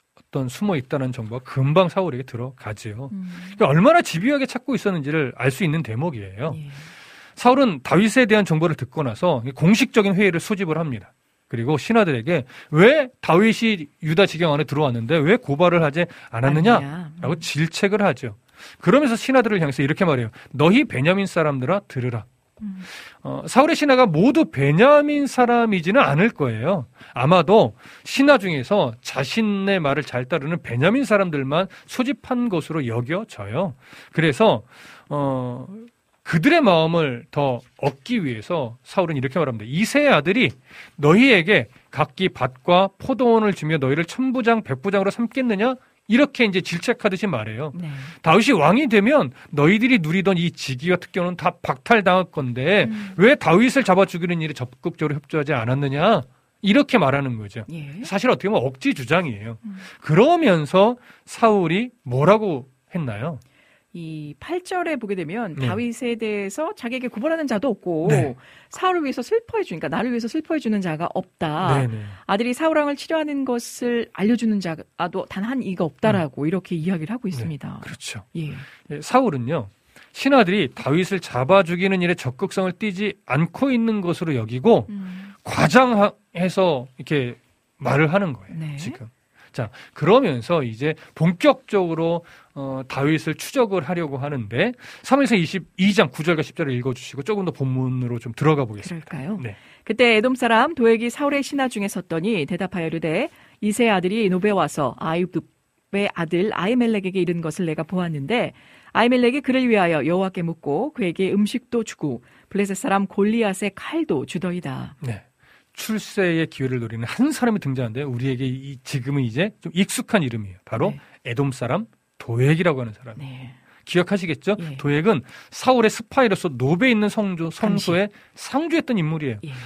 어떤 숨어 있다는 정보가 금방 사울에게 들어가지요. 음. 그러니까 얼마나 집요하게 찾고 있었는지를 알 수 있는 대목이에요. 예. 사울은 다윗에 대한 정보를 듣고 나서 공식적인 회의를 소집을 합니다. 그리고 신하들에게 왜 다윗이 유다 지경 안에 들어왔는데 왜 고발을 하지 않았느냐라고 음. 질책을 하죠. 그러면서 신하들을 향해서 이렇게 말해요. 너희 베냐민 사람들아 들으라. 음. 어, 사울의 신하가 모두 베냐민 사람이지는 않을 거예요. 아마도 신하 중에서 자신의 말을 잘 따르는 베냐민 사람들만 소집한 것으로 여겨져요. 그래서 어, 그들의 마음을 더 얻기 위해서 사울은 이렇게 말합니다. 이새의 아들이 너희에게 각기 밭과 포도원을 주며 너희를 천부장, 백부장으로 삼겠느냐? 이렇게 이제 질책하듯이 말해요. 네. 다윗이 왕이 되면 너희들이 누리던 이 직위와 특권은 다 박탈당할 건데 음. 왜 다윗을 잡아 죽이는 일에 적극적으로 협조하지 않았느냐? 이렇게 말하는 거죠. 예. 사실 어떻게 보면 억지 주장이에요. 음. 그러면서 사울이 뭐라고 했나요? 이 팔 절에 보게 되면 네. 다윗에 대해서 자기에게 구벌하는 자도 없고 네. 사울을 위해서 슬퍼해 주니까 나를 위해서 슬퍼해 주는 자가 없다. 네네. 아들이 사울왕을 치료하는 것을 알려주는 자도 단 한 이가 없다라고 음. 이렇게 이야기를 하고 있습니다. 네, 그렇죠. 예. 예, 사울은요. 신하들이 다윗을 잡아 죽이는 일에 적극성을 띠지 않고 있는 것으로 여기고 음. 과장해서 이렇게 말을 하는 거예요. 네. 지금. 자, 그러면서 이제 본격적으로 어, 다윗을 추적을 하려고 하는데 사무엘상 이십이 장 구 절과 십 절을 읽어주시고 조금 더 본문으로 좀 들어가 보겠습니다. 그럴까요? 네. 그때 에돔 사람 도액이 사울의 신하 중에 섰더니 대답하여 이르되 이새의 아들이 노베 와서 아이굽의 아들 아히멜렉에게 이른 것을 내가 보았는데 아히멜렉이 그를 위하여 여호와께 묻고 그에게 음식도 주고 블레셋 사람 골리앗의 칼도 주더이다. 네. 출세의 기회를 노리는 한 사람이 등장하는데 우리에게 이, 지금은 이제 좀 익숙한 이름이에요. 바로 네. 에돔 사람 도액이라고 하는 사람이에요. 네. 기억하시겠죠? 예. 도액은 사울의 스파이로서 노베에 있는 성조, 성소에 상주했던 인물이에요. 예.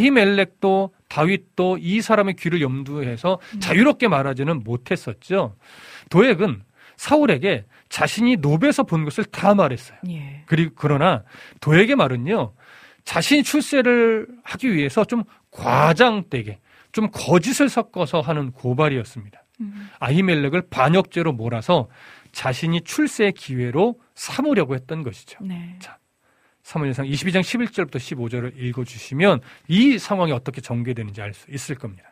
아히멜렉도 다윗도 이 사람의 귀를 염두해서 음. 자유롭게 말하지는 못했었죠. 도액은 사울에게 자신이 노베에서 본 것을 다 말했어요. 예. 그리고 그러나 도액의 말은요, 자신이 출세를 하기 위해서 좀 과장되게 좀 거짓을 섞어서 하는 고발이었습니다. 음. 아히멜렉을 반역죄로 몰아서 자신이 출세의 기회로 삼으려고 했던 것이죠. 네. 자, 사무엘상 이십이 장 십일 절부터 십오 절을 읽어주시면 이 상황이 어떻게 전개되는지 알 수 있을 겁니다.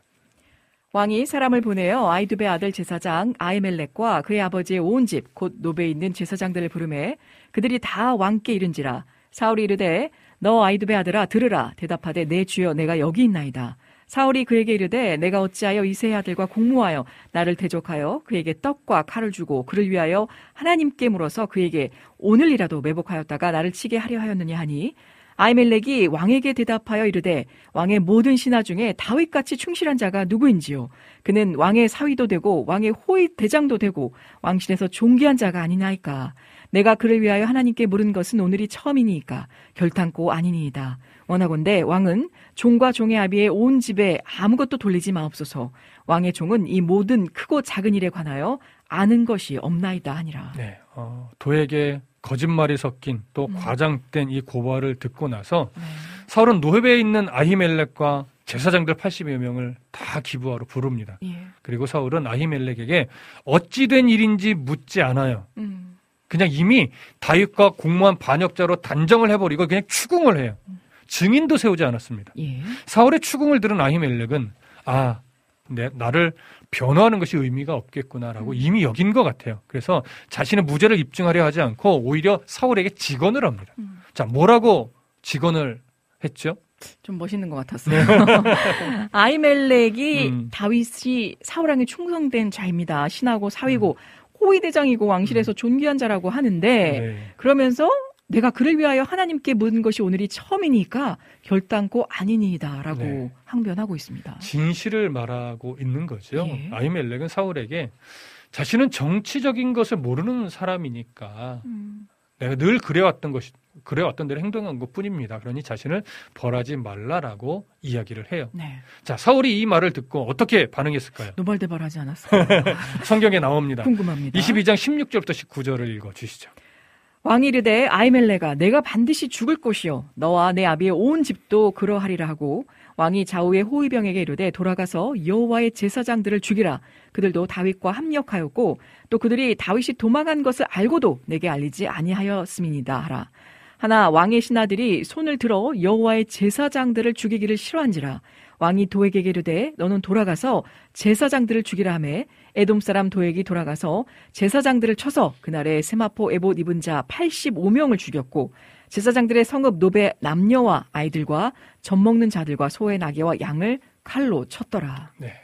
왕이 사람을 보내어 아이두베 아들 제사장 아히멜렉과 그의 아버지의 온 집 곧 노베에 있는 제사장들을 부르매 그들이 다 왕께 이른지라. 사울이 이르되 너 아이두베 아들아 들으라. 대답하되 내 주여 내가 여기 있나이다. 사울이 그에게 이르되 내가 어찌하여 이새의 아들과 공모하여 나를 대적하여 그에게 떡과 칼을 주고 그를 위하여 하나님께 물어서 그에게 오늘이라도 매복하였다가 나를 치게 하려 하였느냐 하니 아히멜렉이 왕에게 대답하여 이르되 왕의 모든 신하 중에 다윗같이 충실한 자가 누구인지요. 그는 왕의 사위도 되고 왕의 호위 대장도 되고 왕실에서 존귀한 자가 아니나이까. 내가 그를 위하여 하나님께 물은 것은 오늘이 처음이니까 결탄코 아니니이다. 원하건대 왕은 종과 종의 아비의 온 집에 아무것도 돌리지 마옵소서. 왕의 종은 이 모든 크고 작은 일에 관하여 아는 것이 없나이다 하니라. 네, 어, 도에게 거짓말이 섞인 또 음. 과장된 이 고발을 듣고 나서 네. 사울은 노베에 있는 아히멜렉과 제사장들 팔십여 명을 다 기부하러 부릅니다. 예. 그리고 사울은 아히멜렉에게 어찌 된 일인지 묻지 않아요. 음. 그냥 이미 다윗과 공모한 반역자로 단정을 해버리고 그냥 추궁을 해요. 증인도 세우지 않았습니다. 예. 사울의 추궁을 들은 아히멜렉은 아, 내, 나를 변호하는 것이 의미가 없겠구나라고 음. 이미 여긴 것 같아요. 그래서 자신의 무죄를 입증하려 하지 않고 오히려 사울에게 직언을 합니다. 음. 자, 뭐라고 직언을 했죠? 좀 멋있는 것 같았어요. 아히멜렉이 음. 다윗이 사울왕에 충성된 자입니다. 신하고 사위고 호위대장이고 왕실에서 존귀한 자라고 하는데 네. 그러면서 내가 그를 위하여 하나님께 묻은 것이 오늘이 처음이니까 결단코 아니니이다라고 네. 항변하고 있습니다. 진실을 말하고 있는 거죠. 예. 아히멜렉은 사울에게 자신은 정치적인 것을 모르는 사람이니까 음. 내가 늘 그래왔던 것이 그래왔던 대로 행동한 것뿐입니다. 그러니 자신을 벌하지 말라라고 이야기를 해요. 네. 자, 사울이 이 말을 듣고 어떻게 반응했을까요? 노발대발하지 않았어요. 성경에 나옵니다. 궁금합니다. 이십이 장 십육 절부터 십구 절을 읽어 주시죠. 왕이 이르되 아히멜렉아 내가 반드시 죽을 것이요 너와 내 아비의 온 집도 그러하리라 하고 왕이 좌우의 호위병에게 이르되 돌아가서 여호와의 제사장들을 죽이라. 그들도 다윗과 합력하였고 또 그들이 다윗이 도망한 것을 알고도 내게 알리지 아니하였음이니이다 하라. 하나 왕의 신하들이 손을 들어 여호와의 제사장들을 죽이기를 싫어한지라. 왕이 도액에게 이르되 너는 돌아가서 제사장들을 죽이라 하매 에돔 사람 도액이 돌아가서 제사장들을 쳐서 그날에 세마포 에봇 입은 자 팔십오 명을 죽였고 제사장들의 성읍 노베 남녀와 아이들과 젖 먹는 자들과 소의 나귀와 양을 칼로 쳤더라. 네.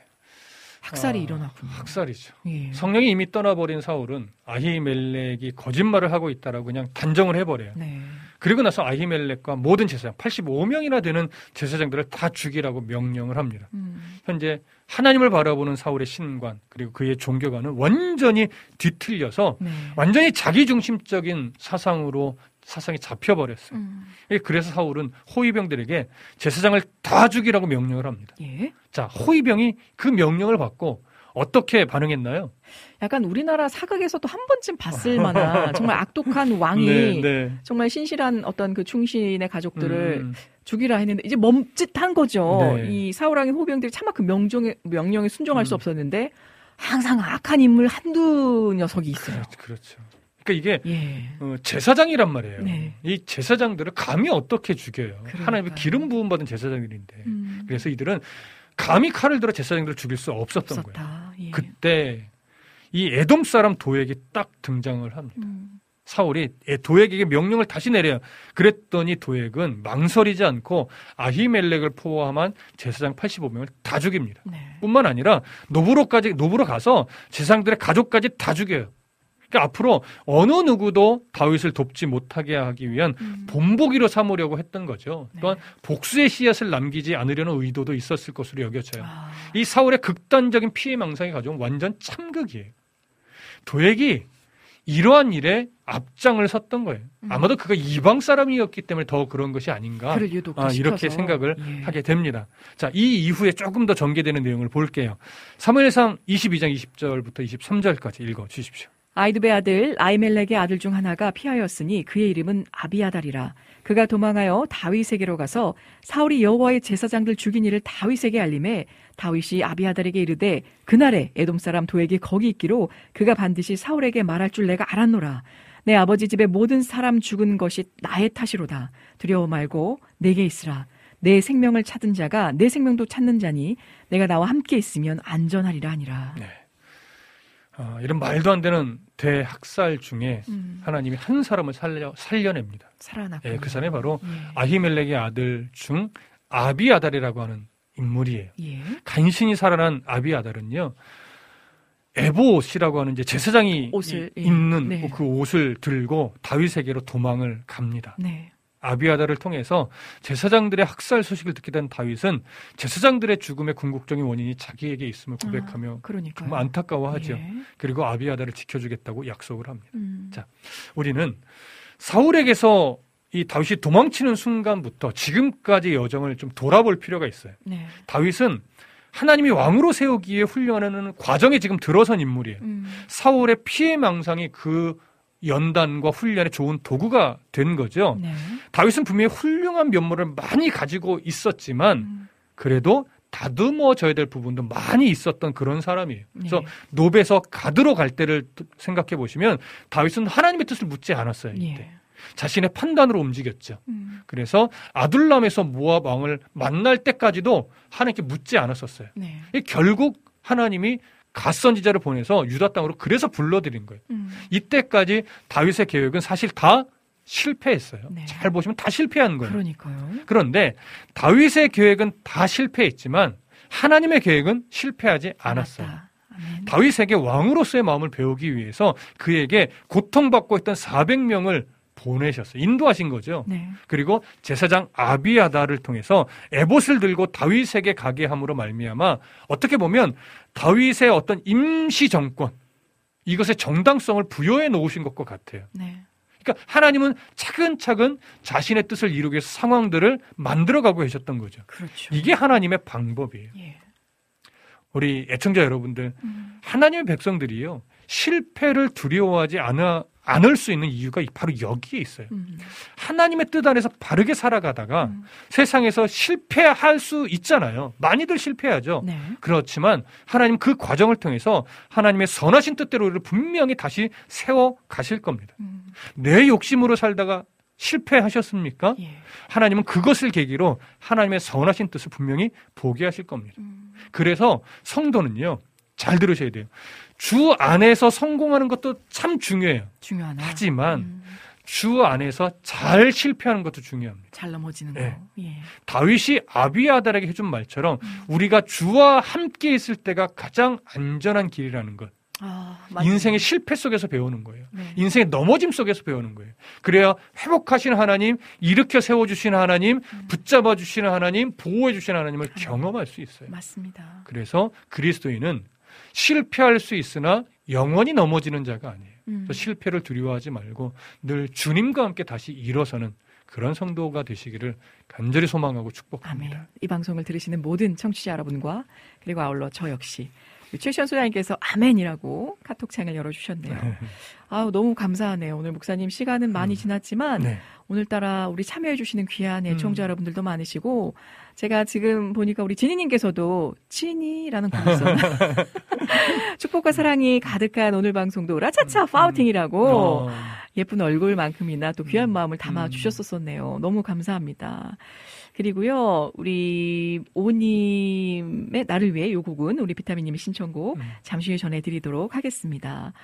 학살이 아, 일어났군요. 학살이죠. 예. 성령이 이미 떠나버린 사울은 아히멜렉이 거짓말을 하고 있다라고 그냥 단정을 해버려요. 네. 그리고 나서 아히멜렉과 모든 제사장 팔십오 명이나 되는 제사장들을 다 죽이라고 명령을 합니다. 음. 현재 하나님을 바라보는 사울의 신관 그리고 그의 종교관은 완전히 뒤틀려서 네. 완전히 자기중심적인 사상으로 사상이 잡혀버렸어요. 음. 그래서 사울은 호위병들에게 제사장을 다 죽이라고 명령을 합니다. 예. 자, 호위병이 그 명령을 받고 어떻게 반응했나요? 약간 우리나라 사극에서도 한 번쯤 봤을 만한 정말 악독한 왕이 네, 네. 정말 신실한 어떤 그 충신의 가족들을 음, 죽이라 했는데 이제 멈칫한 거죠. 네. 이 사울왕의 호병들이 차마 그 명령에, 명령에 순종할 수 음. 없었는데 항상 악한 인물 한두 녀석이 있어요. 그렇죠. 그러니까 이게 예. 어, 제사장이란 말이에요. 네. 이 제사장들을 감히 어떻게 죽여요? 그러니까요. 하나님의 기름 부음 받은 제사장들인데. 음. 그래서 이들은 감히 칼을 들어 제사장들을 죽일 수 없었던 거예요. 없었다. 예. 그때 이 에돔 사람 도액이 딱 등장을 합니다. 음. 사울이 도액에게 명령을 다시 내려요. 그랬더니 도액은 망설이지 않고 아히멜렉을 포함한 제사장 팔십오 명을 다 죽입니다. 네. 뿐만 아니라 노브로까지 노브로 가서 제사장들의 가족까지 다 죽여요. 그러니까 앞으로 어느 누구도 다윗을 돕지 못하게 하기 위한 음. 본보기로 삼으려고 했던 거죠. 네. 또한 복수의 씨앗을 남기지 않으려는 의도도 있었을 것으로 여겨져요. 아. 이 사울의 극단적인 피해 망상이 가져온 완전 참극이에요. 도액이 이러한 일에 앞장을 섰던 거예요. 음. 아마도 그가 이방 사람이었기 때문에 더 그런 것이 아닌가. 그를 유독 아, 이렇게 시켜서. 생각을 예. 하게 됩니다. 자, 이 이후에 조금 더 전개되는 내용을 볼게요. 사무엘상 이십이 장 이십 절부터 이십삼 절까지 읽어 주십시오. 아이두베 아들 아이멜렉의 아들 중 하나가 피하였으니 그의 이름은 아비아달이라. 그가 도망하여 다윗에게로 가서 사울이 여호와의 제사장들 죽인 일을 다윗에게 알림해 다윗이 아비아달에게 이르되 그날에 에돔 사람 도액이 거기 있기로 그가 반드시 사울에게 말할 줄 내가 알았노라. 내 아버지 집의 모든 사람 죽은 것이 나의 탓이로다. 두려워 말고 내게 있으라. 내 생명을 찾은 자가 내 생명도 찾는 자니 내가 나와 함께 있으면 안전하리라 하니라. 네. 어, 이런 말도 안 되는 대학살 중에 음, 하나님이 한 사람을 살려, 살려냅니다. 살아났고. 예, 그 사람이 바로 예. 아히멜렉의 아들 중 아비아달이라고 하는 인물이에요. 예. 간신히 살아난 아비아달은요, 에봇이라고 하는 이제 제사장이 옷을, 이- 예. 입는 네. 그 옷을 들고 다윗에게로 도망을 갑니다. 네. 아비아달을 통해서 제사장들의 학살 소식을 듣게 된 다윗은 제사장들의 죽음의 궁극적인 원인이 자기에게 있음을 고백하며 아, 그러니까요. 정말 안타까워하죠. 예. 그리고 아비아달을 지켜주겠다고 약속을 합니다. 음. 자, 우리는 사울에게서 이 다윗이 도망치는 순간부터 지금까지 여정을 좀 돌아볼 필요가 있어요. 네. 다윗은 하나님이 왕으로 세우기 위해 훈련하는 과정에 지금 들어선 인물이에요. 음. 사울의 피해 망상이 그 연단과 훈련의 좋은 도구가 된 거죠. 네. 다윗은 분명히 훌륭한 면모를 많이 가지고 있었지만 음. 그래도 다듬어져야 될 부분도 많이 있었던 그런 사람이에요. 그래서 네. 노베에서 가드로 갈 때를 생각해 보시면 다윗은 하나님의 뜻을 묻지 않았어요. 이때. 예. 자신의 판단으로 움직였죠. 음. 그래서 아둘람에서 모압 왕을 만날 때까지도 하나님께 묻지 않았었어요. 네. 이 결국 하나님이 갓 선지자를 보내서 유다 땅으로 그래서 불러들인 거예요. 음. 이때까지 다윗의 계획은 사실 다 실패했어요. 네. 잘 보시면 다 실패한 거예요. 그러니까요. 그런데 다윗의 계획은 다 실패했지만 하나님의 계획은 실패하지 않았어요. 맞다. 아멘. 다윗에게 왕으로서의 마음을 배우기 위해서 그에게 고통받고 있던 사백 명을 보내셨어요. 인도하신 거죠. 네. 그리고 제사장 아비아달을 통해서 에봇을 들고 다윗에게 가게 함으로 말미암아 어떻게 보면 다윗의 어떤 임시 정권, 이것의 정당성을 부여해 놓으신 것과 같아요. 네. 그러니까 하나님은 차근차근 자신의 뜻을 이루기 위해서 상황들을 만들어가고 계셨던 거죠. 그렇죠. 이게 하나님의 방법이에요. 예. 우리 애청자 여러분들, 음. 하나님의 백성들이요, 실패를 두려워하지 않아, 않을 수 있는 이유가 바로 여기에 있어요. 음. 하나님의 뜻 안에서 바르게 살아가다가 음. 세상에서 실패할 수 있잖아요. 많이들 실패하죠. 네. 그렇지만 하나님 그 과정을 통해서 하나님의 선하신 뜻대로 우리를 분명히 다시 세워 가실 겁니다. 음. 내 욕심으로 살다가 실패하셨습니까? 예. 하나님은 그것을 계기로 하나님의 선하신 뜻을 분명히 보게 하실 겁니다. 음. 그래서 성도는요, 잘 들으셔야 돼요. 주 안에서 성공하는 것도 참 중요해요. 중요하나. 하지만 음. 주 안에서 잘 실패하는 것도 중요합니다. 잘 넘어지는 거. 네. 예. 다윗이 아비아달에게 해준 말처럼 음. 우리가 주와 함께 있을 때가 가장 안전한 길이라는 것. 아, 맞아요. 인생의 실패 속에서 배우는 거예요. 네. 인생의 넘어짐 속에서 배우는 거예요. 그래야 회복하시는 하나님, 일으켜 세워주시는 하나님, 음. 붙잡아 주시는 하나님, 보호해 주시는 하나님을 하나님. 경험할 수 있어요. 맞습니다. 그래서 그리스도인은 실패할 수 있으나 영원히 넘어지는 자가 아니에요. 음. 그래서 실패를 두려워하지 말고 늘 주님과 함께 다시 일어서는 그런 성도가 되시기를 간절히 소망하고 축복합니다. 아멘. 이 방송을 들으시는 모든 청취자 여러분과 그리고 아울러 저 역시 최시원 소장님께서 아멘이라고 카톡창을 열어주셨네요. 아우 너무 감사하네요. 오늘 목사님 시간은 많이 음. 지났지만 네. 오늘따라 우리 참여해주시는 귀한 애청자 음. 여러분들도 많으시고 제가 지금 보니까 우리 지니님께서도 치니라는 곡에서 축복과 사랑이 가득한 오늘 방송도 라차차 파우팅이라고 어. 예쁜 얼굴만큼이나 또 귀한 음. 마음을 담아 음. 주셨었네요. 너무 감사합니다. 그리고요, 우리 오님의 나를 위해 요 곡은 우리 비타민님의 신청곡 음. 잠시 후에 전해드리도록 하겠습니다.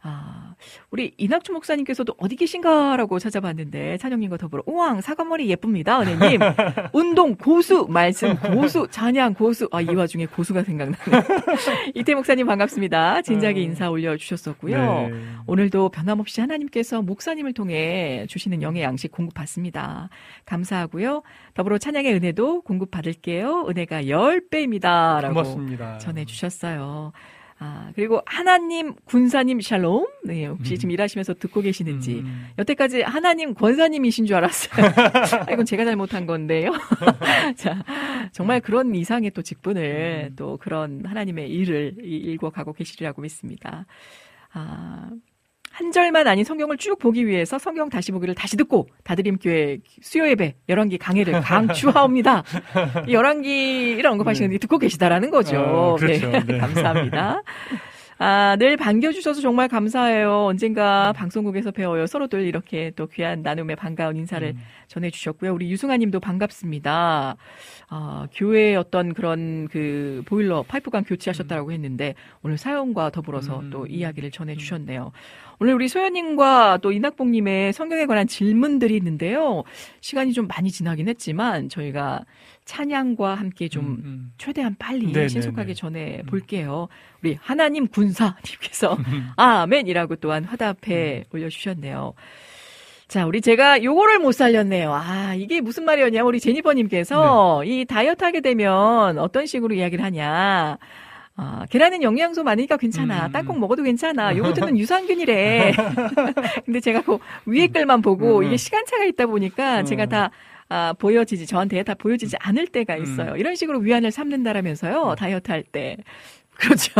아, 우리 이낙주 목사님께서도 어디 계신가라고 찾아봤는데 찬영님과 더불어 우왕 사과머리 예쁩니다. 은혜님. 운동 고수 말씀 고수 찬양 고수. 아, 이 와중에 고수가 생각나네요. 이태 목사님 반갑습니다. 진작에 인사 올려주셨었고요. 네. 오늘도 변함없이 하나님께서 목사님을 통해 주시는 영의 양식 공급받습니다. 감사하고요. 더불어 찬양의 은혜도 공급받을게요. 은혜가 십 배입니다. 라고 고맙습니다. 전해주셨어요. 아, 그리고 하나님 군사님 샬롬. 네, 혹시 음. 지금 일하시면서 듣고 계시는지. 음. 여태까지 하나님 권사님이신 줄 알았어요. 아, 이건 제가 잘못한 건데요. 자, 정말 그런 이상의 또 직분을 음. 또 그런 하나님의 일을 일궈가고 계시리라고 믿습니다. 아, 한 절만 아닌 성경을 쭉 보기 위해서 성경 다시 보기를 다시 듣고 다드림교회 수요예배 열왕기 강해를 강추하옵니다. 이 열왕기를 언급하시는데 네. 듣고 계시다라는 거죠. 어, 그렇죠. 네. 네. 감사합니다. 아, 늘 반겨주셔서 정말 감사해요. 언젠가 방송국에서 배워요. 서로들 이렇게 또 귀한 나눔의 반가운 인사를 음. 전해주셨고요. 우리 유승아 님도 반갑습니다. 아, 교회의 어떤 그런 그 보일러 파이프관 교체하셨다고 했는데 오늘 사연과 더불어서 음. 또 이야기를 전해주셨네요. 오늘 우리 소연님과 또 이낙봉님의 성경에 관한 질문들이 있는데요. 시간이 좀 많이 지나긴 했지만 저희가 찬양과 함께 좀 음, 음. 최대한 빨리 네네네. 신속하게 전해 볼게요. 우리 하나님 군사님께서 아멘이라고 또한 화답해 올려주셨네요. 자, 우리 제가 요거를 못 살렸네요. 아, 이게 무슨 말이었냐. 우리 제니퍼님께서 네. 이 다이어트 하게 되면 어떤 식으로 이야기를 하냐. 아, 계란은 영양소 많으니까 괜찮아. 음. 땅콩 먹어도 괜찮아. 요거트는 유산균이래. 근데 제가 그 위에 글만 보고 음. 이게 시간차가 있다 보니까 음. 제가 다 아, 보여지지, 저한테 다 보여지지 않을 때가 있어요. 음. 이런 식으로 위안을 삼는다라면서요. 다이어트 할 때. 그렇죠.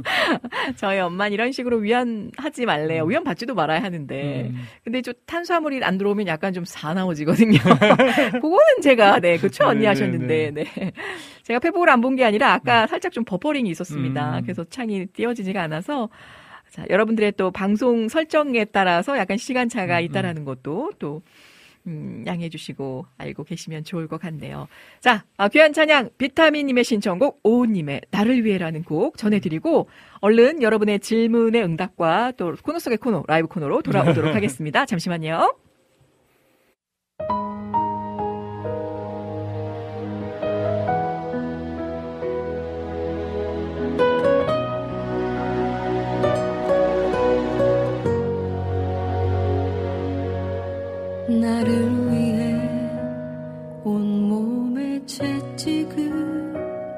저희 엄마는 이런 식으로 위안하지 말래요. 위안 받지도 말아야 하는데. 음. 근데 좀 탄수화물이 안 들어오면 약간 좀 사나워지거든요. 그거는 제가, 네, 그쵸? 언니 네, 하셨는데, 네. 네. 제가 페북을 안 본 게 아니라 아까 살짝 좀 버퍼링이 있었습니다. 음. 그래서 창이 띄어지지가 않아서. 자, 여러분들의 또 방송 설정에 따라서 약간 시간차가 있다라는 것도 또, 음, 양해해 주시고 알고 계시면 좋을 것 같네요. 자, 아, 귀한 찬양 비타민님의 신청곡 오은님의 나를 위해라는 곡 전해드리고 얼른 여러분의 질문의 응답과 또 코너 속의 코너 라이브 코너로 돌아오도록 하겠습니다. 잠시만요. 나를 위해 온몸에 채찍을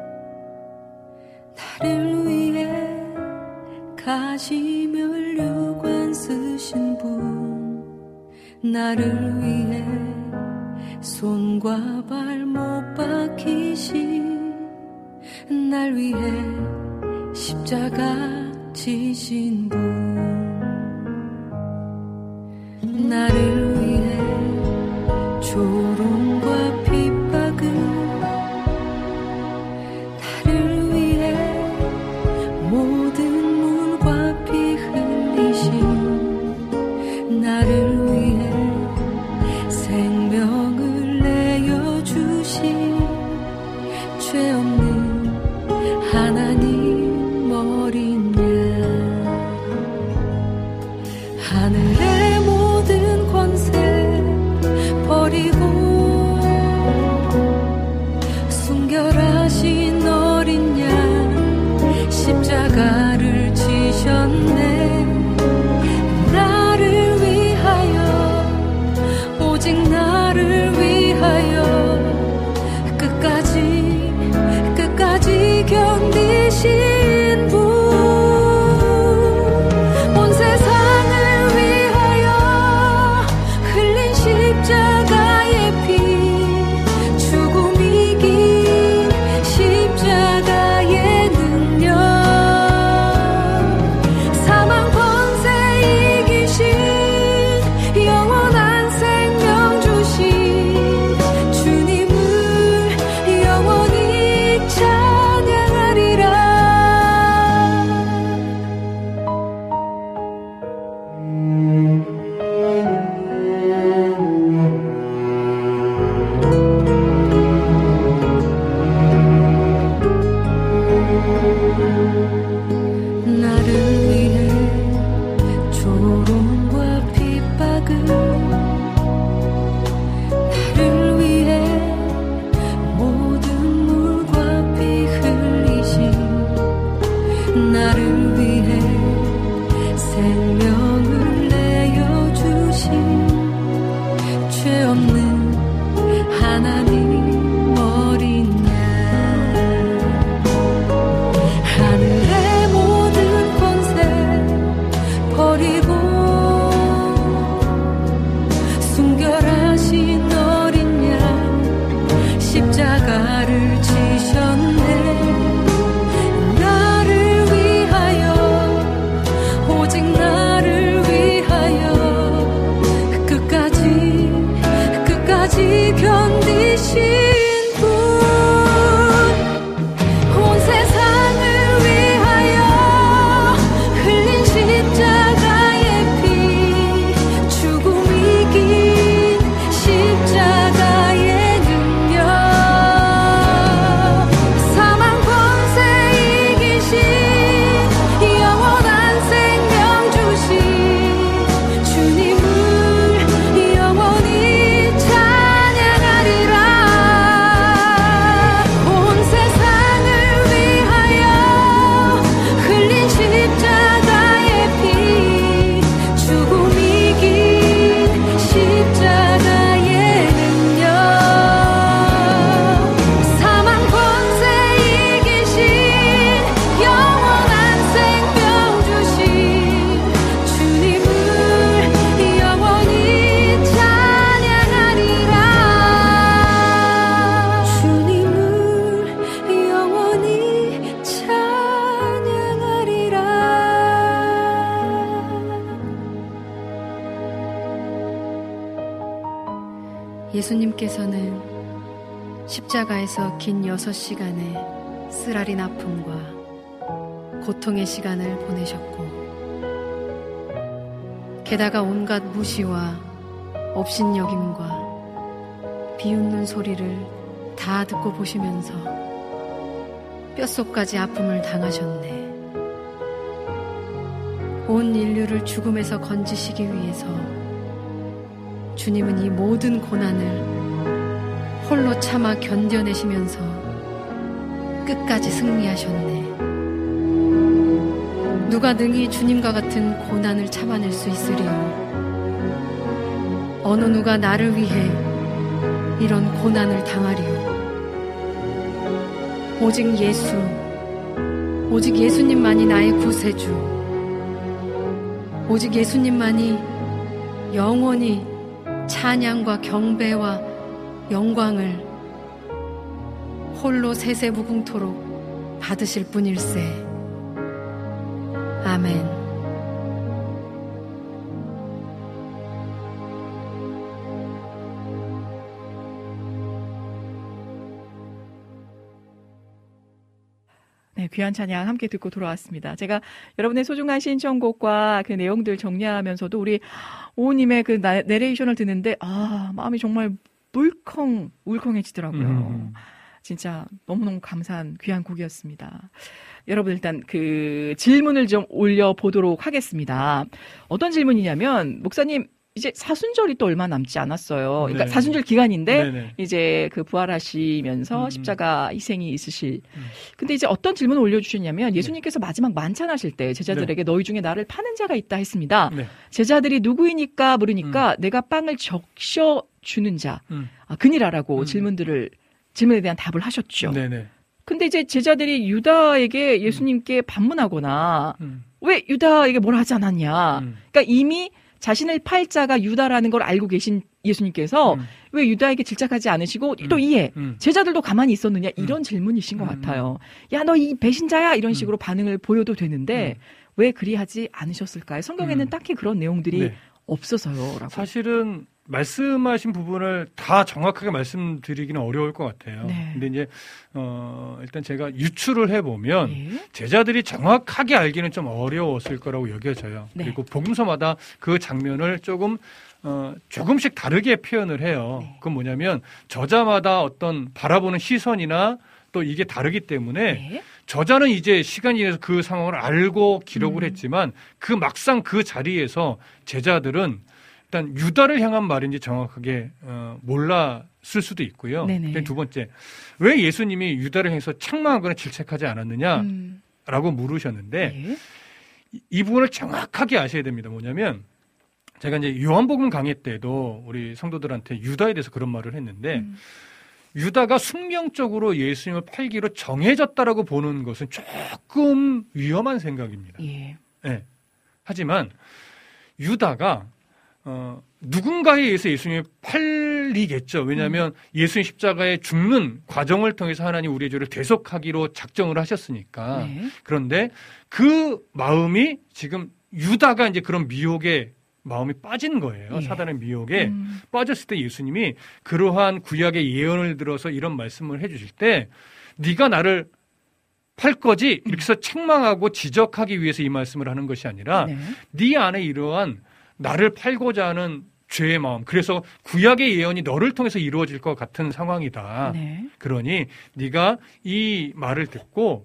나를 위해 가시면류관 쓰신 분 나를 위해 손과 발 못 박히신 날 위해 십자가 지신 분 나를 위해 조롱과 핍박을 나를 위해 모든 물과 피 흘리신 나를 위해 생명을 내어주신 죄 없는 하나님 어린 양 하늘의 모든 권세 버리고 순결하신 어린 양 십자가를 지셨네 나를 위하여 오직 나를 위하여 끝까지 끝까지 견디신 분 온 세상을 위하여 흘린 십자가의 피 죽음 이긴 예수님께서는 십자가에서 긴 여섯 시간의 쓰라린 아픔과 고통의 시간을 보내셨고, 게다가 온갖 무시와 업신여김과 비웃는 소리를 다 듣고 보시면서 뼛속까지 아픔을 당하셨네. 온 인류를 죽음에서 건지시기 위해서 주님은 이 모든 고난을 홀로 참아 견뎌내시면서 끝까지 승리하셨네. 누가 능히 주님과 같은 고난을 참아낼 수 있으리요? 어느 누가 나를 위해 이런 고난을 당하리요? 오직 예수, 오직 예수님만이 나의 구세주, 오직 예수님만이 영원히 찬양과 경배와 영광을 홀로 세세무궁토록 받으실 분일세. 아멘. 네, 귀한 찬양 함께 듣고 돌아왔습니다. 제가 여러분의 소중한 신청곡과 그 내용들 정리하면서도 우리 오우님의 그 나, 내레이션을 듣는데 아 마음이 정말 물컹 울컹해지더라고요. 음. 진짜 너무너무 감사한 귀한 곡이었습니다. 여러분 일단 그 질문을 좀 올려보도록 하겠습니다. 어떤 질문이냐면 목사님 이제 사순절이 또 얼마 남지 않았어요. 그러니까 네. 사순절 기간인데 네네. 이제 그 부활하시면서 음. 십자가 희생이 있으실. 음. 근데 이제 어떤 질문을 올려주셨냐면 예수님께서 네. 마지막 만찬하실 때 제자들에게 네. 너희 중에 나를 파는 자가 있다 했습니다. 네. 제자들이 누구이니까 물으니까 음. 내가 빵을 적셔 주는 자, 음. 아, 그니라라고 음. 질문들을 질문에 대한 답을 하셨죠. 네네. 근데 이제 제자들이 유다에게 예수님께 음. 반문하거나 음. 왜 유다에게 뭐라 하지 않았냐. 음. 그러니까 이미 자신을 팔 자가 유다라는 걸 알고 계신 예수님께서 음. 왜 유다에게 질책하지 않으시고 음. 또 이에 음. 제자들도 가만히 있었느냐 이런 음. 질문이신 것 같아요. 야, 너 이 배신자야 이런 식으로 음. 반응을 보여도 되는데 음. 왜 그리하지 않으셨을까요? 성경에는 음. 딱히 그런 내용들이 네. 없어서요. 사실은 말씀하신 부분을 다 정확하게 말씀드리기는 어려울 것 같아요. 네. 근데 이제 어 일단 제가 유추를 해보면 네. 제자들이 정확하게 알기는 좀 어려웠을 거라고 여겨져요. 네. 그리고 복음서마다 그 장면을 조금 어 조금씩 다르게 표현을 해요. 네. 그건 뭐냐면 저자마다 어떤 바라보는 시선이나 또 이게 다르기 때문에 네. 저자는 이제 시간이 지나서 그 상황을 알고 기록을 음. 했지만 그 막상 그 자리에서 제자들은 일단 유다를 향한 말인지 정확하게 어, 몰랐을 수도 있고요. 두 번째, 왜 예수님이 유다를 향해서 책망하거나 질책하지 않았느냐라고 음. 물으셨는데 네. 이, 이 부분을 정확하게 아셔야 됩니다. 뭐냐면 제가 이제 요한복음 강의 때도 우리 성도들한테 유다에 대해서 그런 말을 했는데 음. 유다가 숙명적으로 예수님을 팔기로 정해졌다라고 보는 것은 조금 위험한 생각입니다. 예. 네. 하지만 유다가 어, 누군가에 의해서 예수님이 팔리겠죠. 왜냐하면 음. 예수님 십자가에 죽는 과정을 통해서 하나님 우리의 죄를 대속하기로 작정을 하셨으니까. 네. 그런데 그 마음이 지금 유다가 이제 그런 미혹에 마음이 빠진 거예요. 예. 사단의 미혹에 음. 빠졌을 때 예수님이 그러한 구약의 예언을 들어서 이런 말씀을 해주실 때 네가 나를 팔 거지 이렇게 해서 책망하고 지적하기 위해서 이 말씀을 하는 것이 아니라 네, 네 안에 이러한 나를 팔고자 하는 죄의 마음, 그래서 구약의 예언이 너를 통해서 이루어질 것 같은 상황이다. 네. 그러니 네가 이 말을 듣고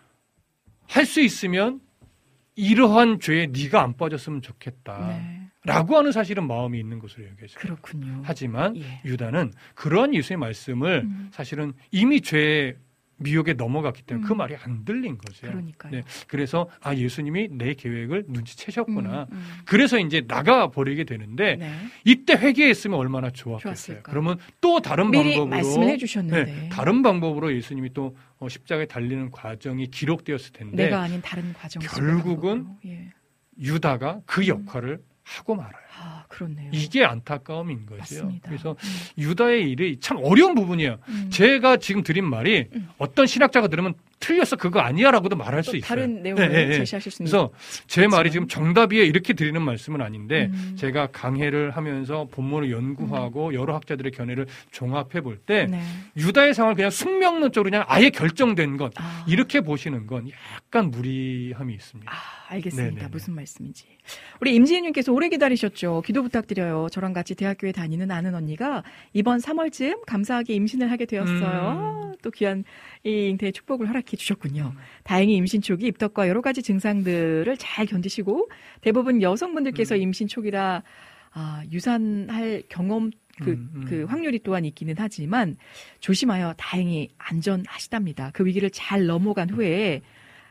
할 수 있으면 이러한 죄에 네가 안 빠졌으면 좋겠다. 네. 라고 하는 사실은 마음이 있는 것으로 여겨져요. 그렇군요. 하지만 예. 유다는 그러한 예수의 말씀을 음. 사실은 이미 죄의 미혹에 넘어갔기 때문에 음. 그 말이 안 들린 거죠. 그러니까요. 네, 그래서 아 예수님이 내 계획을 눈치채셨구나. 음, 음. 그래서 이제 나가 버리게 되는데 네. 이때 회개했으면 얼마나 좋았겠어요. 좋았을까. 그러면 또 다른 미리 방법으로 말씀을 해주셨는데 네, 다른 방법으로 예수님이 또 어, 십자가에 달리는 과정이 기록되었을 텐데 내가 아닌 다른 과정 결국은 예. 유다가 그 역할을 음. 하고 말아요. 아, 그렇네요. 이게 안타까움인 거죠. 맞습니다. 그래서 음. 유다의 일이 참 어려운 부분이에요. 음. 제가 지금 드린 말이 음. 어떤 신학자가 들으면 틀렸어 그거 아니야라고도 말할 수 있어요. 다른 내용을 네, 네, 제시하실 수 있는. 그래서 제 말이 지금 정답이에요 이렇게 드리는 말씀은 아닌데 음. 제가 강해를 하면서 본문을 연구하고 음. 여러 학자들의 견해를 종합해 볼 때 네. 유다의 상황을 그냥 숙명론적으로 그냥 아예 결정된 것 아. 이렇게 보시는 건 약간 무리함이 있습니다. 아, 알겠습니다. 네네네. 무슨 말씀인지. 우리 임지혜님께서 오래 기다리셨죠. 기도 부탁드려요. 저랑 같이 대학교에 다니는 아는 언니가 이번 삼월쯤 감사하게 임신을 하게 되었어요. 음. 또 귀한 이 잉태의 축복을 허락해 주셨군요. 음. 다행히 임신 초기 입덧과 여러 가지 증상들을 잘 견디시고 대부분 여성분들께서 음. 임신 초기라 아, 유산할 경험 그, 음, 음. 그 확률이 또한 있기는 하지만 조심하여 다행히 안전하시답니다. 그 위기를 잘 넘어간 후에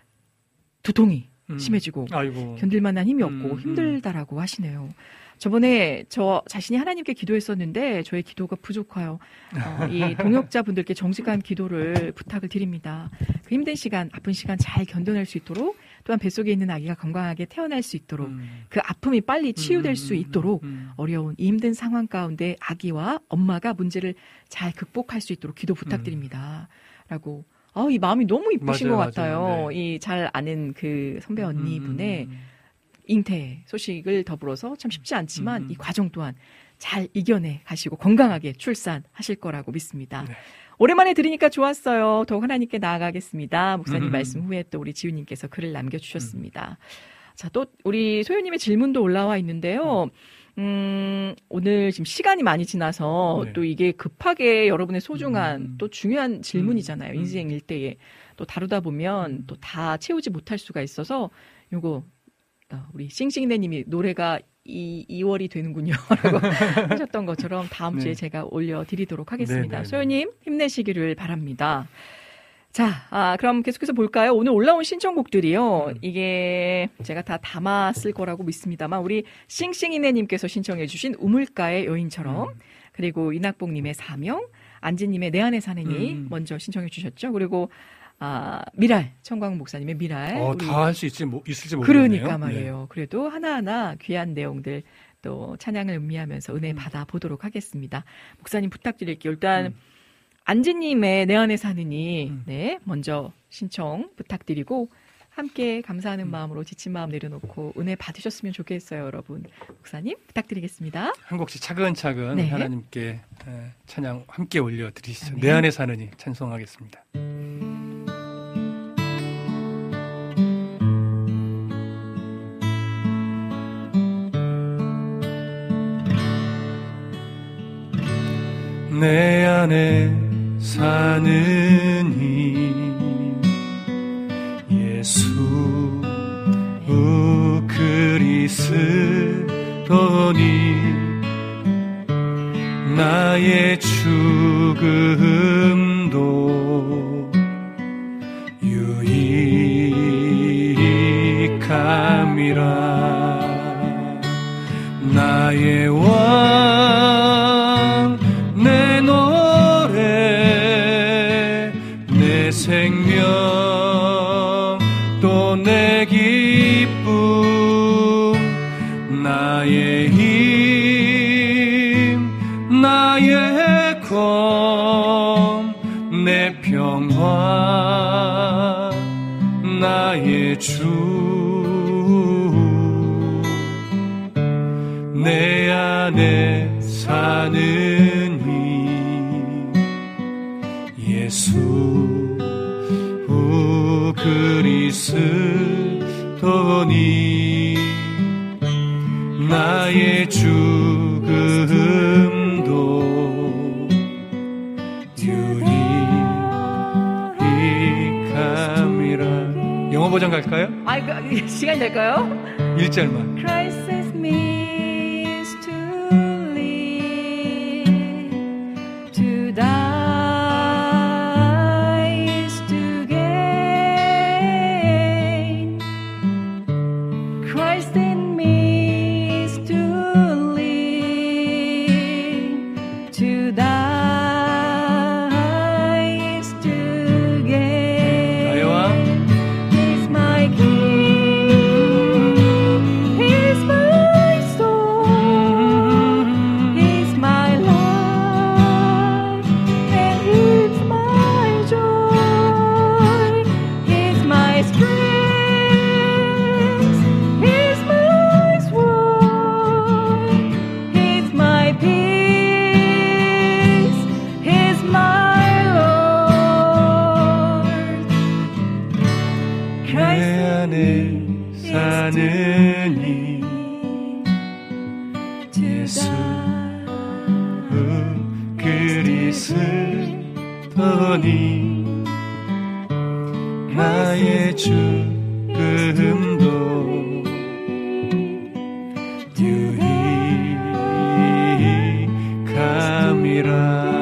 두통이 음. 심해지고 아이고. 견딜 만한 힘이 없고 음, 힘들다라고 음. 하시네요. 저번에 저 자신이 하나님께 기도했었는데 저의 기도가 부족해요. 어, 이 동역자분들께 정직한 기도를 부탁을 드립니다. 그 힘든 시간, 아픈 시간 잘 견뎌낼 수 있도록 또한 뱃속에 있는 아기가 건강하게 태어날 수 있도록 음. 그 아픔이 빨리 치유될 음, 수 있도록 음. 어려운 이 힘든 상황 가운데 아기와 엄마가 문제를 잘 극복할 수 있도록 기도 부탁드립니다. 라고 아, 이 마음이 너무 이쁘신 맞아요, 것 같아요. 맞아요. 네. 이 잘 아는 그 선배 언니분의 음. 잉태 소식을 더불어서 참 쉽지 않지만 음. 이 과정 또한 잘 이겨내 가시고 건강하게 출산하실 거라고 믿습니다. 네. 오랜만에 들으니까 좋았어요. 더욱 하나님께 나아가겠습니다. 목사님 음. 말씀 후에 또 우리 지우님께서 글을 남겨주셨습니다. 음. 자, 또 우리 소유님의 질문도 올라와 있는데요. 음, 오늘 지금 시간이 많이 지나서 네. 또 이게 급하게 여러분의 소중한 음. 또 중요한 질문이잖아요. 음. 인생 일대에 또 다루다 보면 음. 또 다 채우지 못할 수가 있어서 요거 우리 싱싱이네님이 노래가 이, 이월이 되는군요. 라고 하셨던 것처럼 다음 네. 주에 제가 올려드리도록 하겠습니다. 네네. 소연님 힘내시기를 바랍니다. 자, 아, 그럼 계속해서 볼까요? 오늘 올라온 신청곡들이요. 음. 이게 제가 다 담았을 거라고 믿습니다만 우리 싱싱이네님께서 신청해 주신 우물가의 여인처럼 음. 그리고 이낙봉님의 사명, 안지님의 내 안에 사는 이 음. 먼저 신청해 주셨죠. 그리고 아, 미랄, 청광 목사님의 미랄. 어, 다 할 수 있을지, 뭐, 있을지 모르겠네요. 그러니까 말이에요. 네. 그래도 하나하나 귀한 내용들 또 찬양을 음미하면서 은혜 음. 받아보도록 하겠습니다. 목사님 부탁드릴게요. 일단 음. 안지님의 내 안에 사느니 음. 네, 먼저 신청 부탁드리고 함께 감사하는 음. 마음으로 지친 마음 내려놓고 은혜 받으셨으면 좋겠어요, 여러분. 목사님 부탁드리겠습니다. 한 곡씩 차근차근 네. 하나님께 찬양 함께 올려드리시죠. 네. 내 안에 사느니 찬송하겠습니다. 내 안에 사느니 예수 그리스도니 나의 죽음도 유익함이라 나의 왕 내 노래 내 생명 또 내 기쁨 나의 힘 나의 검 내 평화 나의 주 내 안에 사는 예수 그리스도니 나의 죽음도 유익함이라. 영어 버전 갈까요? 아, 그, 시간이 될까요? 일 절만. Christ is means to live, to die. He's my 안에 사느니 예수 그리스도니 나의 죽음도 유익함이라.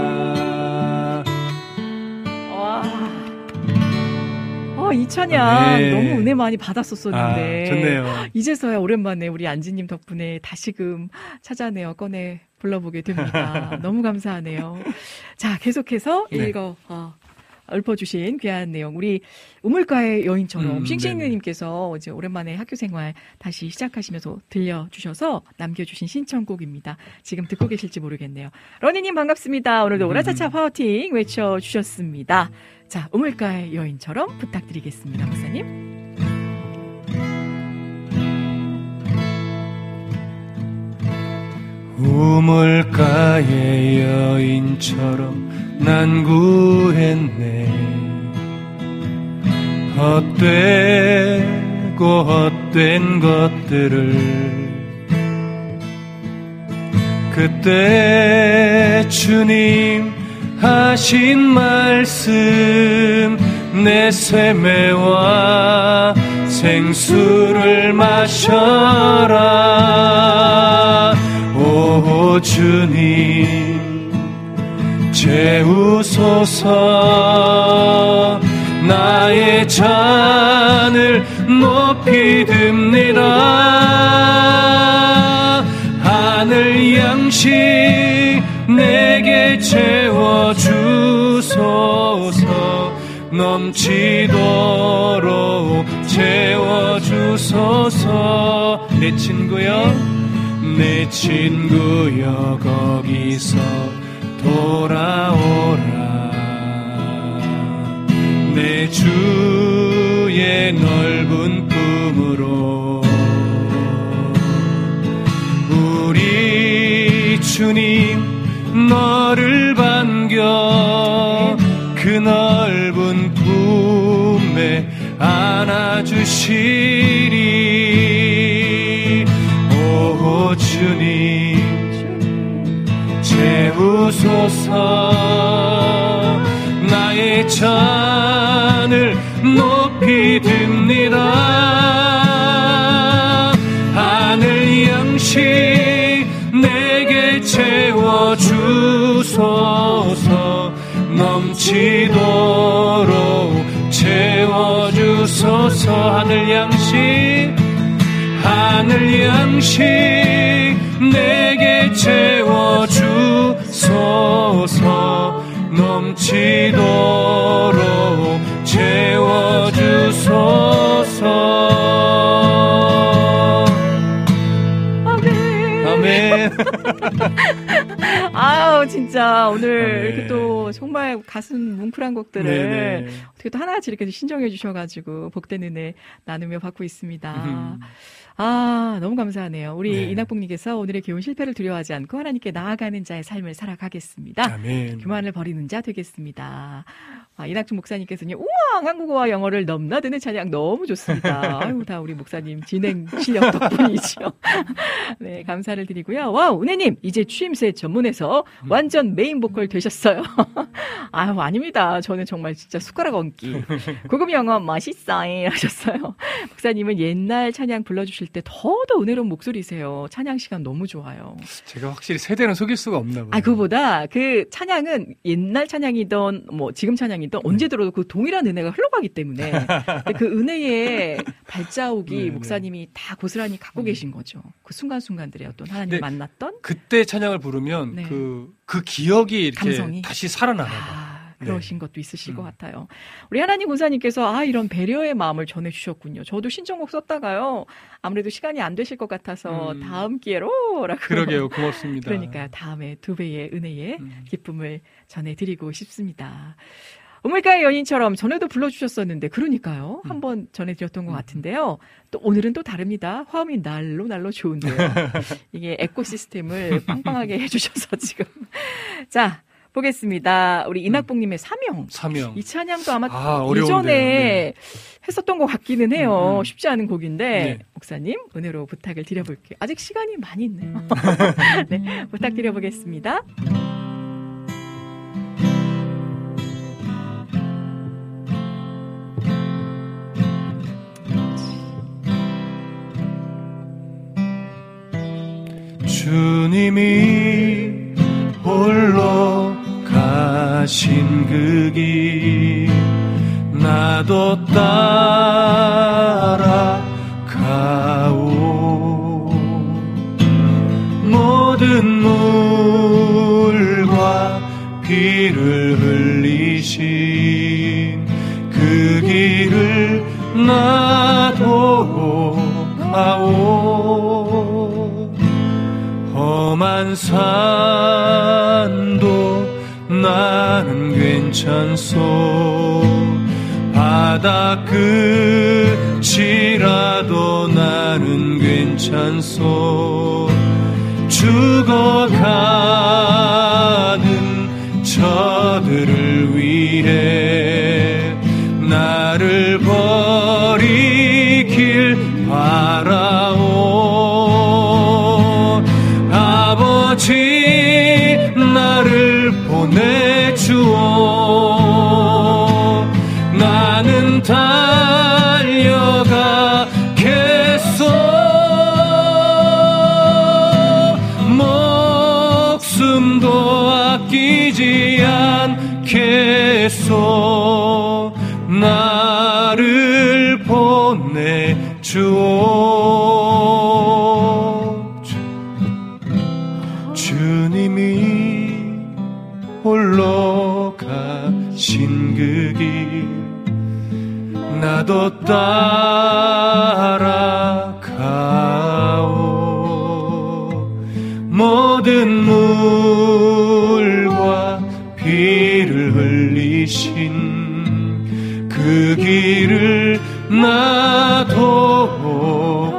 와, 어, 이 찬양 네. 너무 은혜 많이 받았었었는데 아, 좋네요. 이제서야 오랜만에 우리 안지님 덕분에 다시금 찾아내어 꺼내 불러보게 됩니다. 너무 감사하네요. 자, 계속해서 네. 읽어 어, 읊어주신 귀한 내용, 우리 우물가의 여인처럼 음, 싱싱이님께서 이제 오랜만에 학교 생활 다시 시작하시면서 들려주셔서 남겨주신 신청곡입니다. 지금 듣고 계실지 모르겠네요. 러니님 반갑습니다. 오늘도 음. 오라차차 파워팅 외쳐주셨습니다. 자, 우물가의 여인처럼 부탁드리겠습니다, 목사님. 우물가의 여인처럼 난 구했네. 헛되고 헛된 것들을 그때 주님 하신 말씀 내 쇠매와 생수를 마셔라. 오 주님 채우소서. 나의 잔을 높이 듭니다. 하늘 양식 내게 채워주소서. 넘치도록 채워주소서. 내 친구여 내 친구여 거기서 돌아오라. 내 주의 넓은 품으로. 우리 주님 너를 반겨 그 넓은 품에 안아주시리. 오 주님 채우소서. 나의 잔을 높이 듭니다. 하늘 양식 내게 채워주소서. 넘치도록 채워주소서. 하늘 양식 하늘 양식 내게 채워주소서. 넘치도록 채워주소서. 아멘. 아멘. 아우, 진짜 오늘 네. 이렇게 또 정말 가슴 뭉클한 곡들을 네네. 어떻게 또 하나같이 이렇게 신청해 주셔가지고 복된 은혜 나누며 받고 있습니다. 음. 아, 너무 감사하네요. 우리 네. 이낙봉님께서 오늘의 교훈 실패를 두려워하지 않고 하나님께 나아가는 자의 삶을 살아가겠습니다. 아멘. 교만을 버리는 자 되겠습니다. 아, 이낙중 목사님께서는 우와, 한국어와 영어를 넘나드는 찬양 너무 좋습니다. 아유, 다 우리 목사님 진행 실력 덕분이죠. 네, 감사를 드리고요. 와우, 은혜님 이제 추임새 전문에서 완전 메인 보컬 되셨어요. 아유, 아닙니다. 저는 정말 진짜 숟가락 얹기. 고급 영어 맛있어요 하셨어요. 목사님은 옛날 찬양 불러주실 때 더더 은혜로운 목소리세요. 찬양 시간 너무 좋아요. 제가 확실히 세대는 속일 수가 없나 봐요. 아, 그보다 그 찬양은 옛날 찬양이든 뭐 지금 찬양이든 언제 들어도 그 동일한 은혜가 흘러가기 때문에 근데 그 은혜의 발자국이 네, 목사님이 다 고스란히 갖고 계신 거죠. 그 순간순간들에 어떤 하나님 네, 만났던 그때 찬양을 부르면 네. 그, 그 기억이 이렇게 감성이? 다시 살아나나 봐요. 아, 그러신 네. 것도 있으실 음. 것 같아요. 우리 하나님 군사님께서 아 이런 배려의 마음을 전해주셨군요. 저도 신청곡 썼다가요. 아무래도 시간이 안 되실 것 같아서 음. 다음 기회로라고. 그러게요. 고맙습니다. 그러니까 다음에 두 배의 은혜의 음. 기쁨을 전해드리고 싶습니다. 우물가의 연인처럼 전에도 불러주셨었는데 그러니까요. 음. 한번 전해드렸던 것 같은데요. 또 오늘은 또 다릅니다. 화음이 날로 날로 좋은데요. 이게 에코 시스템을 빵빵하게 해주셔서 지금. 자, 보겠습니다. 우리 이낙봉님의 사명. 사명. 이 찬양도 아마 아, 이전에 네. 했었던 것 같기는 해요. 음, 음. 쉽지 않은 곡인데 네. 목사님 은혜로 부탁을 드려볼게요. 아직 시간이 많이 있네요. 네, 부탁드려보겠습니다. 주님이 홀로 가신 그 길 나도 따라가오 모든 물과 피를 흘리신 그 길을 나도 가오 험한 산도 나는 괜찮소 바다 끝이라도 나는 괜찮소 죽어가는 저들을 위해 나를 버리길 바라오 아버지 나를 보내주오 나는 달려가겠소 목숨도 아끼지 않겠소 나를 보내주오 주님이 홀로 가신 그 길 나도 따라가오 모든 물과 피를 흘리신 그 길을 나도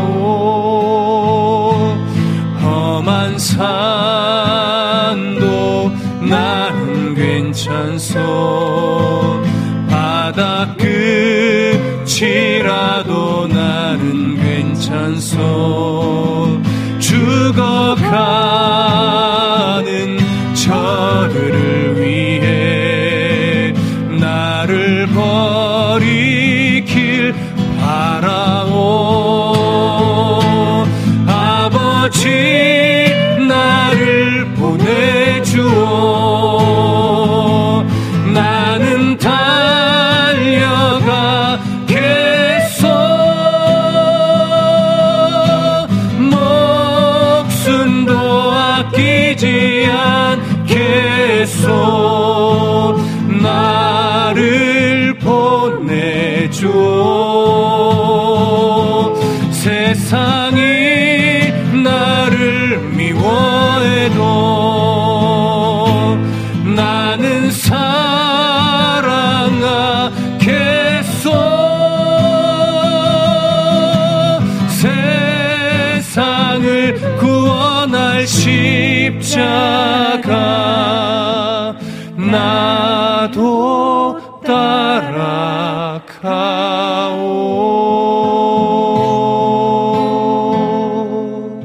가오 험한 산도 나는 괜찮소 바다 끝이라도 나는 괜찮소 죽어가는 저들을 위해 나를 버리길 바라오 아버지 나를 보내주오 나는 달려가겠소 목숨도 아끼지 않겠소 나를 보내주오 세상이 나를 미워해도 나는 사랑하겠소 세상을 구원할 십자가 나도 따라가오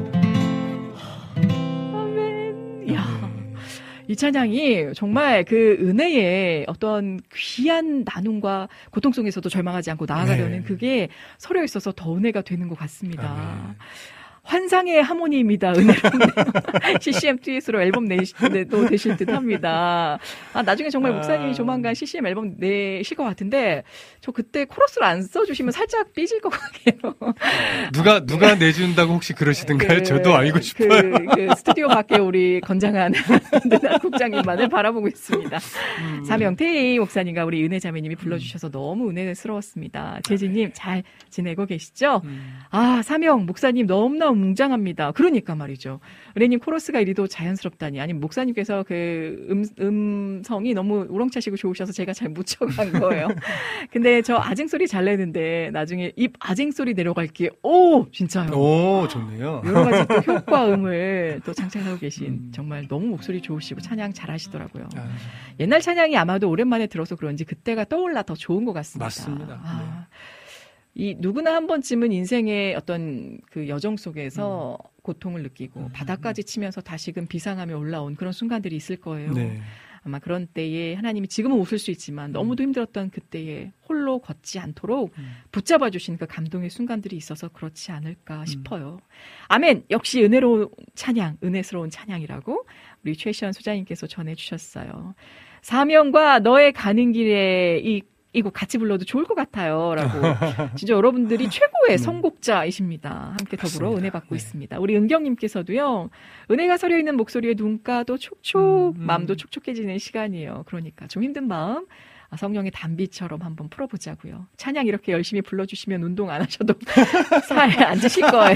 아멘. 야, 이 찬양이 정말 그 은혜의 어떤 귀한 나눔과 고통 속에서도 절망하지 않고 나아가려는 네. 그게 서로에 있어서 더 은혜가 되는 것 같습니다. 아멘. 환상의 하모니입니다. 은혜롭네요. 씨씨엠 듀엣으로 앨범 내도 되실 듯 합니다. 아, 나중에 정말 목사님이 조만간 씨씨엠 앨범 내실 것 같은데, 저 그때 코러스를 안 써주시면 살짝 삐질 것 같아요. 누가 누가 내준다고 혹시 그러시던가요? 그, 저도 알고 싶어요. 그, 그 스튜디오 밖에 우리 건장한 누나 국장님만을 바라보고 있습니다. 음. 사명태희 목사님과 우리 은혜자매님이 불러주셔서 너무 은혜스러웠습니다. 재진님 잘 지내고 계시죠? 음. 아, 사명 목사님 너무나 웅장합니다. 그러니까 말이죠. 은혜님 코러스가 이리도 자연스럽다니. 아니 목사님께서 그 음, 음성이 너무 우렁차시고 좋으셔서 제가 잘 묻혀간 거예요. 근데 저 아쟁 소리 잘 내는데 나중에 입 아쟁 소리 내려갈게. 오 진짜요. 오 좋네요. 여러 가지 또 효과음을 또 장착하고 계신 음. 정말 너무 목소리 좋으시고 찬양 잘하시더라고요. 아, 옛날 찬양이 아마도 오랜만에 들어서 그런지 그때가 떠올라 더 좋은 것 같습니다. 맞습니다. 아, 이 누구나 한 번쯤은 인생의 어떤 그 여정 속에서 음. 고통을 느끼고 음. 바닥까지 치면서 다시금 비상하며 올라온 그런 순간들이 있을 거예요. 네. 아마 그런 때에 하나님이 지금은 웃을 수 있지만 너무도 힘들었던 그때에 홀로 걷지 않도록 음. 붙잡아 주신 그 감동의 순간들이 있어서 그렇지 않을까 싶어요. 음. 아멘. 역시 은혜로운 찬양, 은혜스러운 찬양이라고 우리 최시원 소장님께서 전해주셨어요. 사명과 너의 가는 길에 이 이거 같이 불러도 좋을 것 같아요. 라고. 진짜 여러분들이 최고의 선곡자이십니다. 함께 더불어 맞습니다. 은혜 받고 네. 있습니다. 우리 은경님께서도요. 은혜가 서려 있는 목소리에 눈가도 촉촉, 음, 음. 마음도 촉촉해지는 시간이에요. 그러니까 좀 힘든 마음 성령의 단비처럼 한번 풀어보자고요. 찬양 이렇게 열심히 불러주시면 운동 안 하셔도 사에 앉으실 거예요.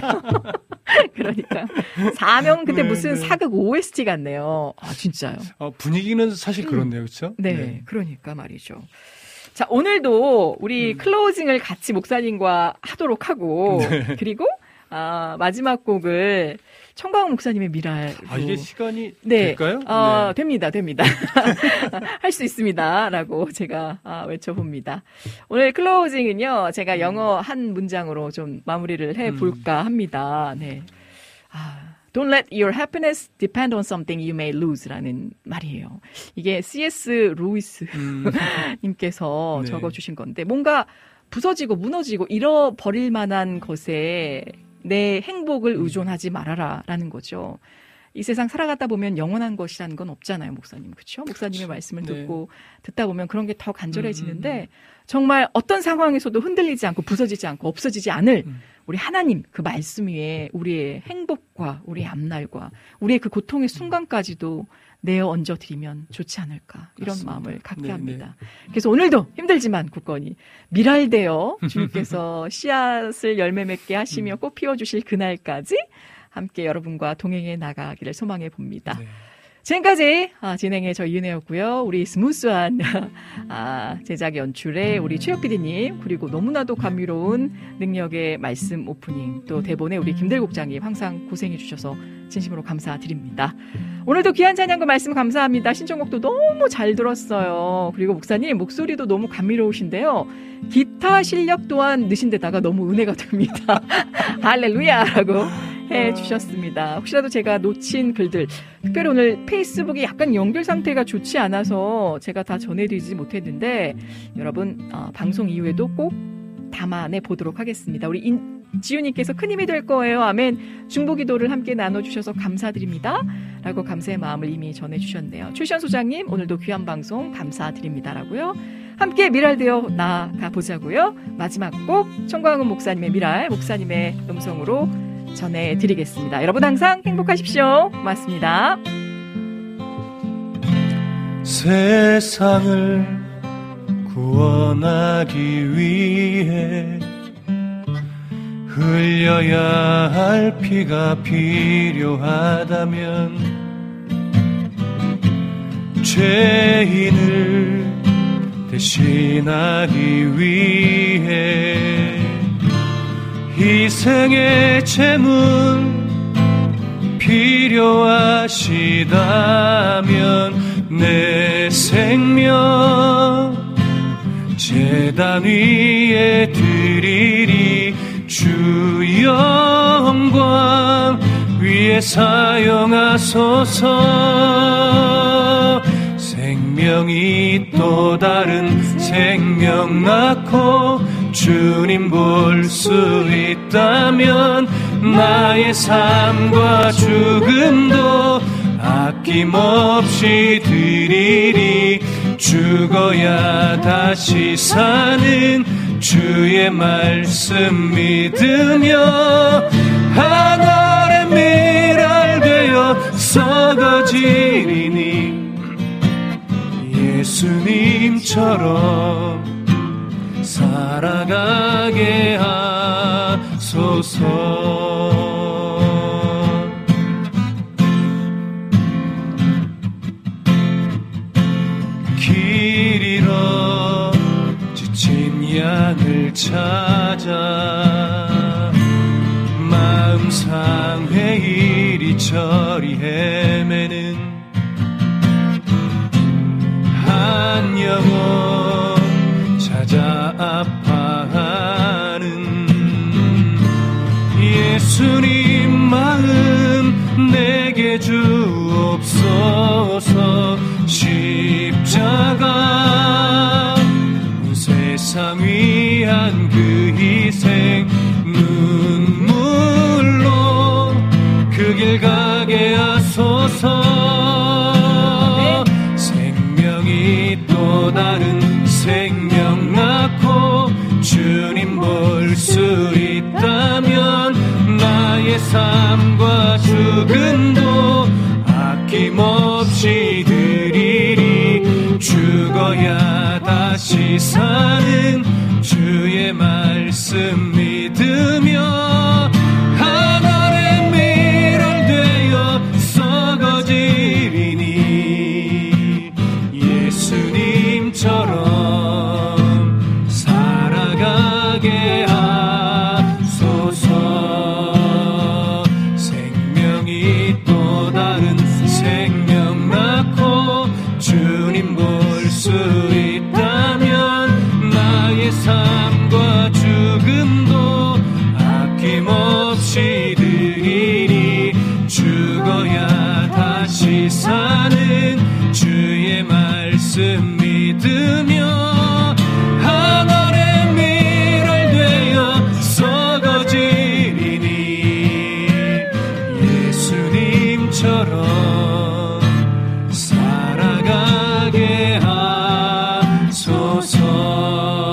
그러니까 사명 근데 네, 무슨 네. 사극 오에스티 같네요. 아 진짜요. 어, 분위기는 사실 음. 그렇네요. 그렇죠? 네, 네, 그러니까 말이죠. 자, 오늘도 우리 음. 클로징을 같이 목사님과 하도록 하고, 네. 그리고, 아, 마지막 곡을 청광훈 목사님의 미랄. 아, 이게 시간이 네. 될까요? 어, 네. 됩니다, 됩니다. 할 수 있습니다. 라고 제가 아, 외쳐봅니다. 오늘 클로징은요, 제가 영어 한 문장으로 좀 마무리를 해볼까 합니다. 네. 아. Don't let your happiness depend on something you may lose라는 말이에요. 이게 씨에스 루이스 음. 님께서 네. 적어주신 건데 뭔가 부서지고 무너지고 잃어버릴 만한 것에 내 행복을 의존하지 말아라라는 거죠. 이 세상 살아가다 보면 영원한 것이라는 건 없잖아요, 목사님. 그렇죠? 목사님의 그렇죠. 말씀을 네. 듣고 듣다 보면 그런 게 더 간절해지는데 음. 정말 어떤 상황에서도 흔들리지 않고 부서지지 않고 없어지지 않을 음. 우리 하나님 그 말씀 위에 우리의 행복과 우리의 앞날과 우리의 그 고통의 순간까지도 내어 얹어드리면 좋지 않을까 이런 맞습니다. 마음을 갖게 네, 합니다. 네. 그래서 오늘도 힘들지만 굳건히 미랄되어 주님께서 씨앗을 열매 맺게 하시며 꽃 피워주실 그날까지 함께 여러분과 동행해 나가기를 소망해 봅니다. 네. 지금까지 아, 진행의 저 이은혜였고요. 우리 스무스한 아, 제작 연출의 우리 최혁 피디님 그리고 너무나도 감미로운 능력의 말씀 오프닝 또 대본의 우리 김대 국장님 항상 고생해 주셔서 진심으로 감사드립니다. 오늘도 귀한 찬양과 말씀 감사합니다. 신청곡도 너무 잘 들었어요. 그리고 목사님 목소리도 너무 감미로우신데요. 기타 실력 또한 느신 데다가 너무 은혜가 됩니다. 할렐루야라고 해 주셨습니다. 혹시라도 제가 놓친 글들, 특별히 오늘 페이스북이 약간 연결 상태가 좋지 않아서 제가 다 전해드리지 못했는데 여러분 어, 방송 이후에도 꼭 담아내 보도록 하겠습니다. 우리 인, 지윤님께서 큰 힘이 될 거예요. 아멘. 중보기도를 함께 나눠주셔서 감사드립니다. 라고 감사의 마음을 이미 전해주셨네요. 최시현 소장님 오늘도 귀한 방송 감사드립니다. 라고요. 함께 미랄되어 나아가 보자고요. 마지막 곡 청광훈 목사님의 미랄 목사님의 음성으로 전해드리겠습니다. 여러분 항상 행복하십시오. 고맙습니다. 세상을 구원하기 위해 흘려야 할 피가 필요하다면 죄인을 대신하기 위해 희생의 제물 필요하시다면 내 생명 제단 위에 드리리 주 영광 위에 사용하소서 생명이 또 다른 생명 낳고 주님 볼 수 있다면 나의 삶과 죽음도 아낌없이 드리리 죽어야 다시 사는 주의 말씀 믿으며 하늘의 미랄 되어 썩어지리니 예수님처럼 살아가게 하소서. 진 양을 찾아 마음 상해 이리저리 헤매는 한 영혼 찾아 아파하는 예수님 마음 내게 주옵소서. 십자가 세상 위한 그 희생 눈물로 그 길 가게 하소서. 네. 생명이 또 다른 생명 낳고 주님 볼 수 있다면 나의 삶과 죽음도 아낌없이 드리리. 죽어야 다시 사는 주의 말씀 믿으며 하늘의 밀월되어 썩어지리니 예수님처럼 살아가게 하소서. 생명이 또 다른 생명 낳고 주님 볼 수 있다면 나의 삶과 죽음도 아낌없이 드리리. 죽어야 다시 사는 주의 말씀 믿으며 하늘의 밀월되어 썩어지리니 예수님처럼 살아가게 하소서.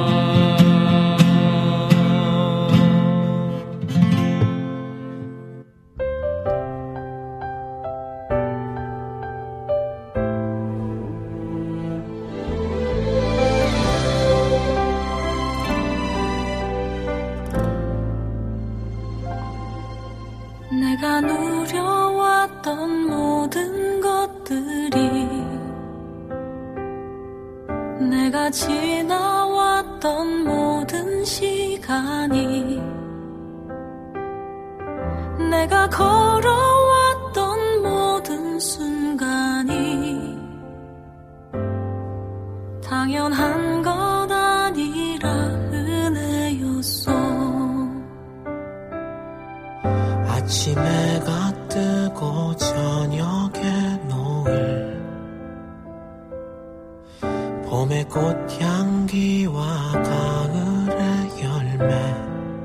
내가 누려왔던 모든 것들이 내가 지나왔던 모든 시간이 내가 걸어왔던 모든 순간이 당연한 것 아니라 은혜였어. 아침에가 뜨고 저녁에 노을 봄의 꽃향기와 가을의 열매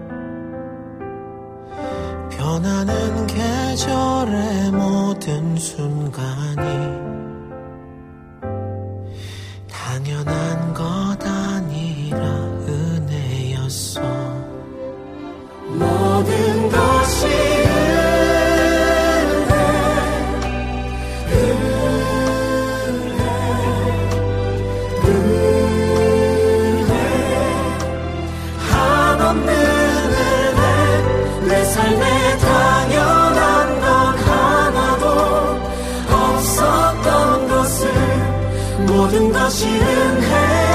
변하는 계절의 모든 순간이 당연한 것 아니라 은혜였어. 모든 것이 내 삶에 당연한 것 하나도 없었던 것을 모든 것이 은혜